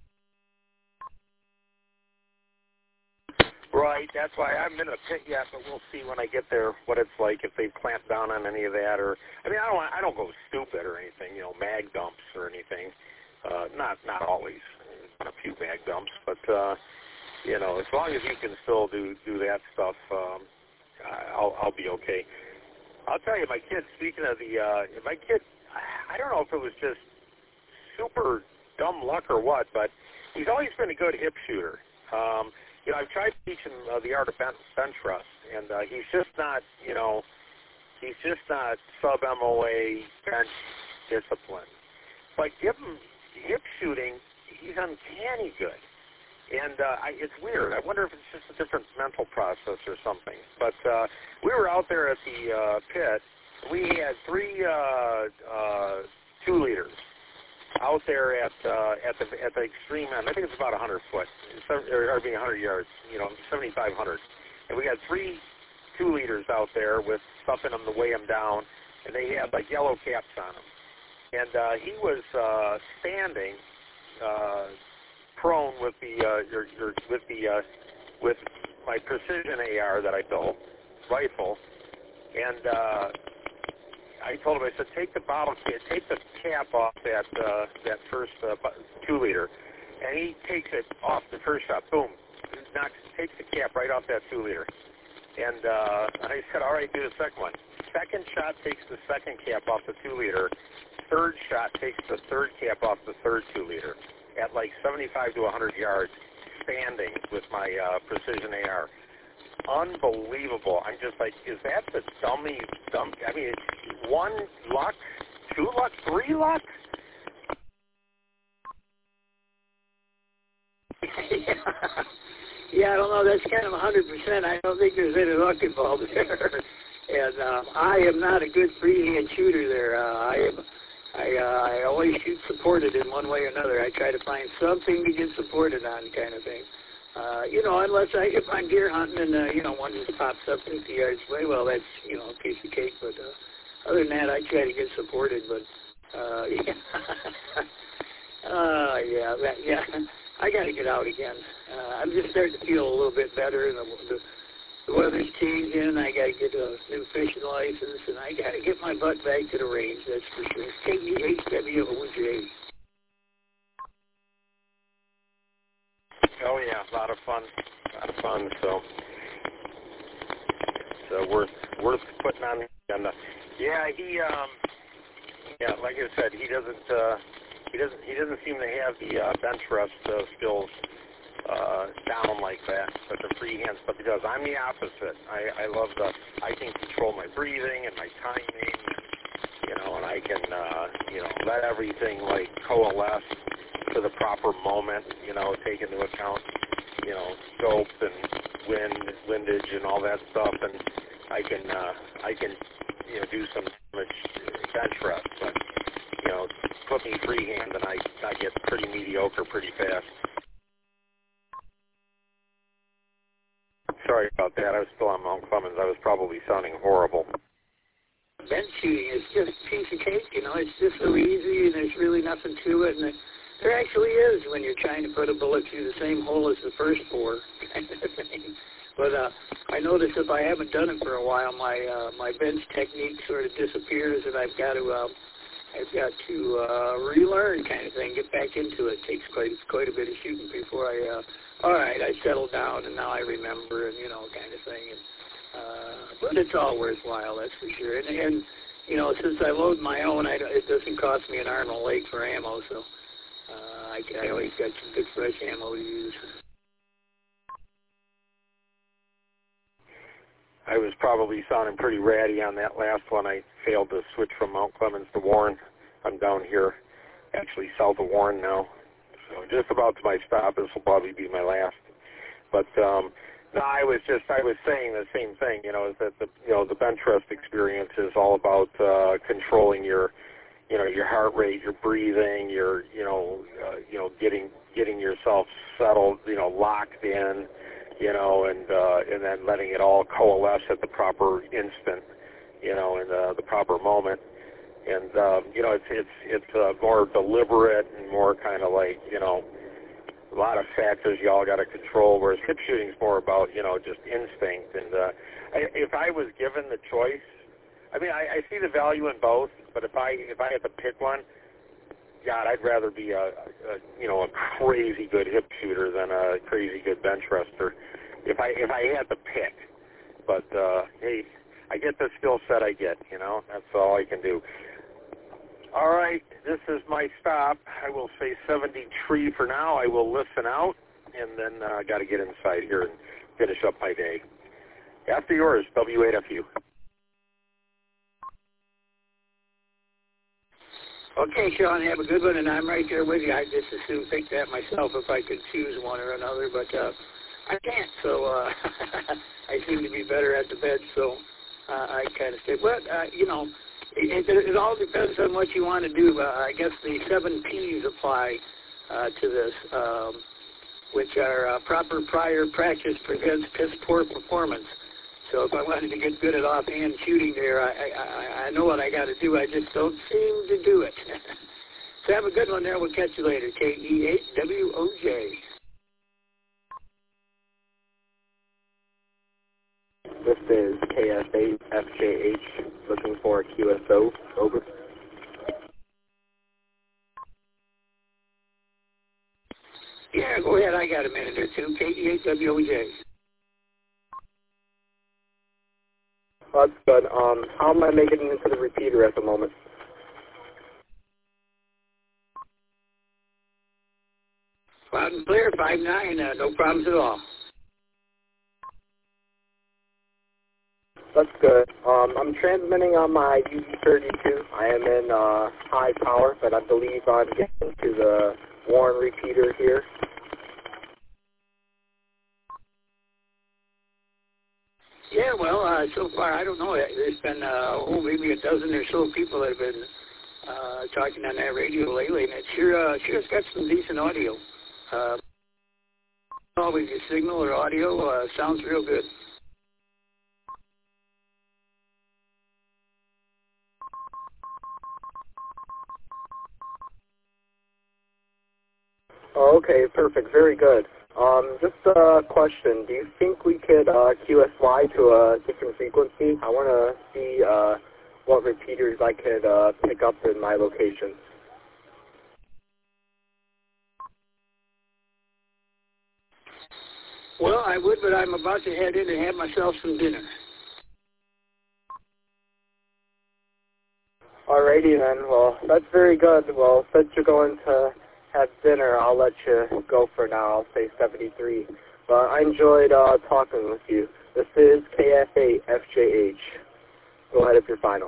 Right, that's why I haven't been to the pit yet, but we'll see when I get there what it's like, if they clamp down on any of that. Or I mean, I don't I don't go stupid or anything, you know, mag dumps or anything. Uh, not not always. Not a few mag dumps, but uh, you know, as long as you can still do do that stuff, um, I'll I'll be okay. I'll tell you, my kid, speaking of the, uh, my kid, I don't know if it was just super dumb luck or what, but he's always been a good hip shooter. Um, you know, I've tried to teach him uh, the art of bench, bench thrust, and uh, he's just not, you know, he's just not sub-M O A bench discipline. But give him hip shooting, he's uncanny good. And uh, I, it's weird. I wonder if it's just a different mental process or something. But uh, we were out there at the uh, pit. We had three uh, uh, two liters out there at uh, at the at the extreme end. I think it's about one hundred foot, or I mean one hundred yards. You know, seventy-five hundred. And we had three two liters out there with stuff in them to weigh them down, and they had like yellow caps on them. And uh, he was uh, standing. Uh, prone with the uh, your, your, with the uh, with my precision A R that I built rifle, and uh, I told him, I said, take the bottle, take the cap off that uh, that first uh, two liter, and he takes it off the first shot. Boom, knocks, takes the cap right off that two liter, and uh, I said, all right, do the second one. Second shot takes the second cap off the two liter. Third shot takes the third cap off the third two liter. At like seventy-five to one hundred yards, standing with my uh, precision A R. Unbelievable. I'm just like, is that the dummy, dumb, I mean, one luck, two luck, three luck? yeah. yeah, I don't know. That's kind of one hundred percent. I don't think there's any luck involved there. And uh, I am not a good freehand shooter there. Uh, I am... I uh, I always shoot supported in one way or another. I try to find something to get supported on, kind of thing. Uh, you know, unless I if I'm deer hunting and uh, you know one just pops up fifty yards away, well that's you know a piece of cake. But uh, other than that, I try to get supported. But uh, yeah, uh, yeah, that, yeah. I got to get out again. Uh, I'm just starting to feel a little bit better, and the, the The weather's changing. I got to get a new fishing license, and I got to get my butt back to the range. That's for sure. K E H W O J. Oh yeah, a lot of fun, a lot of fun. So, so worth worth putting on the agenda. Yeah, he um Yeah, like I said, he doesn't. Uh, he doesn't. He doesn't seem to have the uh, bench rest uh, skills uh, down like that, but the free hand stuff he does. I'm the opposite. I, I love the. I can control my breathing and my timing, you know, and I can, uh, you know, let everything like coalesce to the proper moment. You know, take into account, you know, scope and wind, windage, and all that stuff, and I can, uh, I can, you know, do some bench rest, but you know, put me freehand and I, I get pretty mediocre pretty fast. Sorry about that. I was still on Mount Clemens. I was probably sounding horrible. Bench shooting is just a piece of cake, you know. It's just so easy, and there's really nothing to it. And there actually is when you're trying to put a bullet through the same hole as the first four, kind of thing. But uh, I notice if I haven't done it for a while, my uh, my bench technique sort of disappears, and I've got to uh, I've got to uh, relearn, kind of thing, get back into it. It takes quite quite a bit of shooting before I. Uh, all right, I settle down, and now I remember, and you know, kind of thing. And, uh, but it's all worthwhile, that's for sure. And, and you know, since I load my own, I, it doesn't cost me an arm and a leg for ammo, so uh, I, I always got some good fresh ammo to use. I was probably sounding pretty ratty on that last one. I failed to switch from Mount Clemens to Warren. I'm down here, actually south of Warren now. So just about to my stop. This will probably be my last. But um, no, I was just I was saying the same thing. You know, is that the you know the bench rest experience is all about uh, controlling your you know your heart rate, your breathing, your you know uh, you know getting getting yourself settled, you know locked in. You know, and uh, and then letting it all coalesce at the proper instant, you know, in uh, the proper moment, and um, you know, it's it's it's uh, more deliberate and more kind of like you know, a lot of factors you all got to control. Whereas hip shooting is more about you know just instinct. And uh, I, if I was given the choice, I mean, I, I see the value in both, but if I if I had to pick one, God, I'd rather be a, a you know a crazy good hip shooter than a crazy good bench rester, if I if I had to pick. But uh, hey, I get the skill set I get. You know, that's all I can do. All right, this is my stop. I will say seventy-three for now. I will listen out, and then I uh, got to get inside here and finish up my day. After yours, W eight F U. Okay, Sean, have a good one, and I'm right there with you. I just as soon think that myself if I could choose one or another, but uh, I can't, so uh, I seem to be better at the bench, so uh, I kind of say, but, uh, you know, it, it, it all depends on what you want to do. Uh, I guess the seven P's apply uh, to this, um, which are uh, proper prior practice prevents piss-poor performance. So if I wanted to get good at offhand shooting there, I, I, I know what I got to do. I just don't seem to do it. So have a good one there. We'll catch you later. K E eight W O J. This is K S eight F J H looking for a Q S O. Over. Yeah, go ahead. I got a minute or two. K E eight W O J. That's good. Um, how am I making it into the repeater at the moment? Loud and clear, five nine, uh, no problems at all. That's good. Um, I'm transmitting on my U Z thirty-two. I am in uh, high power, but I believe I'm getting to the Warren repeater here. Yeah, well, uh, so far, I don't know. There's been, uh, oh, maybe a dozen or so people that have been uh, talking on that radio lately, and it sure, uh, sure has got some decent audio. Uh, always your signal or audio uh, sounds real good. Oh, okay, perfect. Very good. Um, just a question. Do you think we could uh, Q S Y to a different frequency? I want to see uh, what repeaters I could uh, pick up in my location. Well, I would, but I'm about to head in and have myself some dinner. Alrighty then. Well, that's very good. Well, since you're going to have dinner, I'll let you go for now. I'll say seventy-three. But I enjoyed uh, talking with you. This is K F eight F J H. Go ahead if you're final.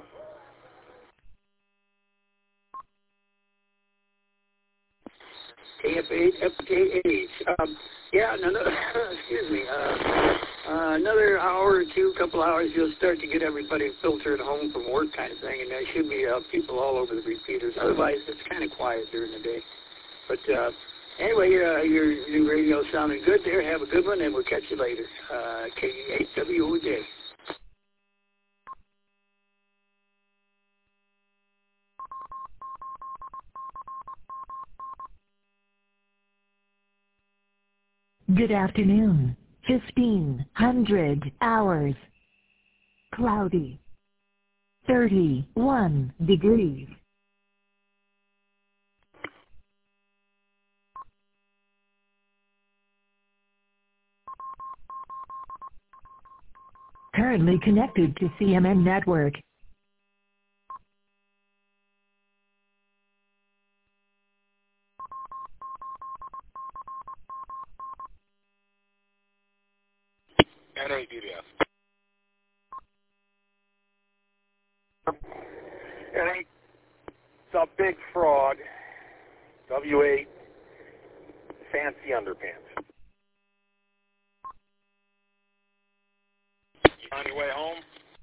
K F eight F J H. Um, yeah, another, excuse me, uh, uh, another hour or two, couple hours, you'll start to get everybody filtered home from work kind of thing, and there should be uh, people all over the repeaters. Otherwise, it's kind of quiet during the day. But uh, anyway, uh, your new radio sounding good there. Have a good one, and we'll catch you later. Uh, K eight W O J. Good afternoon. fifteen hundred hours. Cloudy. thirty-one degrees. Currently connected to C M N Network. N A D D F. N A, the big fraud. W eight, fancy underpants. You on your way home?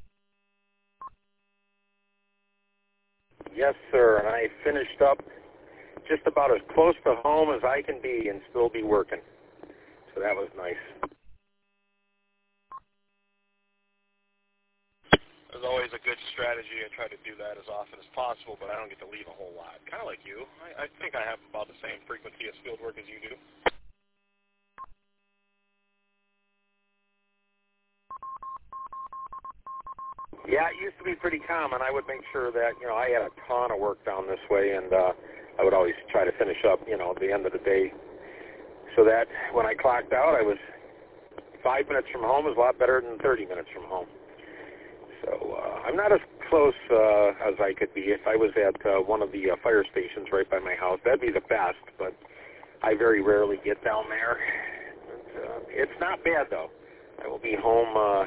Yes, sir, and I finished up just about as close to home as I can be and still be working. So that was nice. There's always a good strategy. I try to do that as often as possible, but I don't get to leave a whole lot. Kind of like you. I, I think I have about the same frequency of field work as you do. Yeah, it used to be pretty common. I would make sure that, you know, I had a ton of work down this way, and uh, I would always try to finish up, you know, at the end of the day, so that when I clocked out, I was five minutes from home is a lot better than thirty minutes from home. So uh, I'm not as close uh, as I could be. If I was at uh, one of the uh, fire stations right by my house, that'd be the best, but I very rarely get down there. But, uh, it's not bad, though. I will be home uh,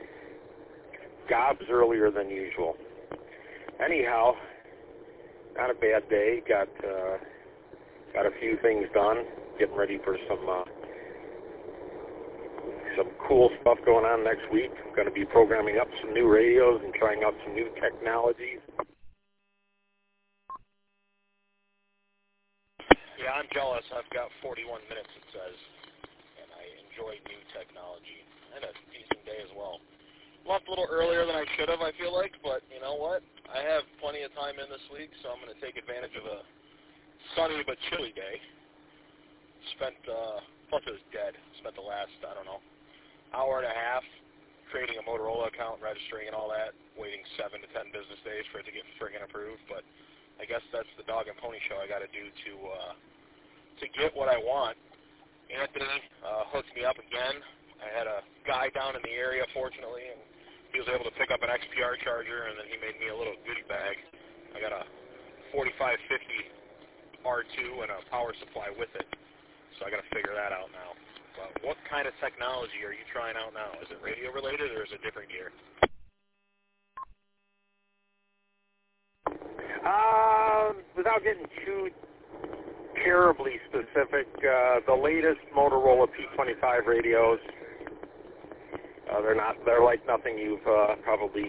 gobs earlier than usual. Anyhow, not a bad day. Got uh, got a few things done. Getting ready for some uh, some cool stuff going on next week. I'm going to be programming up some new radios and trying out some new technologies. Yeah, I'm jealous. I've got forty-one minutes, it says, and I enjoy new technology. I had a decent day as well. Left a little earlier than I should have, I feel like, but you know what? I have plenty of time in this week, so I'm going to take advantage of a sunny but chilly day. Spent, uh, plus it was dead. Spent the last, I don't know, hour and a half creating a Motorola account, registering and all that, waiting seven to ten business days for it to get friggin' approved, but I guess that's the dog and pony show I got to do to, uh, to get what I want. Anthony uh, hooked me up again. I had a guy down in the area, fortunately, and he was able to pick up an X P R charger, and then he made me a little goodie bag. I got a forty-five fifty R two and a power supply with it, so I got to figure that out now. But what kind of technology are you trying out now? Is it radio related or is it different gear? Um, without getting too terribly specific, uh, the latest Motorola P twenty-five radios. Uh, they're not. They're like nothing you've uh, probably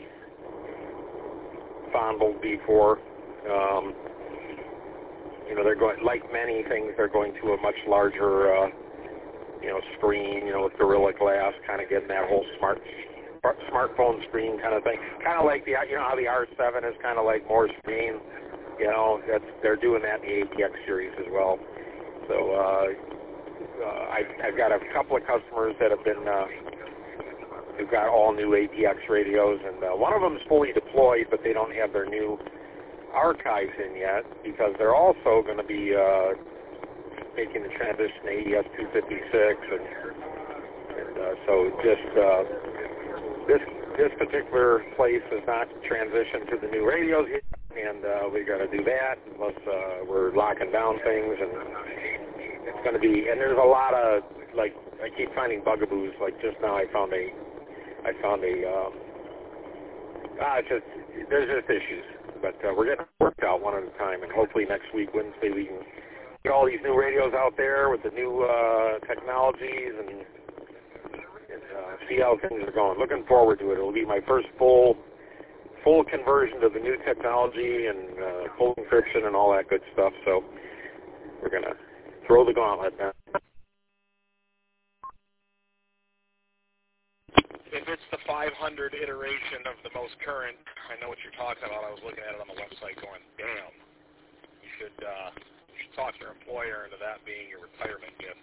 fondled before. Um, you know, they're going like many things. They're going to a much larger, uh, you know, screen. You know, with Gorilla Glass, kind of getting that whole smart smartphone screen kind of thing. Kind of like the, you know, how the R seven is kind of like more screen. You know, that's they're doing that in the A P X series as well. So uh, uh, I, I've got a couple of customers that have been. Uh, We've got all new A P X radios, and uh, one of them is fully deployed, but they don't have their new archives in yet because they're also going to be uh, making the transition to A E S two fifty-six, and, and uh, so just uh, this this particular place has not transitioned to the new radios yet. and uh, we got to do that. Plus, uh, we're locking down things, and it's going to be. And there's a lot of like I keep finding bugaboos. Like just now, I found a, I found a. Um, ah, it's just there's just issues, but uh, we're getting it worked out one at a time, and hopefully next week, Wednesday, we can get all these new radios out there with the new uh, technologies and, and uh, see how things are going. Looking forward to it. It'll be my first full. full conversion to the new technology and uh, full encryption and all that good stuff. So we're going to throw the gauntlet now. If it's the five hundred iteration of the most current, I know what you're talking about. I was looking at it on the website going, damn, you should, uh, you should talk your employer into that being your retirement gift.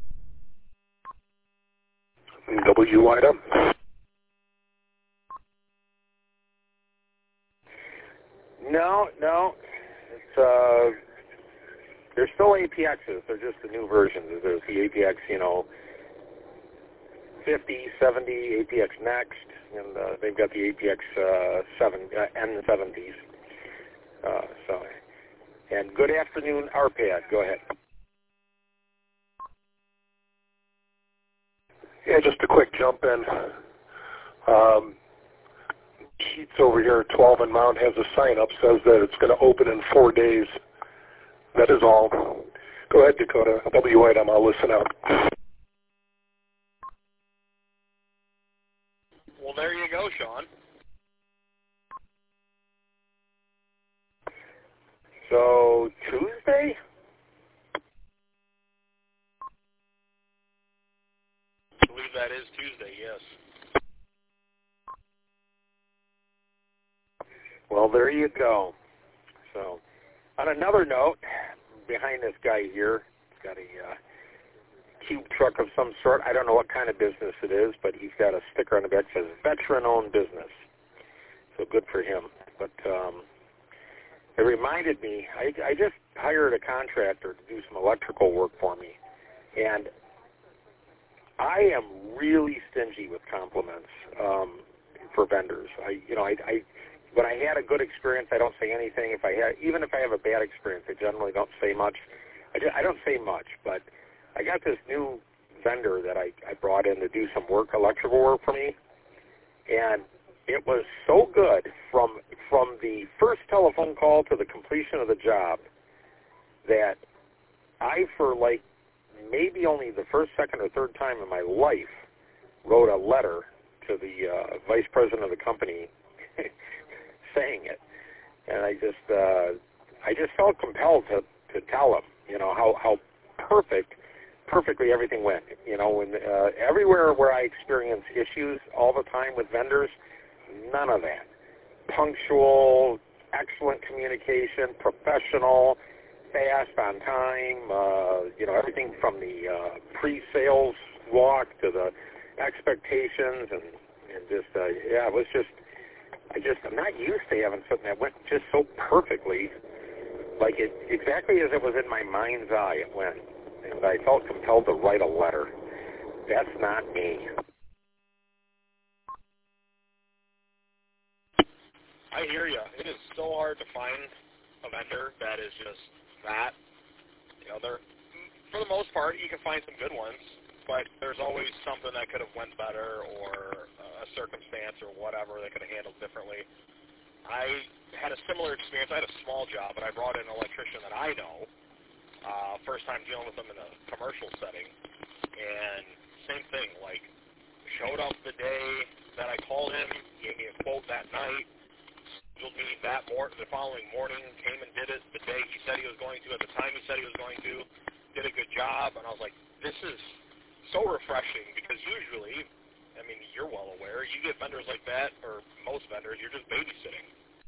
W I D A. No, no. It's uh, they're still A P Xs. They're just the new versions. There's the A P X, you know, fifty, seventy, A P X Next, and uh, they've got the A P X uh, seven, uh, N seventies. Uh, so, and good afternoon, R P A D. Go ahead. Yeah, just a quick jump in. Um, Sheets over here at twelve and Mount has a sign up, says that it's going to open in four days. That is all. Go ahead, Dakota. W I D M, I'll listen out. Well, there you go, Sean. So, Tuesday? I believe that is Tuesday, yes. Well, there you go. So, on another note, behind this guy here, he's got a uh, cube truck of some sort. I don't know what kind of business it is, but he's got a sticker on the back that says veteran-owned business. So good for him. But um, it reminded me, I, I just hired a contractor to do some electrical work for me, and I am really stingy with compliments um, for vendors. I, you know, I, I when I had a good experience, I don't say anything. If I had, even if I have a bad experience, I generally don't say much. I, just, I don't say much, but I got this new vendor that I, I brought in to do some work, electrical work for me, and it was so good from from the first telephone call to the completion of the job that I, for like maybe only the first, second, or third time in my life, wrote a letter to the uh, vice president of the company saying it, and I just uh, I just felt compelled to, to tell him, you know, how how perfect, perfectly everything went. You know, when uh, everywhere where I experience issues all the time with vendors, none of that. Punctual, excellent communication, professional, fast, on time. Uh, you know, everything from the uh, pre-sales walk to the expectations, and and just uh, yeah, it was just. I just, I'm not used to having something that went just so perfectly, like it, exactly as it was in my mind's eye it went. And I felt compelled to write a letter. That's not me. I hear you. It is so hard to find a vendor that is just that. You know, they're, for the most part, you can find some good ones, but there's always something that could have went better, or a circumstance or whatever that could have handled differently. I had a similar experience. I had a small job, but I brought in an electrician that I know, uh, first time dealing with them in a commercial setting, and same thing, like, showed up the day that I called him, gave me a quote that night, scheduled me that mor- the following morning, came and did it the day he said he was going to, at the time he said he was going to, did a good job, and I was like, this is so refreshing, because usually, I mean, you're well aware, you get vendors like that, or most vendors, you're just babysitting.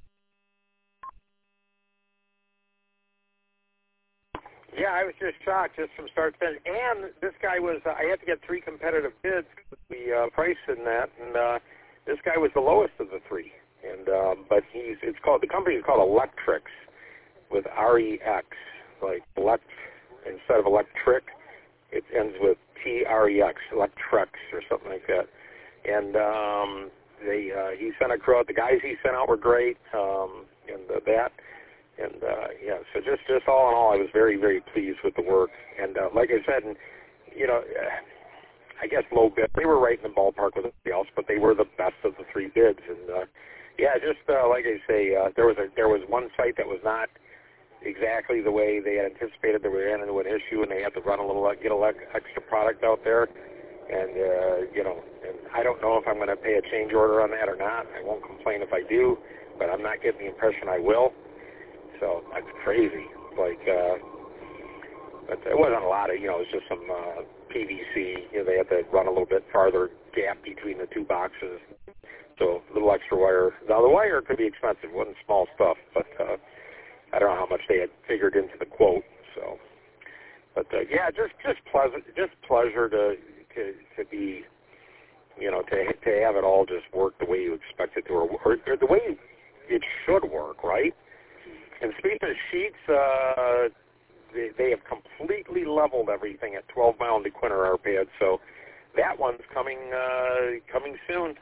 Yeah, I was just shocked, just from start to finish. And this guy was, uh, I had to get three competitive bids, the uh, price in that, and uh, this guy was the lowest of the three. And um, but he's, it's called, the company is called Electrix, with R E X, like elect, instead of electric, it ends with T R E X, Electrix or something like that. And um, they, uh, he sent a crew out. The guys he sent out were great. Um, and uh, that. And, uh, yeah, so just, just all in all, I was very, very pleased with the work. And uh, like I said, and, you know, uh, I guess low bid, they were right in the ballpark with everybody else, but they were the best of the three bids. And, uh, yeah, just uh, like I say, uh, there was a, there was one site that was not exactly the way they had anticipated. They ran into an issue, and they had to run a little, get a little extra product out there. And, uh, you know, and I don't know if I'm going to pay a change order on that or not. I won't complain if I do, but I'm not getting the impression I will. So that's crazy. Like, uh, but it wasn't a lot of, you know, it was just some uh, P V C. You know, they had to run a little bit farther gap between the two boxes. So a little extra wire. Now, the wire could be expensive. It wasn't small stuff, but uh, I don't know how much they had figured into the quote. So, but uh, yeah, just just pleasant, just pleasure to to to be, you know, to to have it all just work the way you expect it to, or, or, or the way it should work, right? And speaking of sheets, uh, they, they have completely leveled everything at twelve mile and DeQuinter R P A D, so that one's coming uh, coming soon.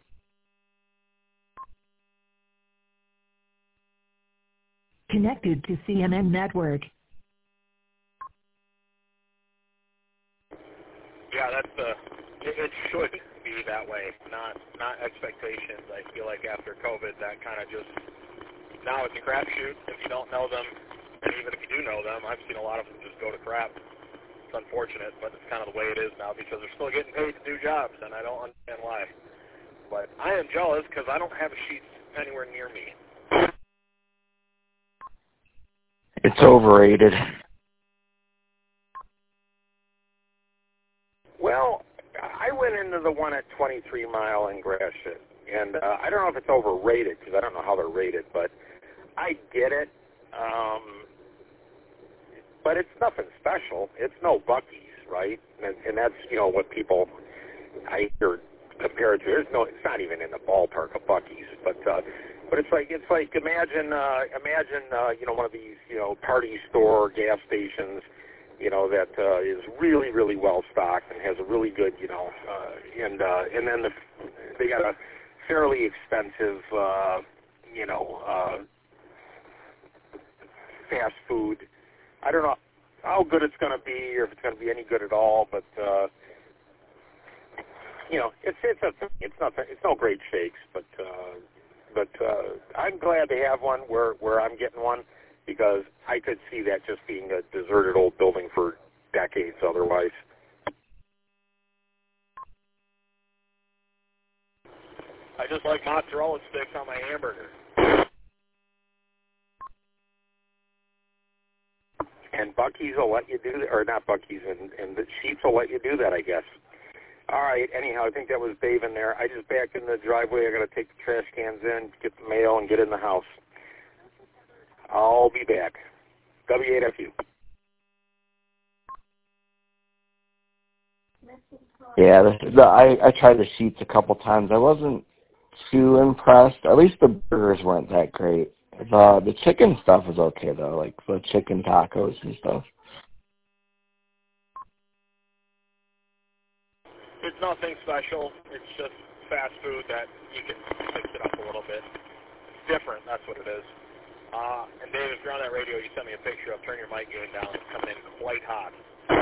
Connected to C M N Network. Yeah, that's the. It, it should be that way, not not expectations. I feel like after COVID, that kind of just. Now it's a crapshoot if you don't know them, and even if you do know them, I've seen a lot of them just go to crap. It's unfortunate, but it's kind of the way it is now because they're still getting paid to do jobs, and I don't understand why. But I am jealous because I don't have a sheet anywhere near me. It's overrated. Well, I went into the one at twenty-three mile and crashed it, and uh, I don't know if it's overrated because I don't know how they're rated, but I get it, um, but it's nothing special. It's no Buc-ee's, right? And, and that's, you know, what people I hear compare it to. There's no, it's not even in the ballpark of Buc-ee's, but uh, but it's like it's like imagine uh, imagine uh, you know, one of these, you know, party store gas stations, you know, that uh, is really really well stocked and has a really good, you know, uh, and uh, and then the, they got a fairly expensive, uh, you know. Uh, fast food. I don't know how good it's going to be or if it's going to be any good at all, but uh, you know, it's it's a, it's not it's no great shakes, but uh, but uh, I'm glad they have one where where I'm getting one because I could see that just being a deserted old building for decades otherwise. I just like mozzarella sticks on my hamburger. And Buc-ee's will let you do that, or not Buc-ee's, and, and the Sheets will let you do that, I guess. All right, anyhow, I think that was Dave in there. I just backed in the driveway. I got to take the trash cans in, get the mail, and get in the house. I'll be back. W eight F U. Yeah, the, the, I, I tried the Sheets a couple times. I wasn't too impressed. At least the burgers weren't that great. The the chicken stuff was okay though, like the chicken tacos and stuff. It's nothing special. It's just fast food that you can mix it up a little bit. It's different. That's what it is. Uh, and Dave, if you're on that radio, you sent me a picture of turn your mic gain down. It's coming in quite hot.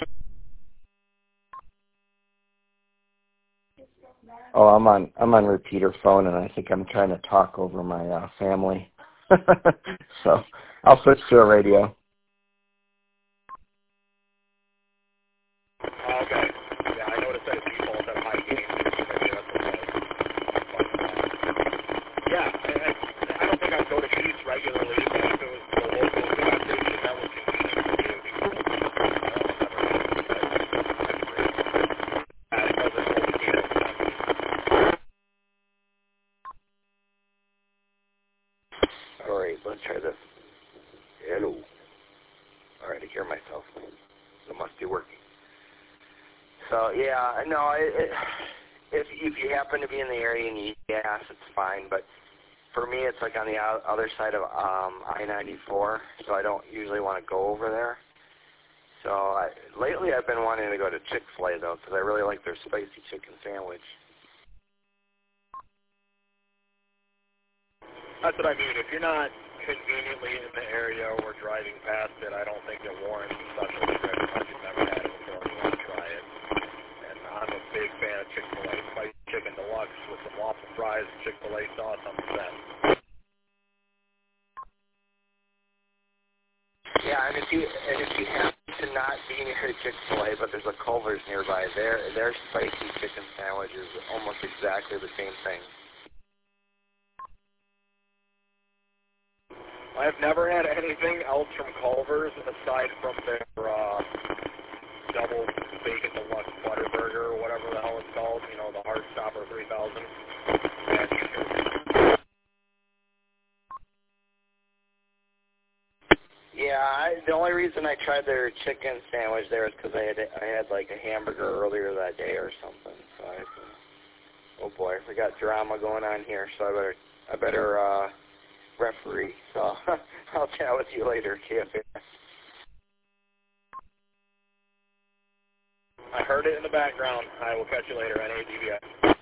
Oh, I'm on I'm on repeater phone, and I think I'm trying to talk over my uh, family. So I'll switch to a radio. Okay. Yeah, I noticed that people at high gain. Yeah, I, I, I don't think I'd go to Sheets regularly, but if it was the local gas station that was convenient for me, it would be cool. Uh, it doesn't hold the gas. All right, let's try this. Hello. All right, I hear myself. It must be working. So, yeah, no, it, it, if, if you happen to be in the area and you need gas, it's fine. But for me, it's like on the other side of um, I ninety-four, so I don't usually want to go over there. So I, lately I've been wanting to go to Chick-fil-A, though, because I really like their spicy chicken sandwich. That's what I mean. If you're not conveniently in the area or driving past it, I don't think it warrants such a trip. I've never had it before. I want to try it. And I'm a big fan of Chick-fil-A. Spicy chicken deluxe with some waffle fries, Chick-fil-A sauce on the set. Yeah, and if you and if you happen to not be near Chick-fil-A, but there's a Culver's nearby, their their spicy chicken sandwich is almost exactly the same thing. I've never had anything else from Culver's aside from their uh, double bacon deluxe butter burger or whatever the hell it's called. You know, the Heartstopper three thousand. Yeah, I, the only reason I tried their chicken sandwich there is because I had I had like a hamburger earlier that day or something. So I, oh boy, we got drama going on here. So I better I better uh, referee. So I'll chat with you later, K F A. I heard it in the background. I will catch you later. N A D B S.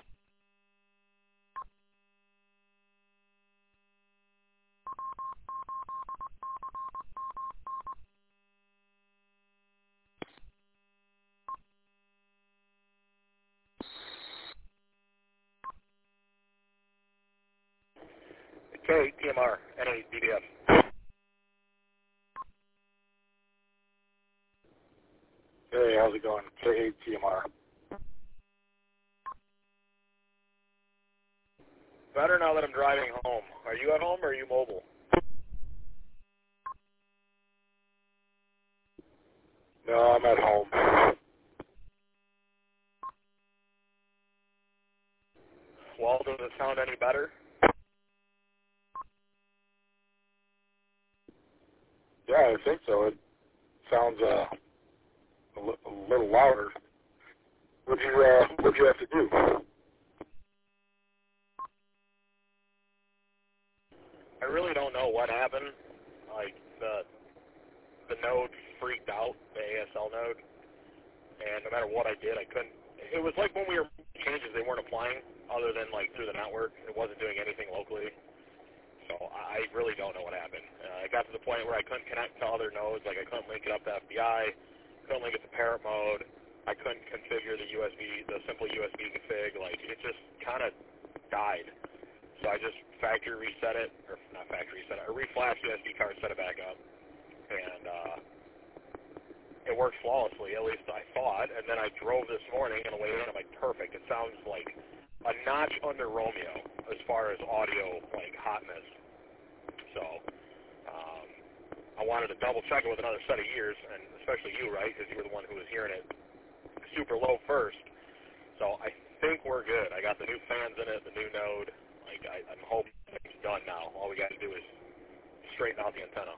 K, T M R, N A D B S. Hey, how's it going? K eight T M R. Better now that I'm driving home. Are you at home or are you mobile? No, I'm at home. Well, does it sound any better? Yeah, I think so. It sounds uh, a, li- a little louder. What'd you uh, what'd you have to do? I really don't know what happened. Like the the node freaked out, the A S L node, and no matter what I did, I couldn't. It was like when we were making changes, they weren't applying other than like through the network. It wasn't doing anything locally. So I really don't know what happened. Uh, it got to the point where I couldn't connect to other nodes. Like I couldn't link it up to F B I, couldn't link it to parent mode. I couldn't configure the U S B, the simple U S B config. Like it just kind of died. So I just factory reset it, or not factory reset it, I reflashed the S D card, set it back up, and uh, it worked flawlessly. At least I thought. And then I drove this morning on the way in. I'm like, perfect. It sounds like a notch under Romeo as far as audio like hotness. So um, I wanted to double check it with another set of ears, and especially you, right, because you were the one who was hearing it super low first. So I think we're good. I got the new fans in it, the new node. Like I, I'm hoping it's done now. All we got to do is straighten out the antenna.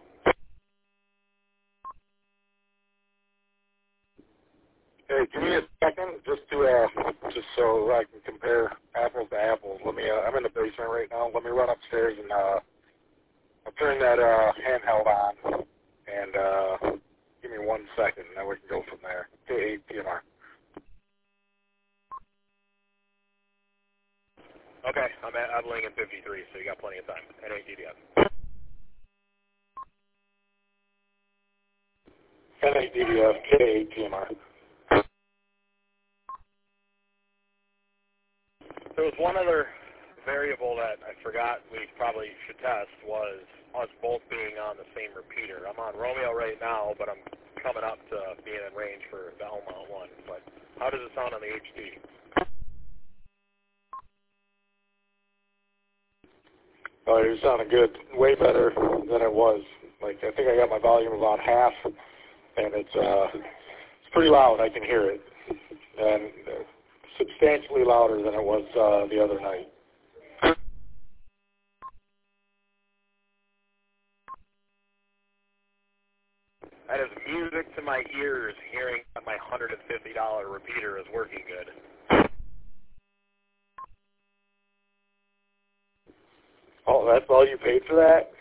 Hey, give me a second just to uh, just so I can compare apples to apples. Let me. Uh, I'm in the basement right now. Let me run upstairs and uh, I'll turn that uh, handheld on, and uh, give me one second, and then we can go from there. K eight T M R. Okay, I'm at I'm laying in fifty-three, so you got plenty of time. N A D B S. N A D B S, K eight T M R. There was one other variable that I forgot we probably should test was us both being on the same repeater. I'm on Romeo right now, but I'm coming up to being in range for the Elmont one. But how does it sound on the H D? Oh, you're sounding good. Way better than it was. Like I think I got my volume about half, and it's uh, it's pretty loud. I can hear it, and uh, substantially louder than it was uh, the other night. That is music to my ears, hearing that my one hundred fifty dollars repeater is working good. Oh, that's all you paid for that?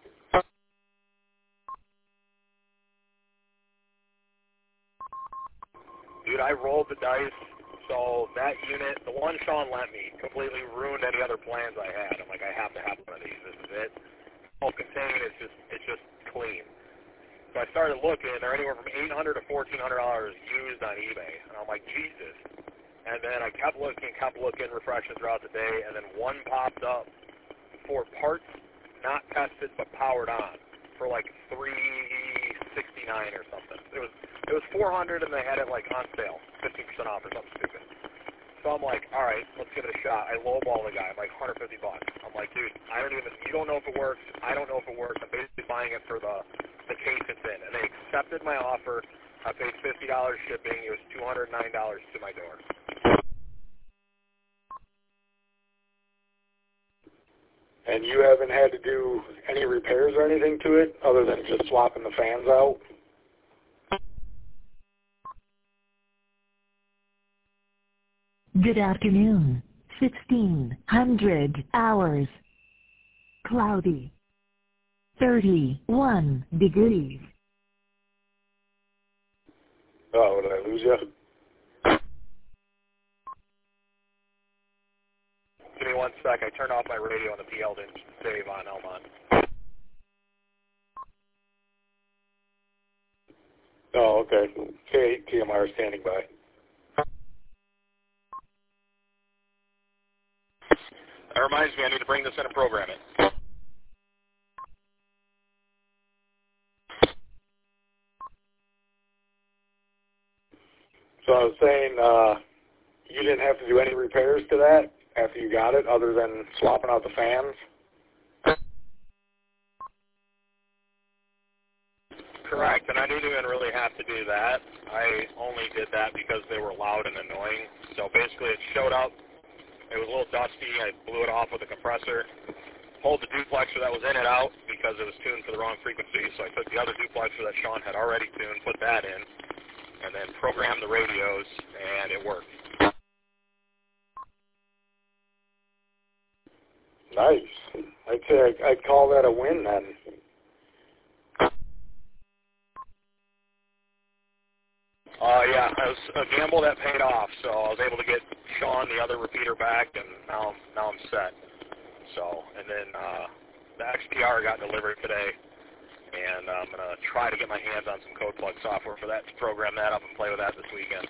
Dude, I rolled the dice, so that unit, the one Sean lent me, completely ruined any other plans I had. I'm like, I have to have one of these. This is it. self-contained. It's just it's just clean. So I started looking. They're anywhere from eight hundred to fourteen hundred dollars used on eBay, and I'm like, Jesus. And then I kept looking, kept looking, refreshing throughout the day, and then one popped up for parts not tested but powered on for like three sixty-nine or something. It was it was four hundred, and they had it like on sale, fifteen percent off or something stupid. So I'm like, all right, let's give it a shot. I lowball the guy. I'm like, one hundred fifty bucks. I'm like, dude, I don't even, you don't know if it works. I don't know if it works. I'm basically buying it for the, the case it's in. And they accepted my offer. I paid fifty dollars shipping. It was two hundred nine dollars to my door. And you haven't had to do any repairs or anything to it other than just swapping the fans out? Good afternoon. sixteen hundred hours. Cloudy. thirty-one degrees. Oh, did I lose you? Give me one sec. I turned off my radio and the P L didn't save on Elmont. Oh, okay. K eight T M R standing by. That reminds me, I need to bring this in and program it. So I was saying, uh, you didn't have to do any repairs to that after you got it other than swapping out the fans? Correct, and I didn't even really have to do that. I only did that because they were loud and annoying. So basically it showed up. It was a little dusty. I blew it off with a compressor, pulled the duplexer that was in it out because it was tuned for the wrong frequency. So I took the other duplexer that Sean had already tuned, put that in, and then programmed the radios, and it worked. Nice. I'd say I'd, I'd call that a win then. Uh, yeah, it was a gamble that paid off, so I was able to get Sean the other repeater back, and now, now I'm set. So, and then uh, the X P R got delivered today, and I'm going to try to get my hands on some code plug software for that to program that up and play with that this weekend.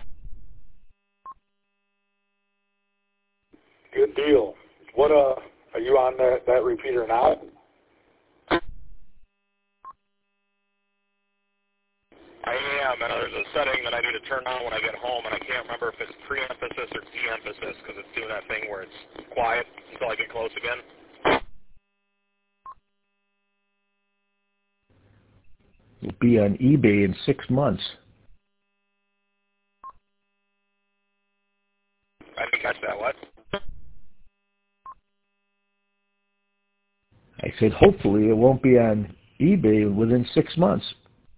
Good deal. What, uh, are you on that, that repeater now? I am, and there's a setting that I need to turn on when I get home, and I can't remember if it's pre-emphasis or de-emphasis because it's doing that thing where it's quiet until I get close again. You'll be on eBay in six months. I didn't catch that, what? I said hopefully it won't be on eBay within six months.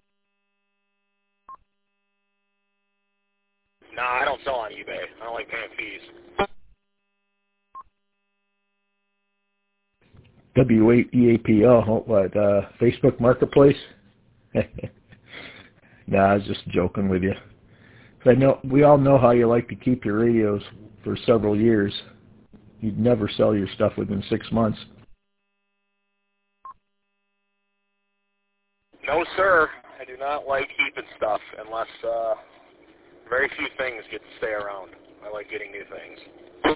Nah, I don't sell on eBay. I don't like paying fees. W eight E A P L, what, uh, Facebook Marketplace? Nah, I was just joking with you. I know we all know how you like to keep your radios for several years. You'd never sell your stuff within six months. No, sir. I do not like keeping stuff unless uh, very few things get to stay around. I like getting new things.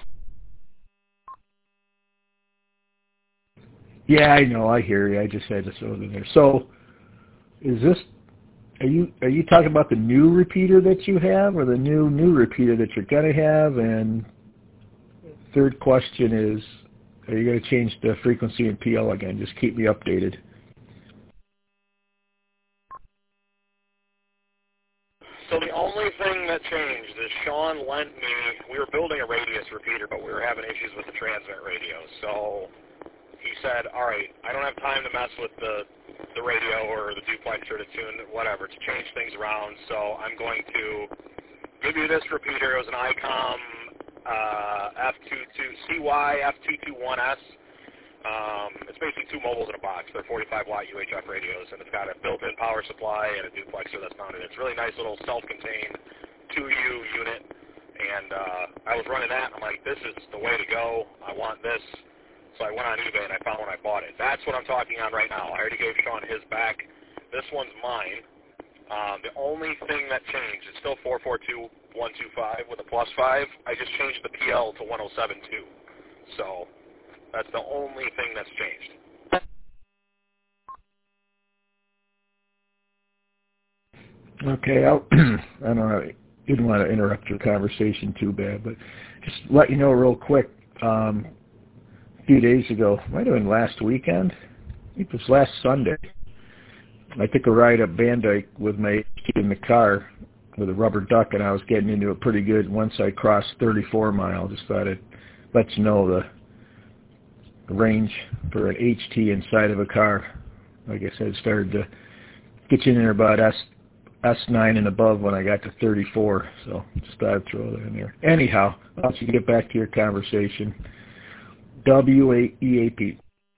Yeah, I know. I hear you. I just had to throw it in there. So, is this? Are you are you talking about the new repeater that you have, or the new new repeater that you're gonna have? And third question is, are you gonna change the frequency in P L again? Just keep me updated. So the only thing that changed is Sean lent me, we were building a radius repeater, but we were having issues with the transmit radio. So he said, all right, I don't have time to mess with the, the radio or the duplexer to tune, whatever, to change things around. So I'm going to give you this repeater. It was an ICOM uh, F twenty-two, C Y F two twenty-one S. Um, it's basically two mobiles in a box. They're forty-five watt U H F radios, and it's got a built-in power supply and a duplexer that's mounted. It's a really nice little self-contained two U unit, and uh, I was running that, and I'm like, this is the way to go. I want this. So I went on eBay and I found one, I bought it. That's what I'm talking on right now. I already gave Sean his back. This one's mine. Um, the only thing that changed, it's still four four two one two five with a plus five. I just changed the P L to one oh seven two. So that's the only thing that's changed. Okay, I'll, I don't know. I didn't want to interrupt your conversation too bad, but just let you know real quick. Um, a few days ago, might have been last weekend. I think it was last Sunday. I took a ride up Van Dyke with my kid in the car with a rubber duck, and I was getting into it pretty good. Once I crossed thirty-four mile, just thought I'd let you know the, the range for an H T inside of a car. Like I said, started to get you in there about S. S nine and above when I got to thirty-four, so just thought I'd throw that in there. Anyhow, I'll let you get back to your conversation. W A E A P.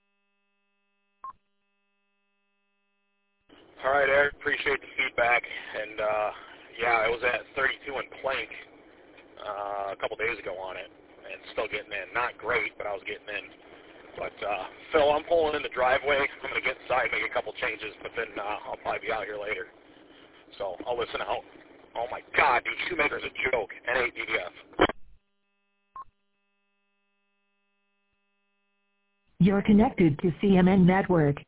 All right, Eric, appreciate the feedback. And, uh, yeah, I was at thirty-two in Plank uh, a couple days ago on it, and still getting in. Not great, but I was getting in. But, uh, Phil, I'm pulling in the driveway. I'm going to get inside, make a couple changes, but then uh, I'll probably be out here later. So I'll listen out. Oh, my God, dude, Shoemaker's a joke. N eight D D F. You're connected to C M N Network.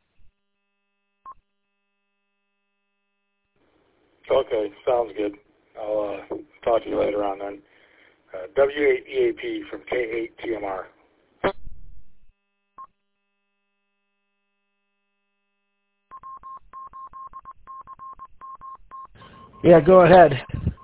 Okay, sounds good. I'll uh, talk to you later on then. Uh, W eight E A P from K eight T M R. Yeah, go ahead.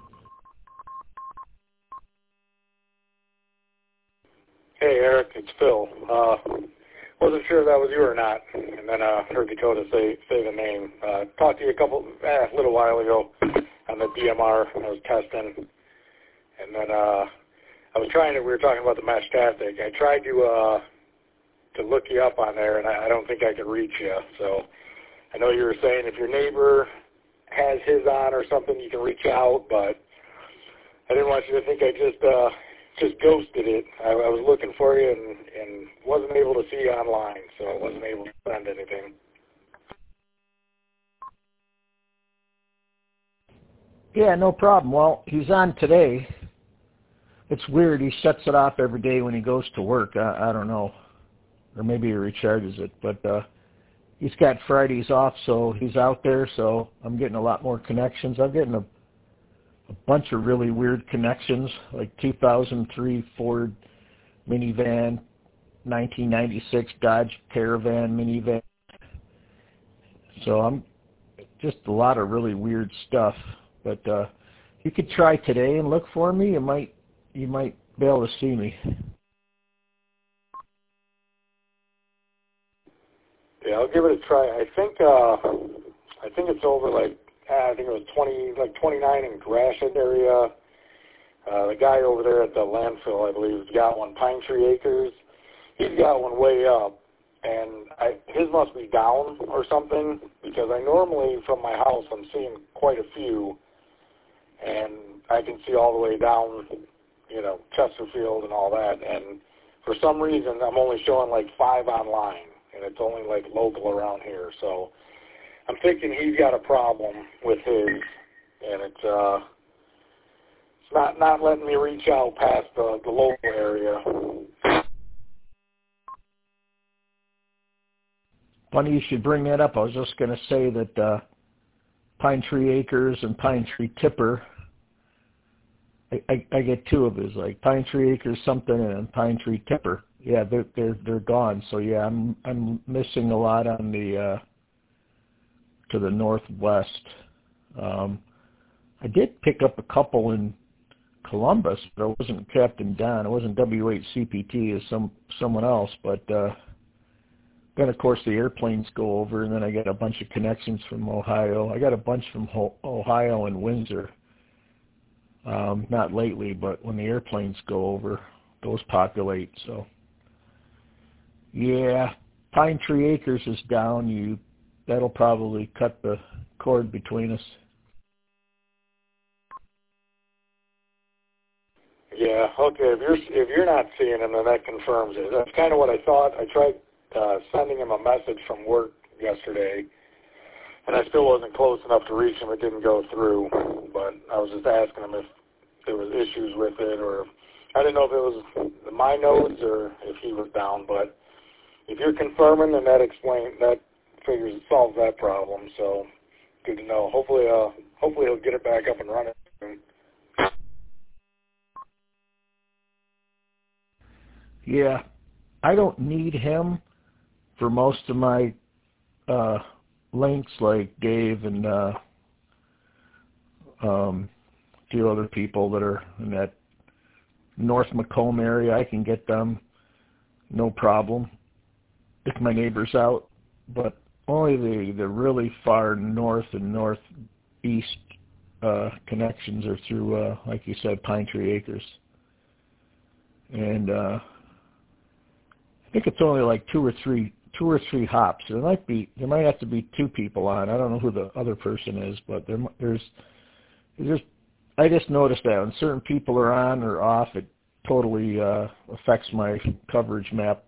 Hey, Eric, it's Phil. Uh, wasn't sure if that was you or not, and then uh, heard Dakota say say the name. Uh, talked to you a couple, eh, a little while ago on the D M R. I was testing, and then uh, I was trying to. We were talking about the Meshtastic. I tried to uh, to look you up on there, and I, I don't think I could reach you. So I know you were saying if your neighbor has his on or something, you can reach out, but I didn't want you to think I just uh, just ghosted it. I, I was looking for you and, and wasn't able to see you online, so I wasn't able to send anything. Yeah, no problem. Well, he's on today. It's weird. He shuts it off every day when he goes to work. I, I don't know. Or maybe he recharges it, but uh, he's got Fridays off, so he's out there, so I'm getting a lot more connections. I'm getting a, a bunch of really weird connections, like two thousand three Ford minivan, nineteen ninety-six Dodge Caravan minivan. So I'm just a lot of really weird stuff. But uh, you could try today and look for me. You might, you might be able to see me. Yeah, I'll give it a try. I think uh, I think it's over like uh, I think it was twenty, like twenty-nine in Gratiot area. Uh, the guy over there at the landfill, I believe, has got one, Pine Tree Acres. He's got one way up, and I, his must be down or something because I normally from my house I'm seeing quite a few, and I can see all the way down, you know, Chesterfield and all that. And for some reason, I'm only showing like five online. And it's only like local around here, so I'm thinking he's got a problem with his, and it's uh, it's not not letting me reach out past the, the local area. Funny you should bring that up. I was just going to say that uh, Pine Tree Acres and Pine Tree Tipper, I, I, I get two of his, like Pine Tree Acres something and Pine Tree Tipper. Yeah, they're they're they're gone. So yeah, I'm I'm missing a lot on the uh, to the northwest. Um, I did pick up a couple in Columbus, but it wasn't Captain Don. It wasn't W eight C P T. It's some someone else. But uh, then of course the airplanes go over, and then I get a bunch of connections from Ohio. I got a bunch from Ohio and Windsor. Um, not lately, but when the airplanes go over, those populate. So. Yeah, Pine Tree Acres is down. You, that'll probably cut the cord between us. Yeah, okay. If you're if you're not seeing him, then that confirms it. That's kind of what I thought. I tried uh, sending him a message from work yesterday, and I still wasn't close enough to reach him. It didn't go through, but I was just asking him if there was issues with it, or I didn't know if it was my notes or if he was down. But if you're confirming, then that explains that figures solves that problem. So good to know. Hopefully, uh, hopefully he'll get it back up and running soon. Yeah, I don't need him for most of my uh, links, like Dave and uh, um, a few other people that are in that North Macomb area. I can get them, no problem, if my neighbor's out. But only the, the really far north and northeast uh, connections are through, uh, like you said, Pine Tree Acres. And uh, I think it's only like two or three, two or three hops. There might be, there might have to be two people on. I don't know who the other person is, but there, there's, there's just, I just noticed that when certain people are on or off, it totally uh, affects my coverage map.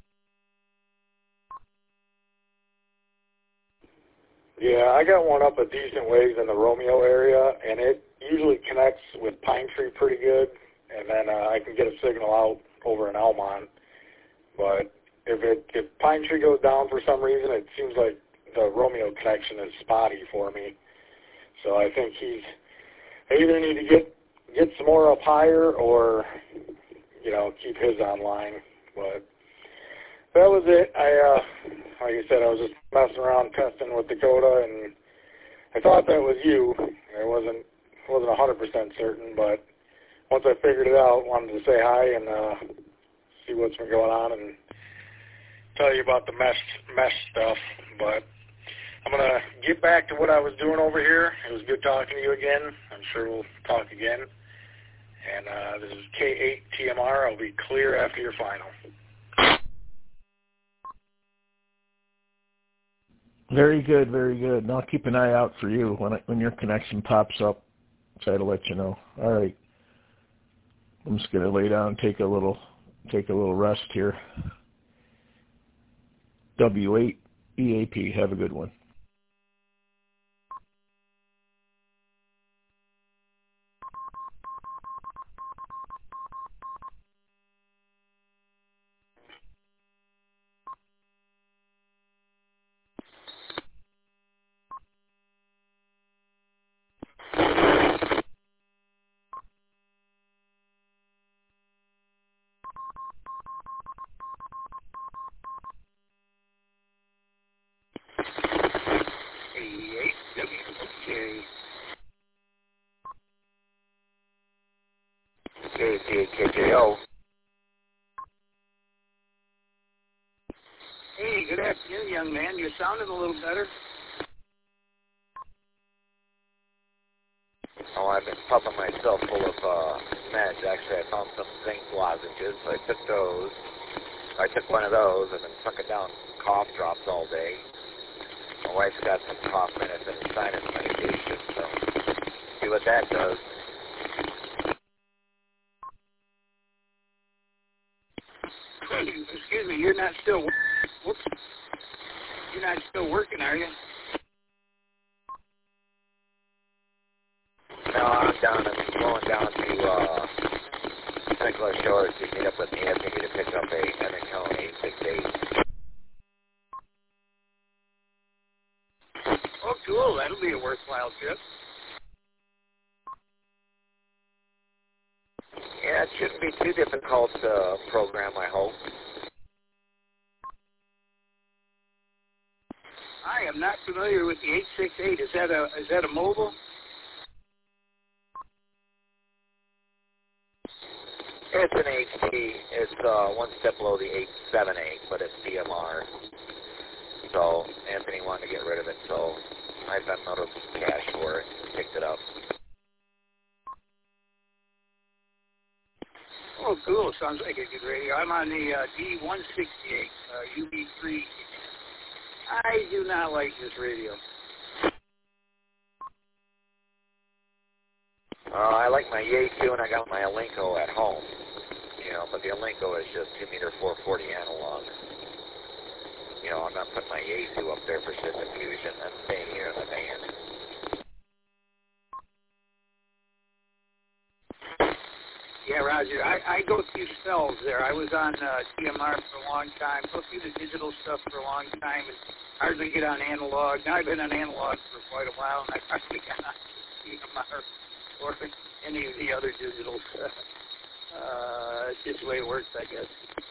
Yeah, I got one up a decent ways in the Romeo area, and it usually connects with Pine Tree pretty good, and then uh, I can get a signal out over in Almont. But if it if Pine Tree goes down for some reason, it seems like the Romeo connection is spotty for me. So I think he's I either need to get get some more up higher or, you know, keep his online. But that was it. I, uh, like I said, I was just messing around testing with Dakota, and I thought that was you. I wasn't wasn't one hundred percent certain, but once I figured it out, wanted to say hi and uh, see what's been going on and tell you about the mesh mesh stuff. But I'm going to get back to what I was doing over here. It was good talking to you again. I'm sure we'll talk again. And uh, this is K eight T M R. I'll be clear after your final. Very good, very good. And I'll keep an eye out for you when I, when your connection pops up. Try to let you know. All right. I'm just going to lay down and take a little take a little rest here. W eight E A P. Have a good one. K K K K O. Hey, good afternoon, young man. You're sounding a little better. Oh, I've been pumping myself full of uh, meds. Actually, I found some zinc lozenges, so I took those. I took one of those and then sucking down cough drops all day. My wife's got some cough medicine and sinus medication, so see what that does. Excuse me, you're not still. Whoops. You're not still working, are you? No, I'm down. I'm going down to uh, Saint Clair Shores to meet up with Anthony to pick up a Evan eight six eight. Oh, cool. That'll be a worthwhile trip. Yeah, it shouldn't be too difficult to program, I hope. I am not familiar with the eight six eight. Is that a is that a mobile? It's an H D. It's uh, one step below the eight seven eight, but it's D M R. So Anthony wanted to get rid of it, so I sent out of cash for it and picked it up. Oh, cool. Sounds like a good radio. I'm on the uh, D one sixty-eight, uh, U B three. I do not like this radio. Uh, I like my Yay too, and I got my Alinco at home. You know, but the Alinco is just two meter four forty analog. You know, I'm not putting my Yay two up there for system fusion. That's staying here in the van. Yeah, Roger. I, I go through spells there. I was on uh, T M R for a long time, go through the digital stuff for a long time, and hardly get on analog. Now I've been on analog for quite a while, and I hardly got on T M R or any of the other digital stuff. Uh, it's just the way it works, I guess.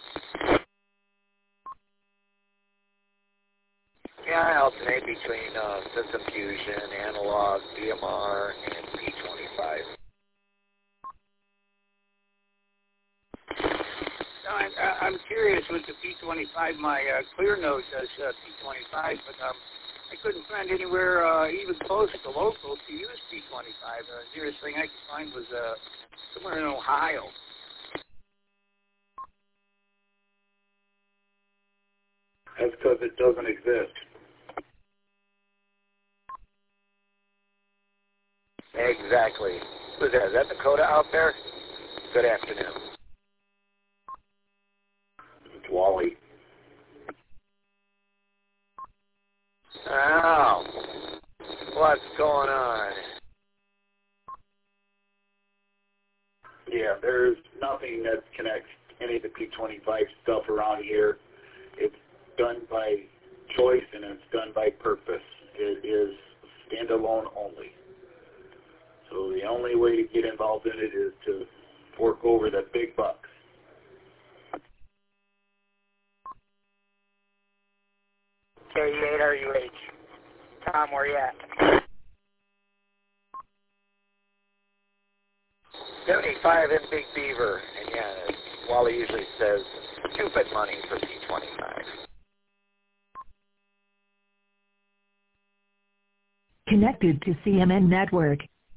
Yeah, I alternate between uh, system fusion, analog, D M R, and P twenty-five. No, I'm, I'm curious with the P twenty-five. My uh, ClearNote does uh, P twenty-five, but um, I couldn't find anywhere uh, even close to local to use P twenty-five. Uh, the nearest thing I could find was uh, somewhere in Ohio. That's because it doesn't exist. Exactly. Who's that? Is that Dakota out there? Good afternoon. It's Wally. Oh. What's going on? Yeah, there's nothing that connects any of the P twenty-five stuff around here. It's done by choice and it's done by purpose. It is standalone only. So the only way to get involved in it is to fork over the big bucks. K eight R U H. Tom, where you at? seventy-five in Big Beaver. And yeah, Wally usually says stupid money for P twenty-five. Connected to C M N Network.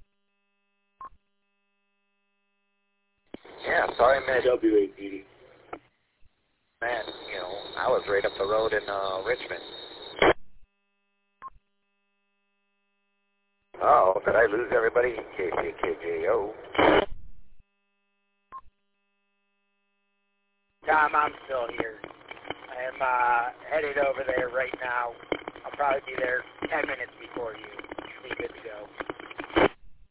Yeah, sorry, I missed. W eight eighty. Man, you know, I was right up the road in uh, Richmond. Oh, did I lose everybody? K K K J O. Tom, I'm still here. I am uh, headed over there right now. I'll probably be there ten minutes before you. Be good to go.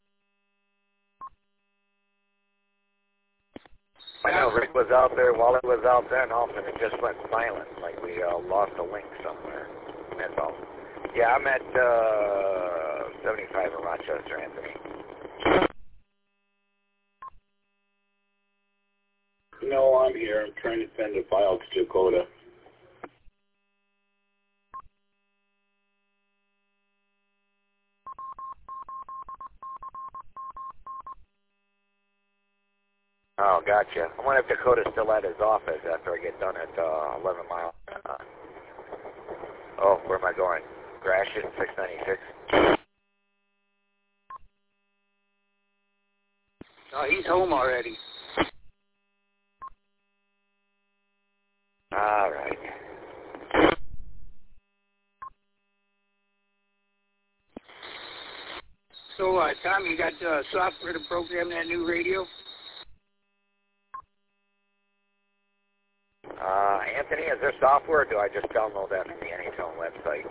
I know Rick was out there, Wally was out there, and all of a sudden it just went silent, like we uh, lost a link somewhere. That's all. Yeah, I'm at uh, seventy-five in Rochester, Anthony. No, I'm here. I'm trying to send a file to Dakota. Oh, gotcha. I wonder if Dakota's still at his office after I get done at uh, eleven Mile. Uh, oh, where am I going? Gratiot, six ninety-six. Oh, he's home already. All right. So, uh, Tom, you got uh, software to program that new radio? Uh, Anthony, is there software, or do I just download that from the Anytone website?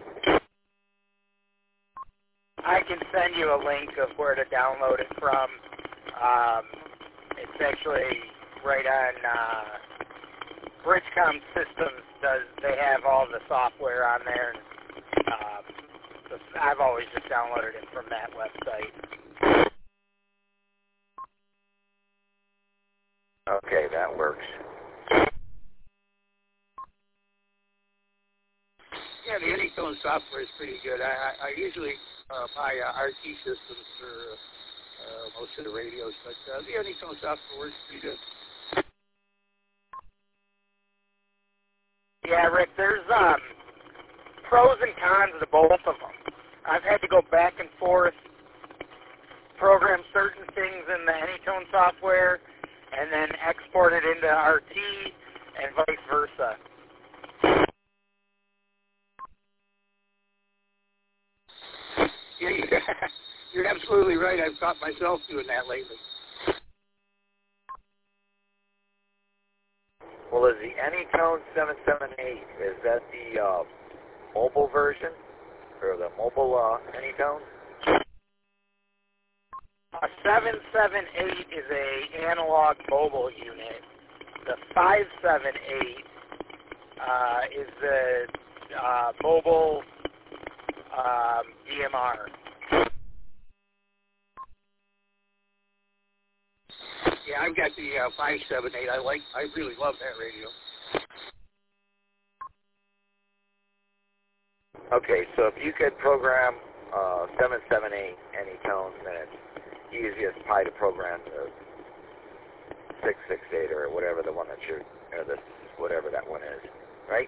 I can send you a link of where to download it from. Um, it's actually right on uh, Bridgecom Systems. Does they have all the software on there? Um, so I've always just downloaded it from that website. Okay, that works. Yeah, the Anytone software is pretty good. I, I, I usually uh, buy uh, R T systems for uh, most of the radios, but uh, the Anytone software works pretty good. Yeah, Rick, there's um, pros and cons to both of them. I've had to go back and forth, program certain things in the Anytone software, and then export it into R T, and vice versa. Yeah, you, You're absolutely right. I've caught myself doing that lately. Well, is the Anytone seven seven eight, is that the uh, mobile version? Or the mobile uh, Anytone? A seven seven eight is a analog mobile unit. The five seven eight uh, is the uh, mobile um, D M R. Yeah, I've got the uh, five seven eight. I like. I really love that radio. Okay, so if you could program uh, seven seven eight Anytone, then it's easiest probably to program the six six eight or whatever the one that you're, or this, whatever that one is, right?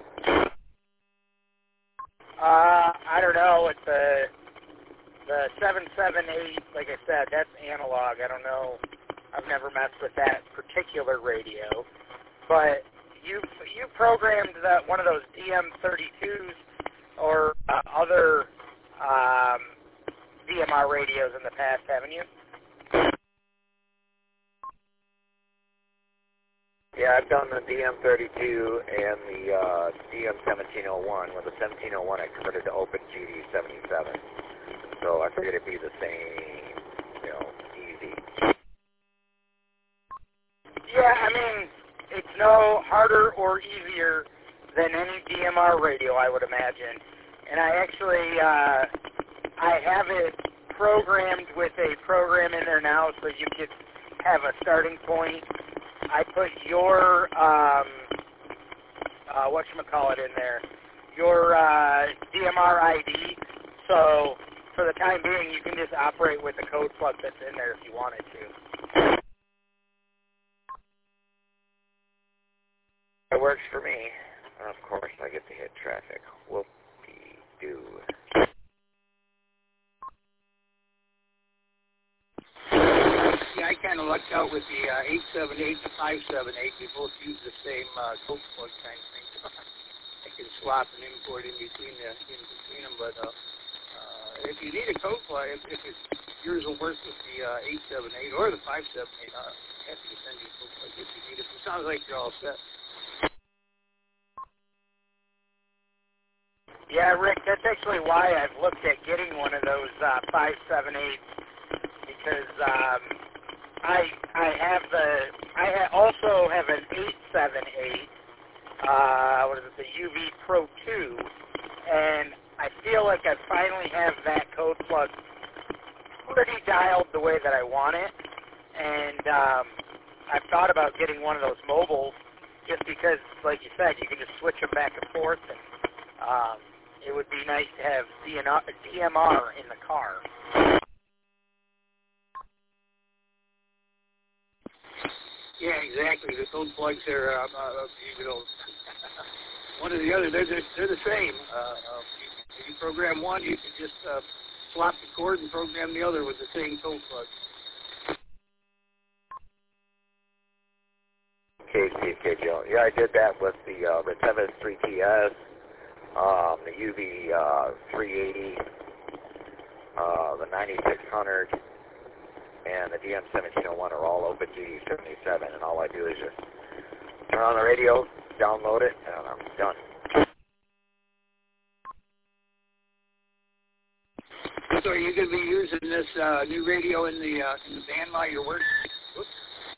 Uh, I don't know. It's the the seven seven eight. Like I said, that's analog. I don't know. I've never messed with that particular radio, but you you programmed that one of those D M thirty-twos or uh, other um, D M R radios in the past, haven't you? Yeah, I've done the D M thirty-two and the uh, D M seventeen oh one. With the seventeen oh one, I converted to Open G D seventy-seven. So I figured it'd be the same, you know, easy. Yeah, I mean, it's no harder or easier than any D M R radio, I would imagine. And I actually, uh, I have it programmed with a program in there now so you could have a starting point. I put your, um, uh, whatchamacallit in there, your uh, D M R I D, so for the time being you can just operate with the code plug that's in there if you wanted to. It works for me. Of course, I get to hit traffic. Whoop-de-doo. Yeah, I kind of lucked out with the uh, eight seven eight and the five seven eight. We both use the same uh, code plug kind of thing. I can swap and import in between the, in between them. But uh, uh, if you need a code plug, if, if it's, yours will work with the uh, eight seven eight or the five seven eight, uh, I'm happy to send you a code plug if you need it. It sounds like you're all set. Yeah, Rick, that's actually why I've looked at getting one of those uh, five seven eights because um, I I have the I ha- also have an eight seven eight. Uh, what is it? The U V Pro two, and I feel like I finally have that code plug pretty dialed the way that I want it. And um, I've thought about getting one of those mobiles just because, like you said, you can just switch them back and forth and. Um, It would be nice to have D M R in the car. Yeah, exactly. The code plugs are, uh, uh, you know, one or the other. They're they're, they're the same. Uh, uh, if you program one, you can just uh, swap the cord and program the other with the same code plug. Okay, Steve K. Joe. Yeah, I did that with the uh, Retevis three T S. Um, the U V uh, three eighty, uh, the ninety-six hundred, and the D M seventeen oh one are all Open G D seventy-seven, and all I do is just turn on the radio, download it, and I'm done. So are you going to be using this uh, new radio in the uh, in the van while you're working? Oops.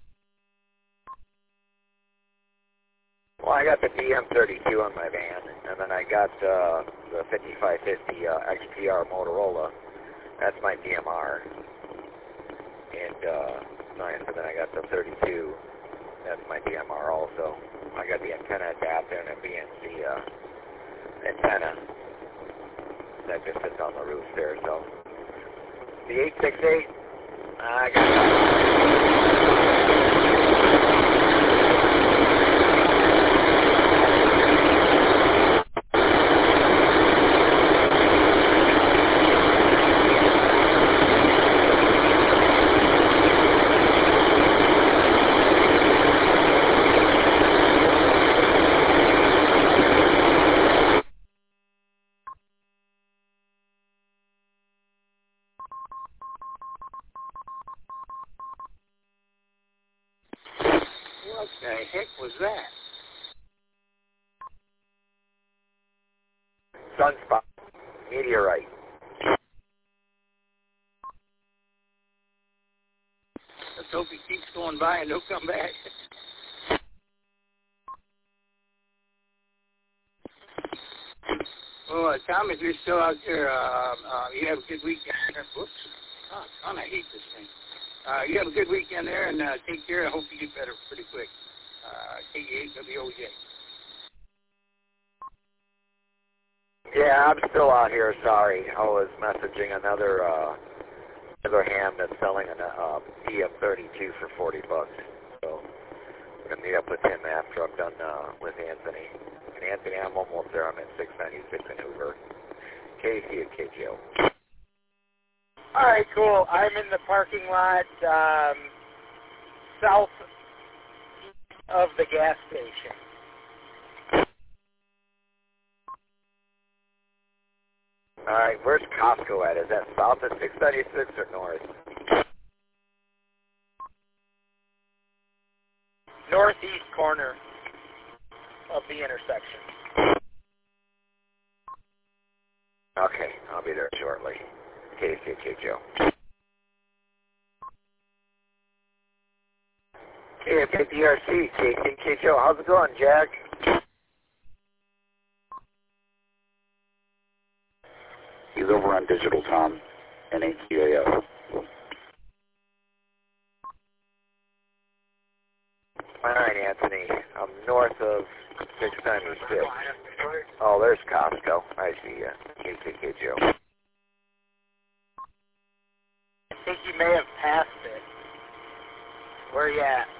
Well, I got the D M thirty-two on my van, and then I got uh, the fifty-five fifty uh, X P R Motorola. That's my D M R. And, uh, nice. And then I got the thirty-two. That's my D M R also. I got the antenna adapter and a B N C uh, antenna that just sits on the roof there. So the eight six eight, I got What the heck was that? Sunspot. Meteorite. Let's hope he keeps going by and he'll come back. Well, uh, Tom, if you're still out there, uh, uh, you have a good weekend. Whoops. Oh, son, I hate this thing. Uh, you have a good weekend there, and uh, take care. I hope you get better pretty quick. Uh, K E eight W O J. Yeah, I'm still out here. Sorry, I was messaging another uh, another ham that's selling an uh, E M thirty-two for forty bucks. So I'm gonna meet up with him after I'm done uh, with Anthony. And Anthony, I'm almost there. I'm at six ninety-six in Hoover. K C at K G O. All right, cool. I'm in the parking lot um, south of the gas station. All right, where's Costco at? Is that south of six ninety-six or north? Northeast corner of the intersection. Okay, I'll be there shortly. K C K J O. K F D R C, K C K J O. How's it going, Jack? He's over on digital, Tom, N A Q A F. All right, Anthony. I'm north of six ninety-six. Oh, there's Costco. I see you. K C K J O. I think you may have passed it. Where you at?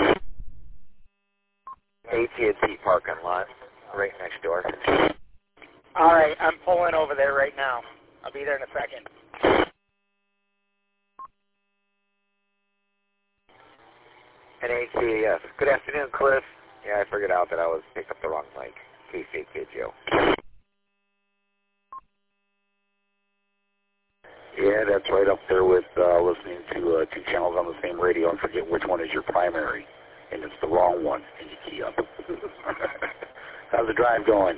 A T and T parking lot, right next door. All right, I'm pulling over there right now. I'll be there in a second. N A K A F. Good afternoon, Cliff. Yeah, I figured out that I was picking up the wrong mic. K C K J O. Yeah, that's right up there with uh, listening to uh, two channels on the same radio and forget which one is your primary. And it's the wrong one, and you key up. How's the drive going?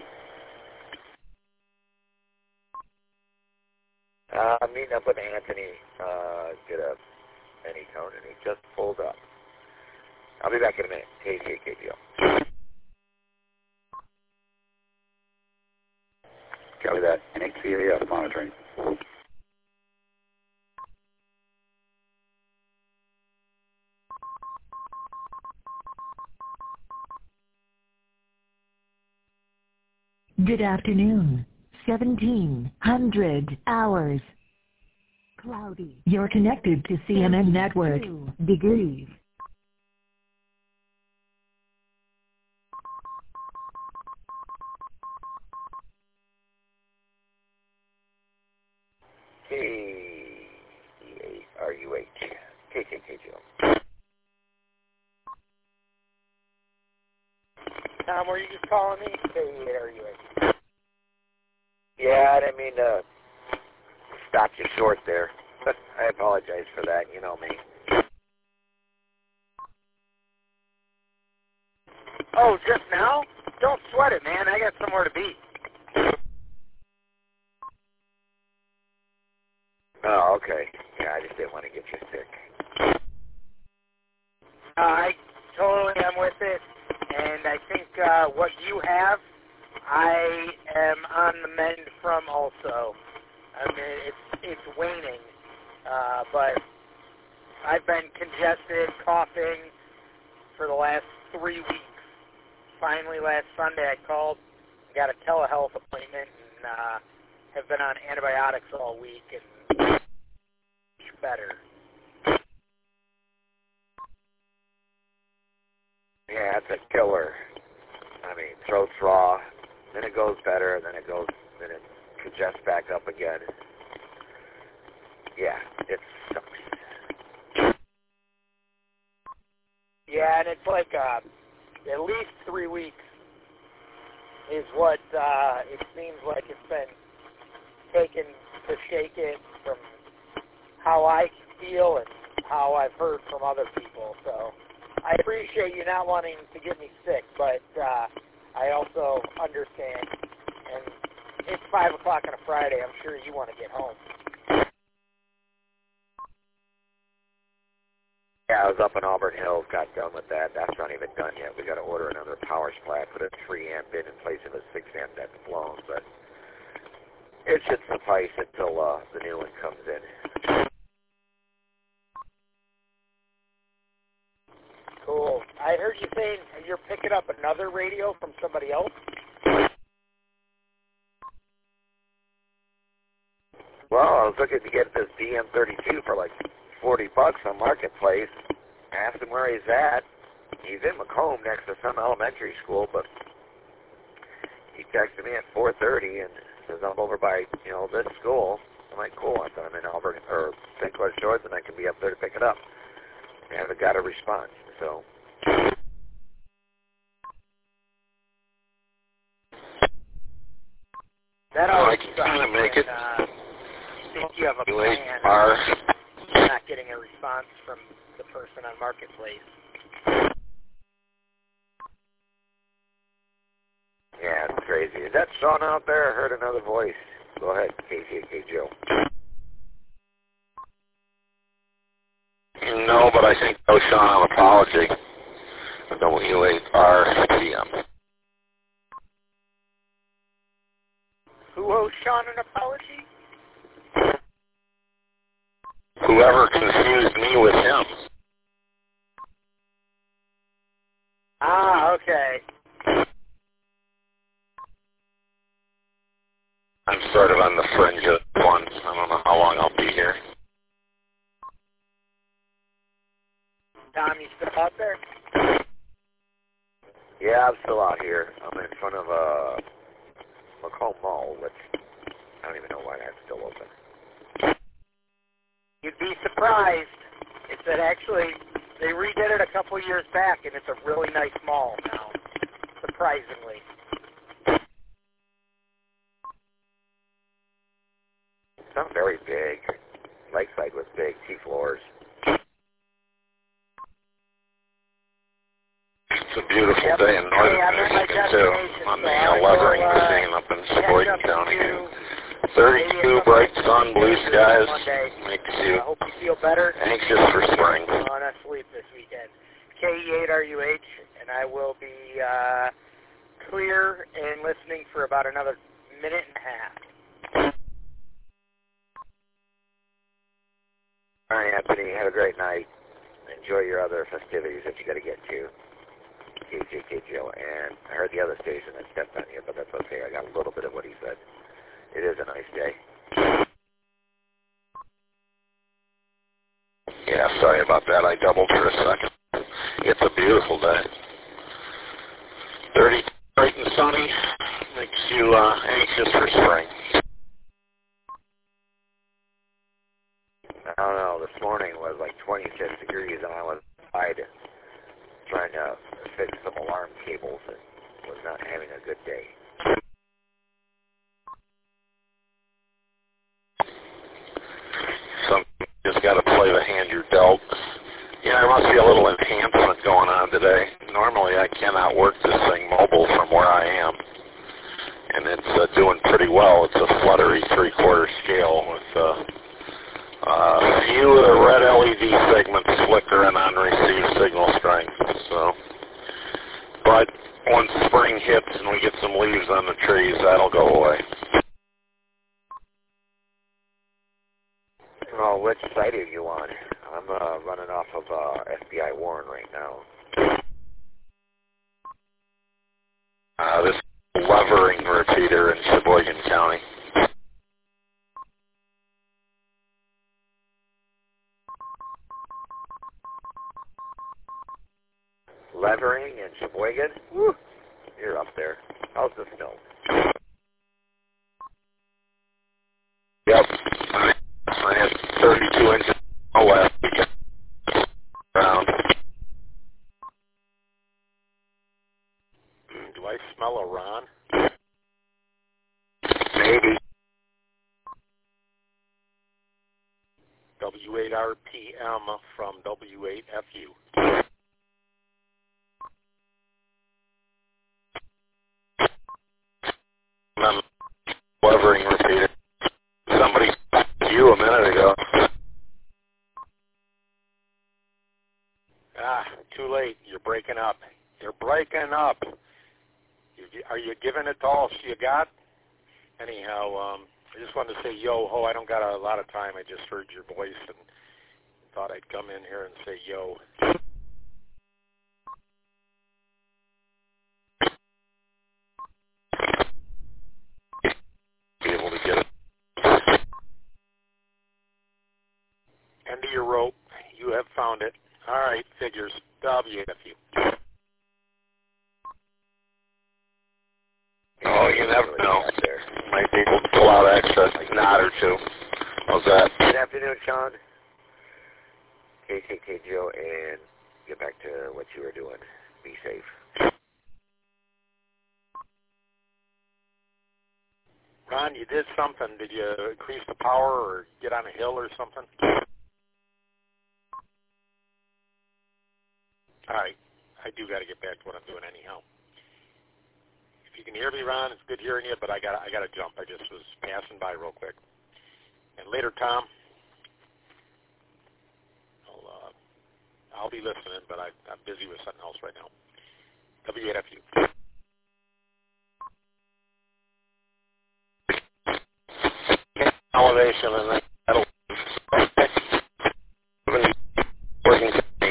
Uh, I'm meeting up with Anthony, uh, get a mini cone, and he just pulled up. I'll be back in a minute. K C K J O. Copy that. N A K A F monitoring. Good afternoon. seventeen hundred hours. Cloudy. You're connected to C M N Network. Degrees. K E A R U H. K K K J O. Tom, were you just calling me? K E A R U H. Yeah, I didn't mean to stop you short there. I apologize for that. You know me. Oh, just now? Don't sweat it, man. I got somewhere to be. Oh, okay. Yeah, I just didn't want to get you sick. Uh, I totally am with it, and I think uh, what you have, I am on the mend from also. I mean, it's it's waning, uh, but I've been congested, coughing for the last three weeks. Finally, last Sunday I called, got a telehealth appointment, and uh, have been on antibiotics all week, and it's better. Yeah, it's a killer. I mean, throat's raw, then it goes better, then it goes, then it congests back up again. Yeah, it sucks. Yeah, and it's like uh, at least three weeks is what uh, it seems like it's been taken to shake it from how I feel and how I've heard from other people. So I appreciate you not wanting to get me sick, but uh, I also understand. And it's five o'clock on a Friday. I'm sure you want to get home. Yeah, I was up in Auburn Hills, got done with that. That's not even done yet. We got to order another power supply, put a three amp in in place of a six amp that's blown, but it should suffice until uh, the new one comes in. Cool. I heard you saying you're picking up another radio from somebody else. Well, I was looking to get this D M thirty-two for like forty bucks on Marketplace. Asked him where he's at. He's in Macomb next to some elementary school, but he texted me at four thirty and says I'm over by, you know, this school. I'm like, cool. I thought I'm in Auburn or Saint Clair Shores, and I can be up there to pick it up. I haven't got a response, so. That well, always I can kind of make when, it. Uh, think you have a Late plan. bar. You're not getting a response from the person on Marketplace. Yeah, it's crazy. Is that Sean out there? I heard another voice. Go ahead, K J K Joe. No, but I think no Sean an apology. W eight R P M. Who owes Sean an apology? Whoever confused me with him. Ah, okay. I'm sort of on the fringe of one. I don't know how long I'll be here. Tom, you still out there? Yeah, I'm still out here. I'm in front of uh, Macomb Mall, which I don't even know why that's still open. You'd be surprised. It's that actually they redid it a couple years back, and it's a really nice mall now, surprisingly. It's not very big. Lakeside was big, two floors. It's a beautiful yep. day in northern hey, Michigan, too, on the uh, levering uh, machine up in Sheboygan County. You. thirty-two, bright sun, blue skies, makes you I hope you feel better. anxious for spring. On a sleep this weekend. K E eight R U H, and I will be uh, clear and listening for about another minute and a half. All right, Anthony, have a great night. Enjoy your other festivities that you got to get to. K J K Joe, and I heard the other station that stepped on you, but that's okay. I got a little bit of what he said. It is a nice day. Yeah, sorry about that. I doubled for a second. It's a beautiful day. thirty, bright and sunny, makes you uh, anxious for spring. I don't know. This morning was like twenty-six degrees, and I was outside trying to fix some alarm cables and was not having a good day. Some just got to play the hand you're dealt. Yeah, there must be a little enhancement going on today. Normally, I cannot work this thing mobile from where I am, and it's uh, doing pretty well. It's a fluttery three-quarter scale with uh, uh, a few of the red L E D segments flickering on receive signal strength. So, but once spring hits and we get some leaves on the trees, that'll go away. Oh, which site are you on? I'm uh, running off of uh, F B I Warren right now. Uh, this levering repeater in Sheboygan County. Levering in Sheboygan? Woo! You're up there. How's the snow? Yep. I had thirty-two inches left around. Do I smell a Ron? Maybe. W eight R P M from W eight F U. I'm delivering repeater. Somebody you a minute ago. Ah, too late. You're breaking up. You're breaking up. You, are you giving it all you got? Anyhow, um, I just wanted to say yo ho. I don't got a lot of time. I just heard your voice and thought I'd come in here and say yo. Be able to get it. End of your rope. You have found it. All right, figures. W F U. Oh, you never know. Might be able to pull out extra knot or two. How's that? Good afternoon, Sean. K K K Joe, and get back to what you were doing. Be safe. Ron, you did something. Did you increase the power or get on a hill or something? All right. I do got to get back to what I'm doing anyhow. If you can hear me, Ron, it's good hearing you, but I got I got to jump. I just was passing by real quick. And later, Tom, I'll, uh, I'll be listening, but I, I'm busy with something else right now. W eight F U. Elevation and then that'll working.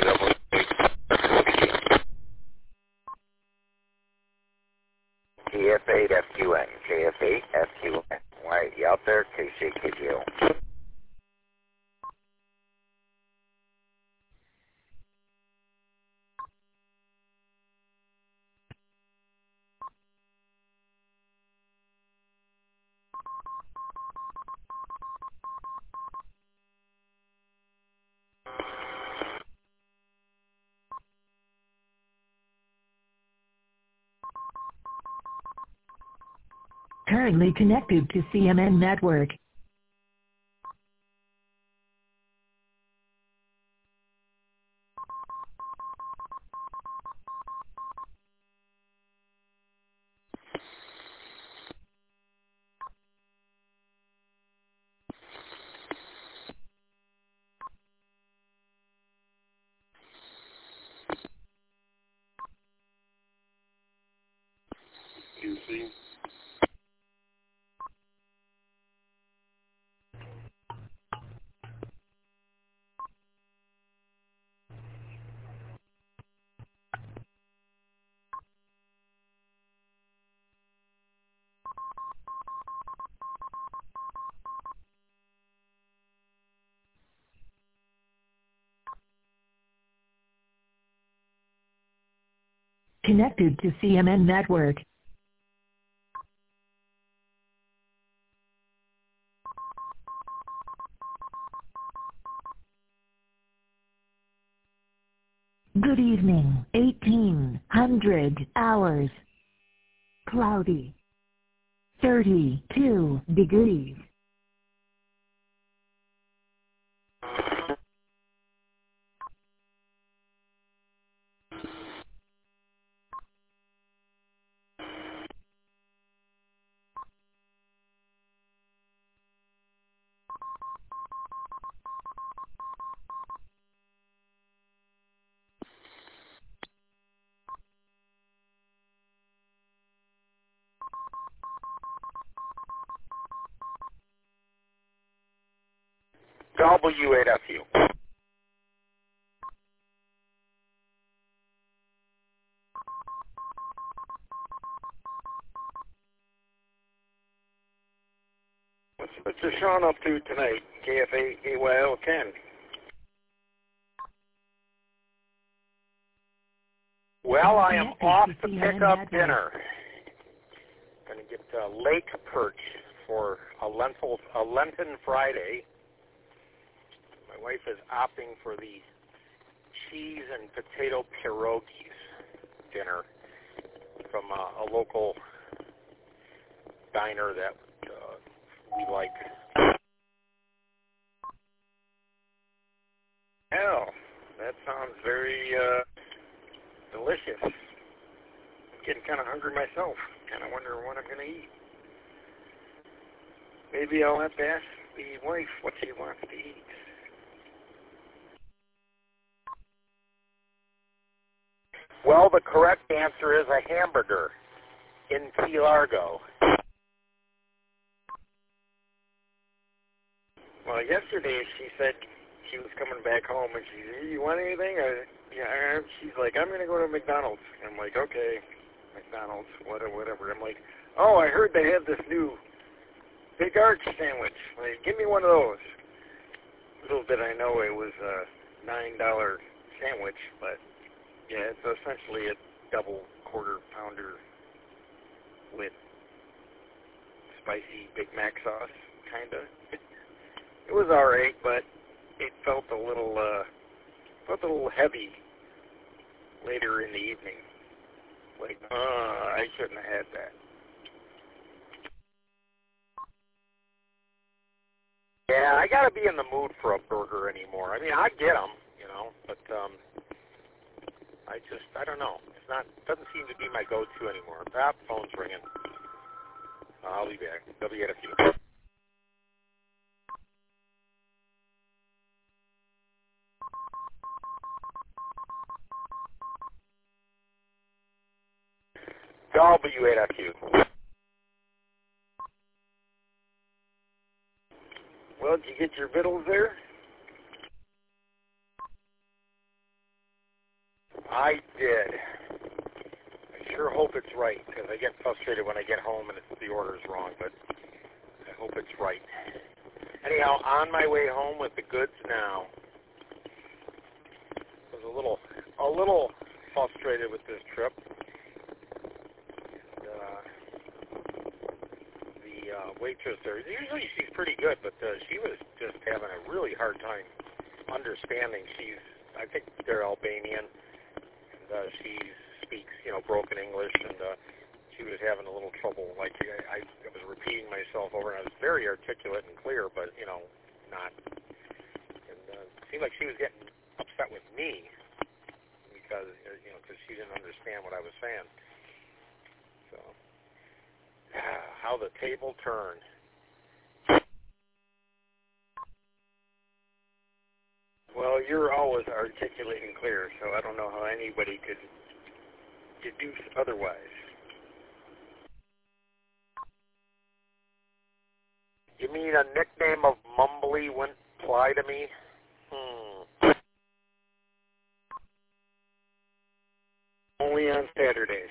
K F eight F Q N. K F eight F Q N. Why, you out there? K C K G O. Currently connected to C M N Network. You see? Connected to C M N Network. Good evening. eighteen hundred hours. Cloudy. thirty-two degrees. W eight F U. What's Mister Sean up to tonight? K F A A Y L ten. Well, I am off to pick up dinner. Going to get uh, lake perch for a lentil, a Lenten Friday. My wife is opting for the cheese and potato pierogies dinner from uh, a local diner that uh, we like. Hell, that sounds very uh, delicious. I'm getting kind of hungry myself. Kind of wondering what I'm going to eat. maybe I'll have to ask the wife what she wants to eat. Well, the correct answer is a hamburger in Key Largo. Well, yesterday she said she was coming back home, and she said, you want anything? I, yeah, she's like, I'm going to go to McDonald's. I'm like, okay, McDonald's, whatever, whatever. I'm like, oh, I heard they have this new Big Arch sandwich. Like, give me one of those. Little did I know it was a nine dollar sandwich, but yeah, it's essentially a double quarter pounder with spicy Big Mac sauce, kind of. It was all right, but it felt a little, uh, felt a little heavy later in the evening. Like, uh, I shouldn't have had that. Yeah, I got to be in the mood for a burger anymore. I mean, I get them, you know, but um, I just, I don't know. It's not, doesn't seem to be my go-to anymore. Ah, phone's ringing. I'll be back. W F U. W A F U. Well, did you get your vittles there? I did. I sure hope it's right, because I get frustrated when I get home and it's, the order's wrong, but I hope it's right. Anyhow, on my way home with the goods now. I was a little, a little frustrated with this trip. Uh, waitress there. Usually she's pretty good, but uh, she was just having a really hard time understanding. She's, I think they're Albanian, and uh, she speaks, you know, broken English, and uh, she was having a little trouble. Like I, I was repeating myself over, and I was very articulate and clear, but you know, not. And uh, it seemed like she was getting upset with me because, you know, because she didn't understand what I was saying. So. How the table turned. Well, you're always articulate and clear, so I don't know how anybody could deduce otherwise. You mean a nickname of Mumbly wouldn't apply to me? Hmm. Only on Saturdays.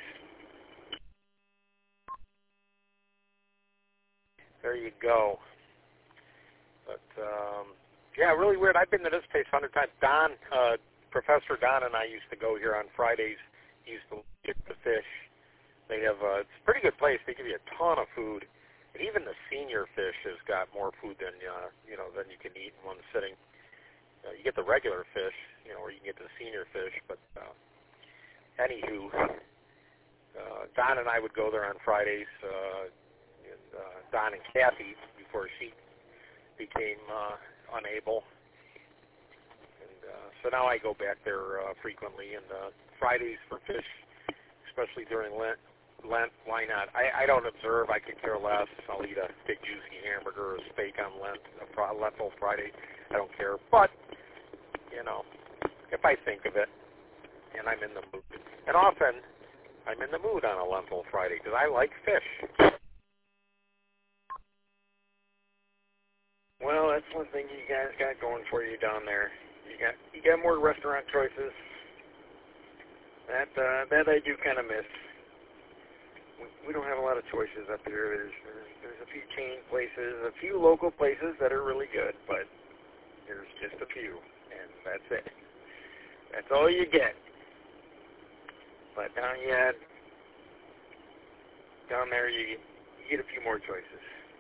There you go. But, um, yeah, really weird. I've been to this place a hundred times. Don, uh, Professor Don and I used to go here on Fridays. He used to get the fish. They have, uh, it's a pretty good place. They give you a ton of food. And even the senior fish has got more food than, uh, you know, than you can eat in one sitting. Uh, you get the regular fish, you know, or you can get the senior fish. But, uh, anywho, uh, Don and I would go there on Fridays, uh, Uh, Don and Kathy before she became uh, unable, and uh, so now I go back there uh, frequently. And uh, Fridays for fish, especially during Lent. Lent, why not? I, I don't observe. I could care less. I'll eat a big juicy hamburger or a steak on Lent, a Lentil Friday. I don't care. But you know, if I think of it, and I'm in the mood, and often I'm in the mood on a Lentil Friday because I like fish. Well, that's one thing you guys got going for you down there. You got you got more restaurant choices. That uh, that I do kind of miss. We, we don't have a lot of choices up here. There's, there's there's a few chain places, a few local places that are really good, but there's just a few, and that's it. That's all you get. But down yet, down there you you get a few more choices.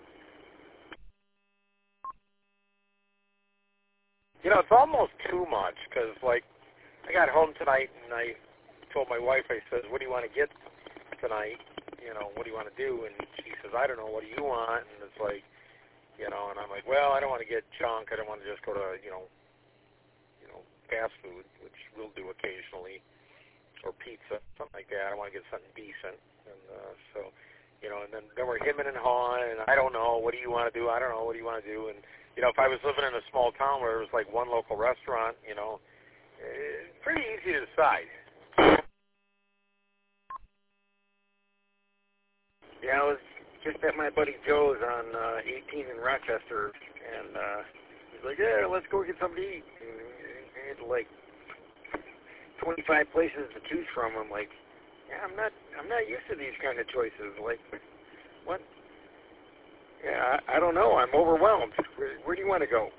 You know, it's almost too much because, like, I got home tonight and I told my wife, I said, what do you want to get tonight? You know, what do you want to do? And she says, I don't know, what do you want? And it's like, you know, and I'm like, well, I don't want to get junk. I don't want to just go to, you know, you know, fast food, which we'll do occasionally, or pizza, something like that. I want to get something decent. And uh, so, you know, and then, then we're hemming and hawing, and I don't know, what do you want to do? I don't know, what do you want to do? And, you know, if I was living in a small town where there was like one local restaurant, you know, it's pretty easy to decide. Yeah, I was just at my buddy Joe's on uh, eighteen in Rochester, and uh, he's like, yeah, let's go get something to eat. And he had like twenty-five places to choose from. I'm like, yeah, I'm not, I'm not used to these kind of choices. Like, what? Yeah, I, I don't know. I'm overwhelmed. Where, where do you want to go?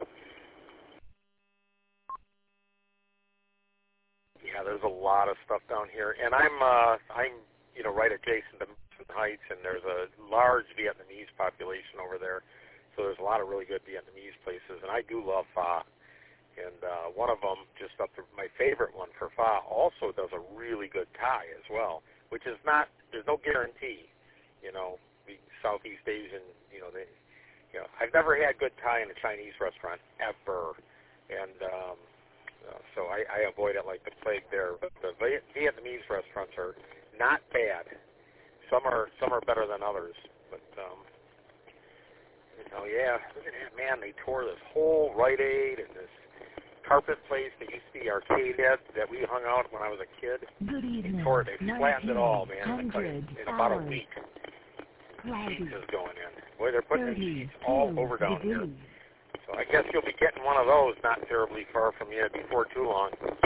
Yeah, there's a lot of stuff down here, and I'm, uh, I'm, you know, right adjacent to Heights, and there's a large Vietnamese population over there, so there's a lot of really good Vietnamese places, and I do love pho, and uh, one of them, just up to my favorite one for pho, also does a really good Thai as well, which is not, there's no guarantee, you know, the Southeast Asian, you know, they, you know, I've never had good Thai in a Chinese restaurant, ever, and um, uh, so I, I avoid it like the plague there, but the Vietnamese restaurants are not bad. Some are some are better than others, but um, you know, yeah, look at that, man. They tore this whole Rite Aid and this carpet place that used to be arcade at that we hung out when I was a kid. Good evening. They tore it. They flattened it all, man. In, in about a week. Cloudy. Seats is going in. Boy, they're putting in seats all over down degrees. here. So I guess you'll be getting one of those not terribly far from you before too long.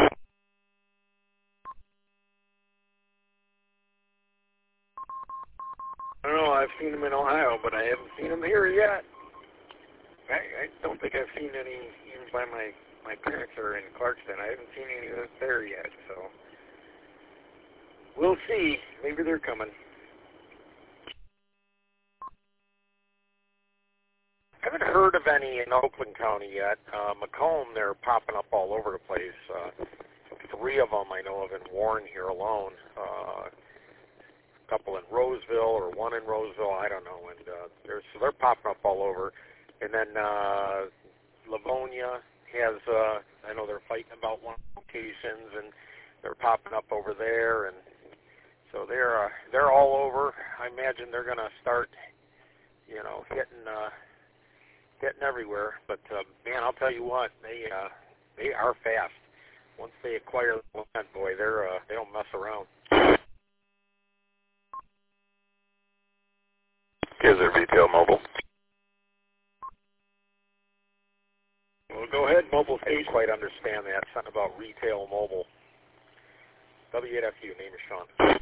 I don't know, I've seen them in Ohio, but I haven't seen them here yet. I, I don't think I've seen any, even by my, my parents are in Clarkston. I haven't seen any of this there yet, so we'll see. Maybe they're coming. I haven't heard of any in Oakland County yet. Uh, Macomb, they're popping up all over the place. Uh, three of them I know of in Warren here alone. Uh, a couple in Roseville or one in Roseville, I don't know. And uh, they're, so they're popping up all over. And then uh, Livonia has, uh, I know they're fighting about one locations, and they're popping up over there. And so they're uh, they're all over. I imagine they're going to start, you know, hitting. Uh, Getting everywhere, but uh, man, I'll tell you what, they uh, they are fast. Once they acquire the land, boy, they're uh, they don't mess around. Is there retail mobile? Well, go ahead, mobile. I didn't quite understand that. Something about retail mobile. W eight F U, name is Sean.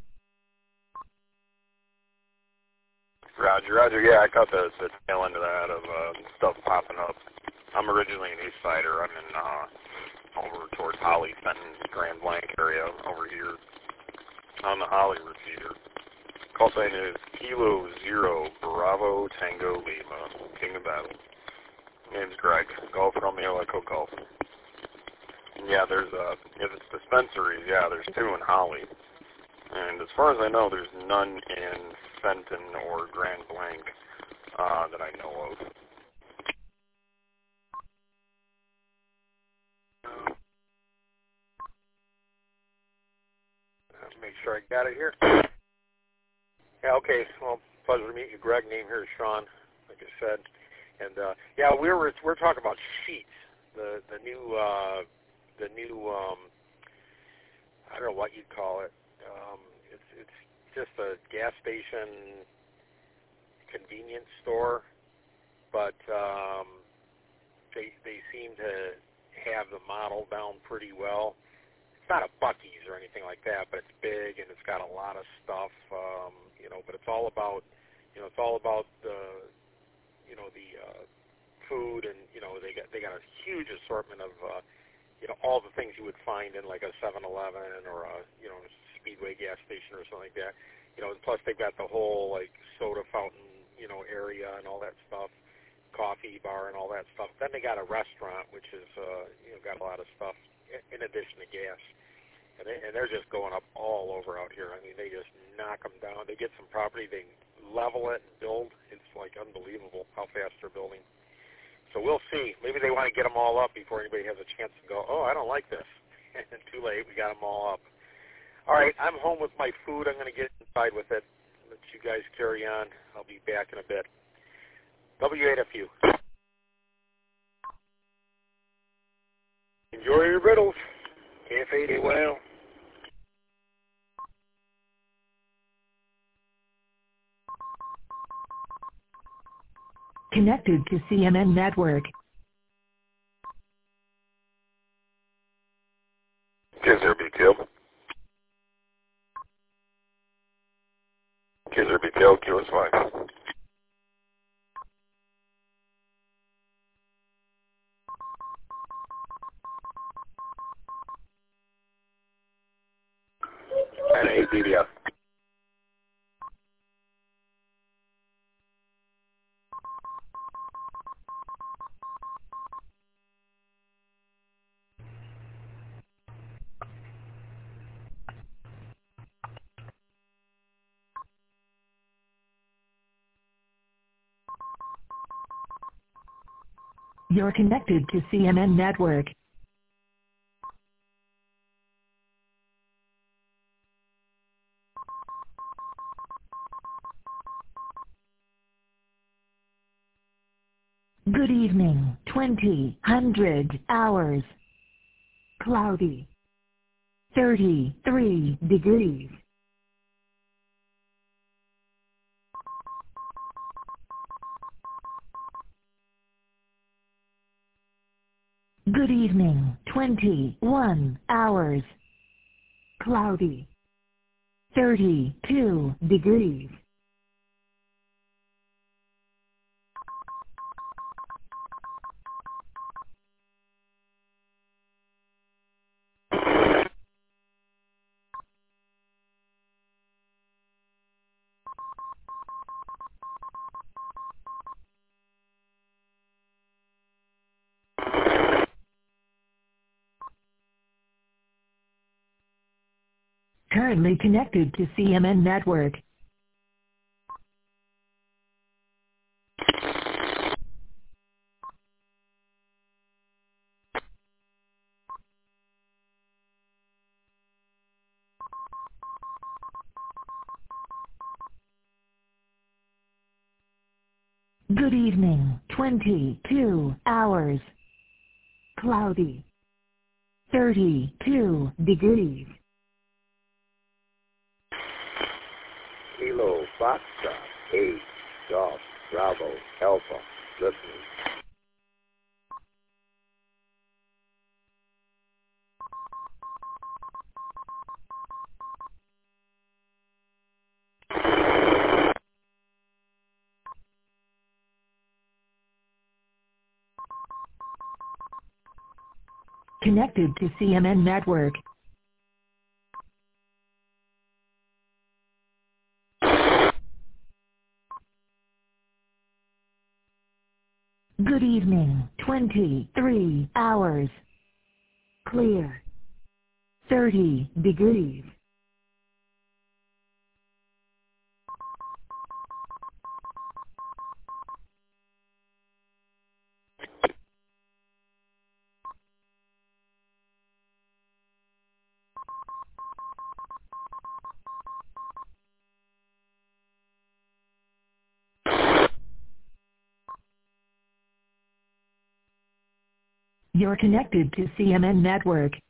Roger, Roger. Yeah, I caught the, the tail end of that of uh, stuff popping up. I'm originally an East Sider. I'm in uh, over towards Holly, Fenton, Grand Blanc area over here on the Holly repeater. Call sign is Kilo Zero Bravo Tango Lima, King of Battle. Name's Greg. Golf Romeo Echo Golf. And yeah, there's uh, if it's dispensaries, yeah, there's two in Holly. And as far as I know, there's none in Fenton or Grand Blanc uh, that I know of. Make sure I got it here. Yeah, okay. Well, pleasure to meet you, Greg. Name here is Sean, like I said. And uh, yeah, we we're we're talking about sheets. The the new uh, the new um, I don't know what you'd call it. Um, it's it's just a gas station convenience store, but um, they they seem to have the model down pretty well. It's not a Buc-ee's or anything like that, but it's big and it's got a lot of stuff, um, you know. But it's all about, you know, it's all about the, you know, the uh, food, and you know, they got they got a huge assortment of, uh, you know, all the things you would find in like a seven eleven or a, you know, Speedway gas station or something like that. You know, and plus they've got the whole like soda fountain, you know, area and all that stuff, coffee bar and all that stuff. Then they got a restaurant, which is, uh, you know, got a lot of stuff in addition to gas. And, they, and they're just going up all over out here. I mean, they just knock them down. They get some property, they level it and build. It's like unbelievable how fast they're building. So we'll see. Maybe they want to get them all up before anybody has a chance to go, oh, I don't like this. And too late. We got them all up. All right, I'm home with my food. I'm going to get inside with it. let you guys carry on. I'll be back in a bit. W eight F U. Enjoy your riddles. F eighty well. Connected to C M N Network. Kizzer B T L. Kizzer B T L, Q S Y. And A B B F. You're connected to C M N Network. Good evening, twenty, hundred, hours. Cloudy. thirty-three degrees. Good evening, twenty-one, hours. Cloudy. thirty-two degrees. Currently connected to C M N Network. Good evening, twenty-two, hours. Cloudy. thirty-two degrees. Kilo, Foxtrot, eight, Golf, Bravo, Alpha, listening. Connected to C M N Network. Good evening, twenty-three, hours. Clear. thirty degrees. You're connected to C M N Network.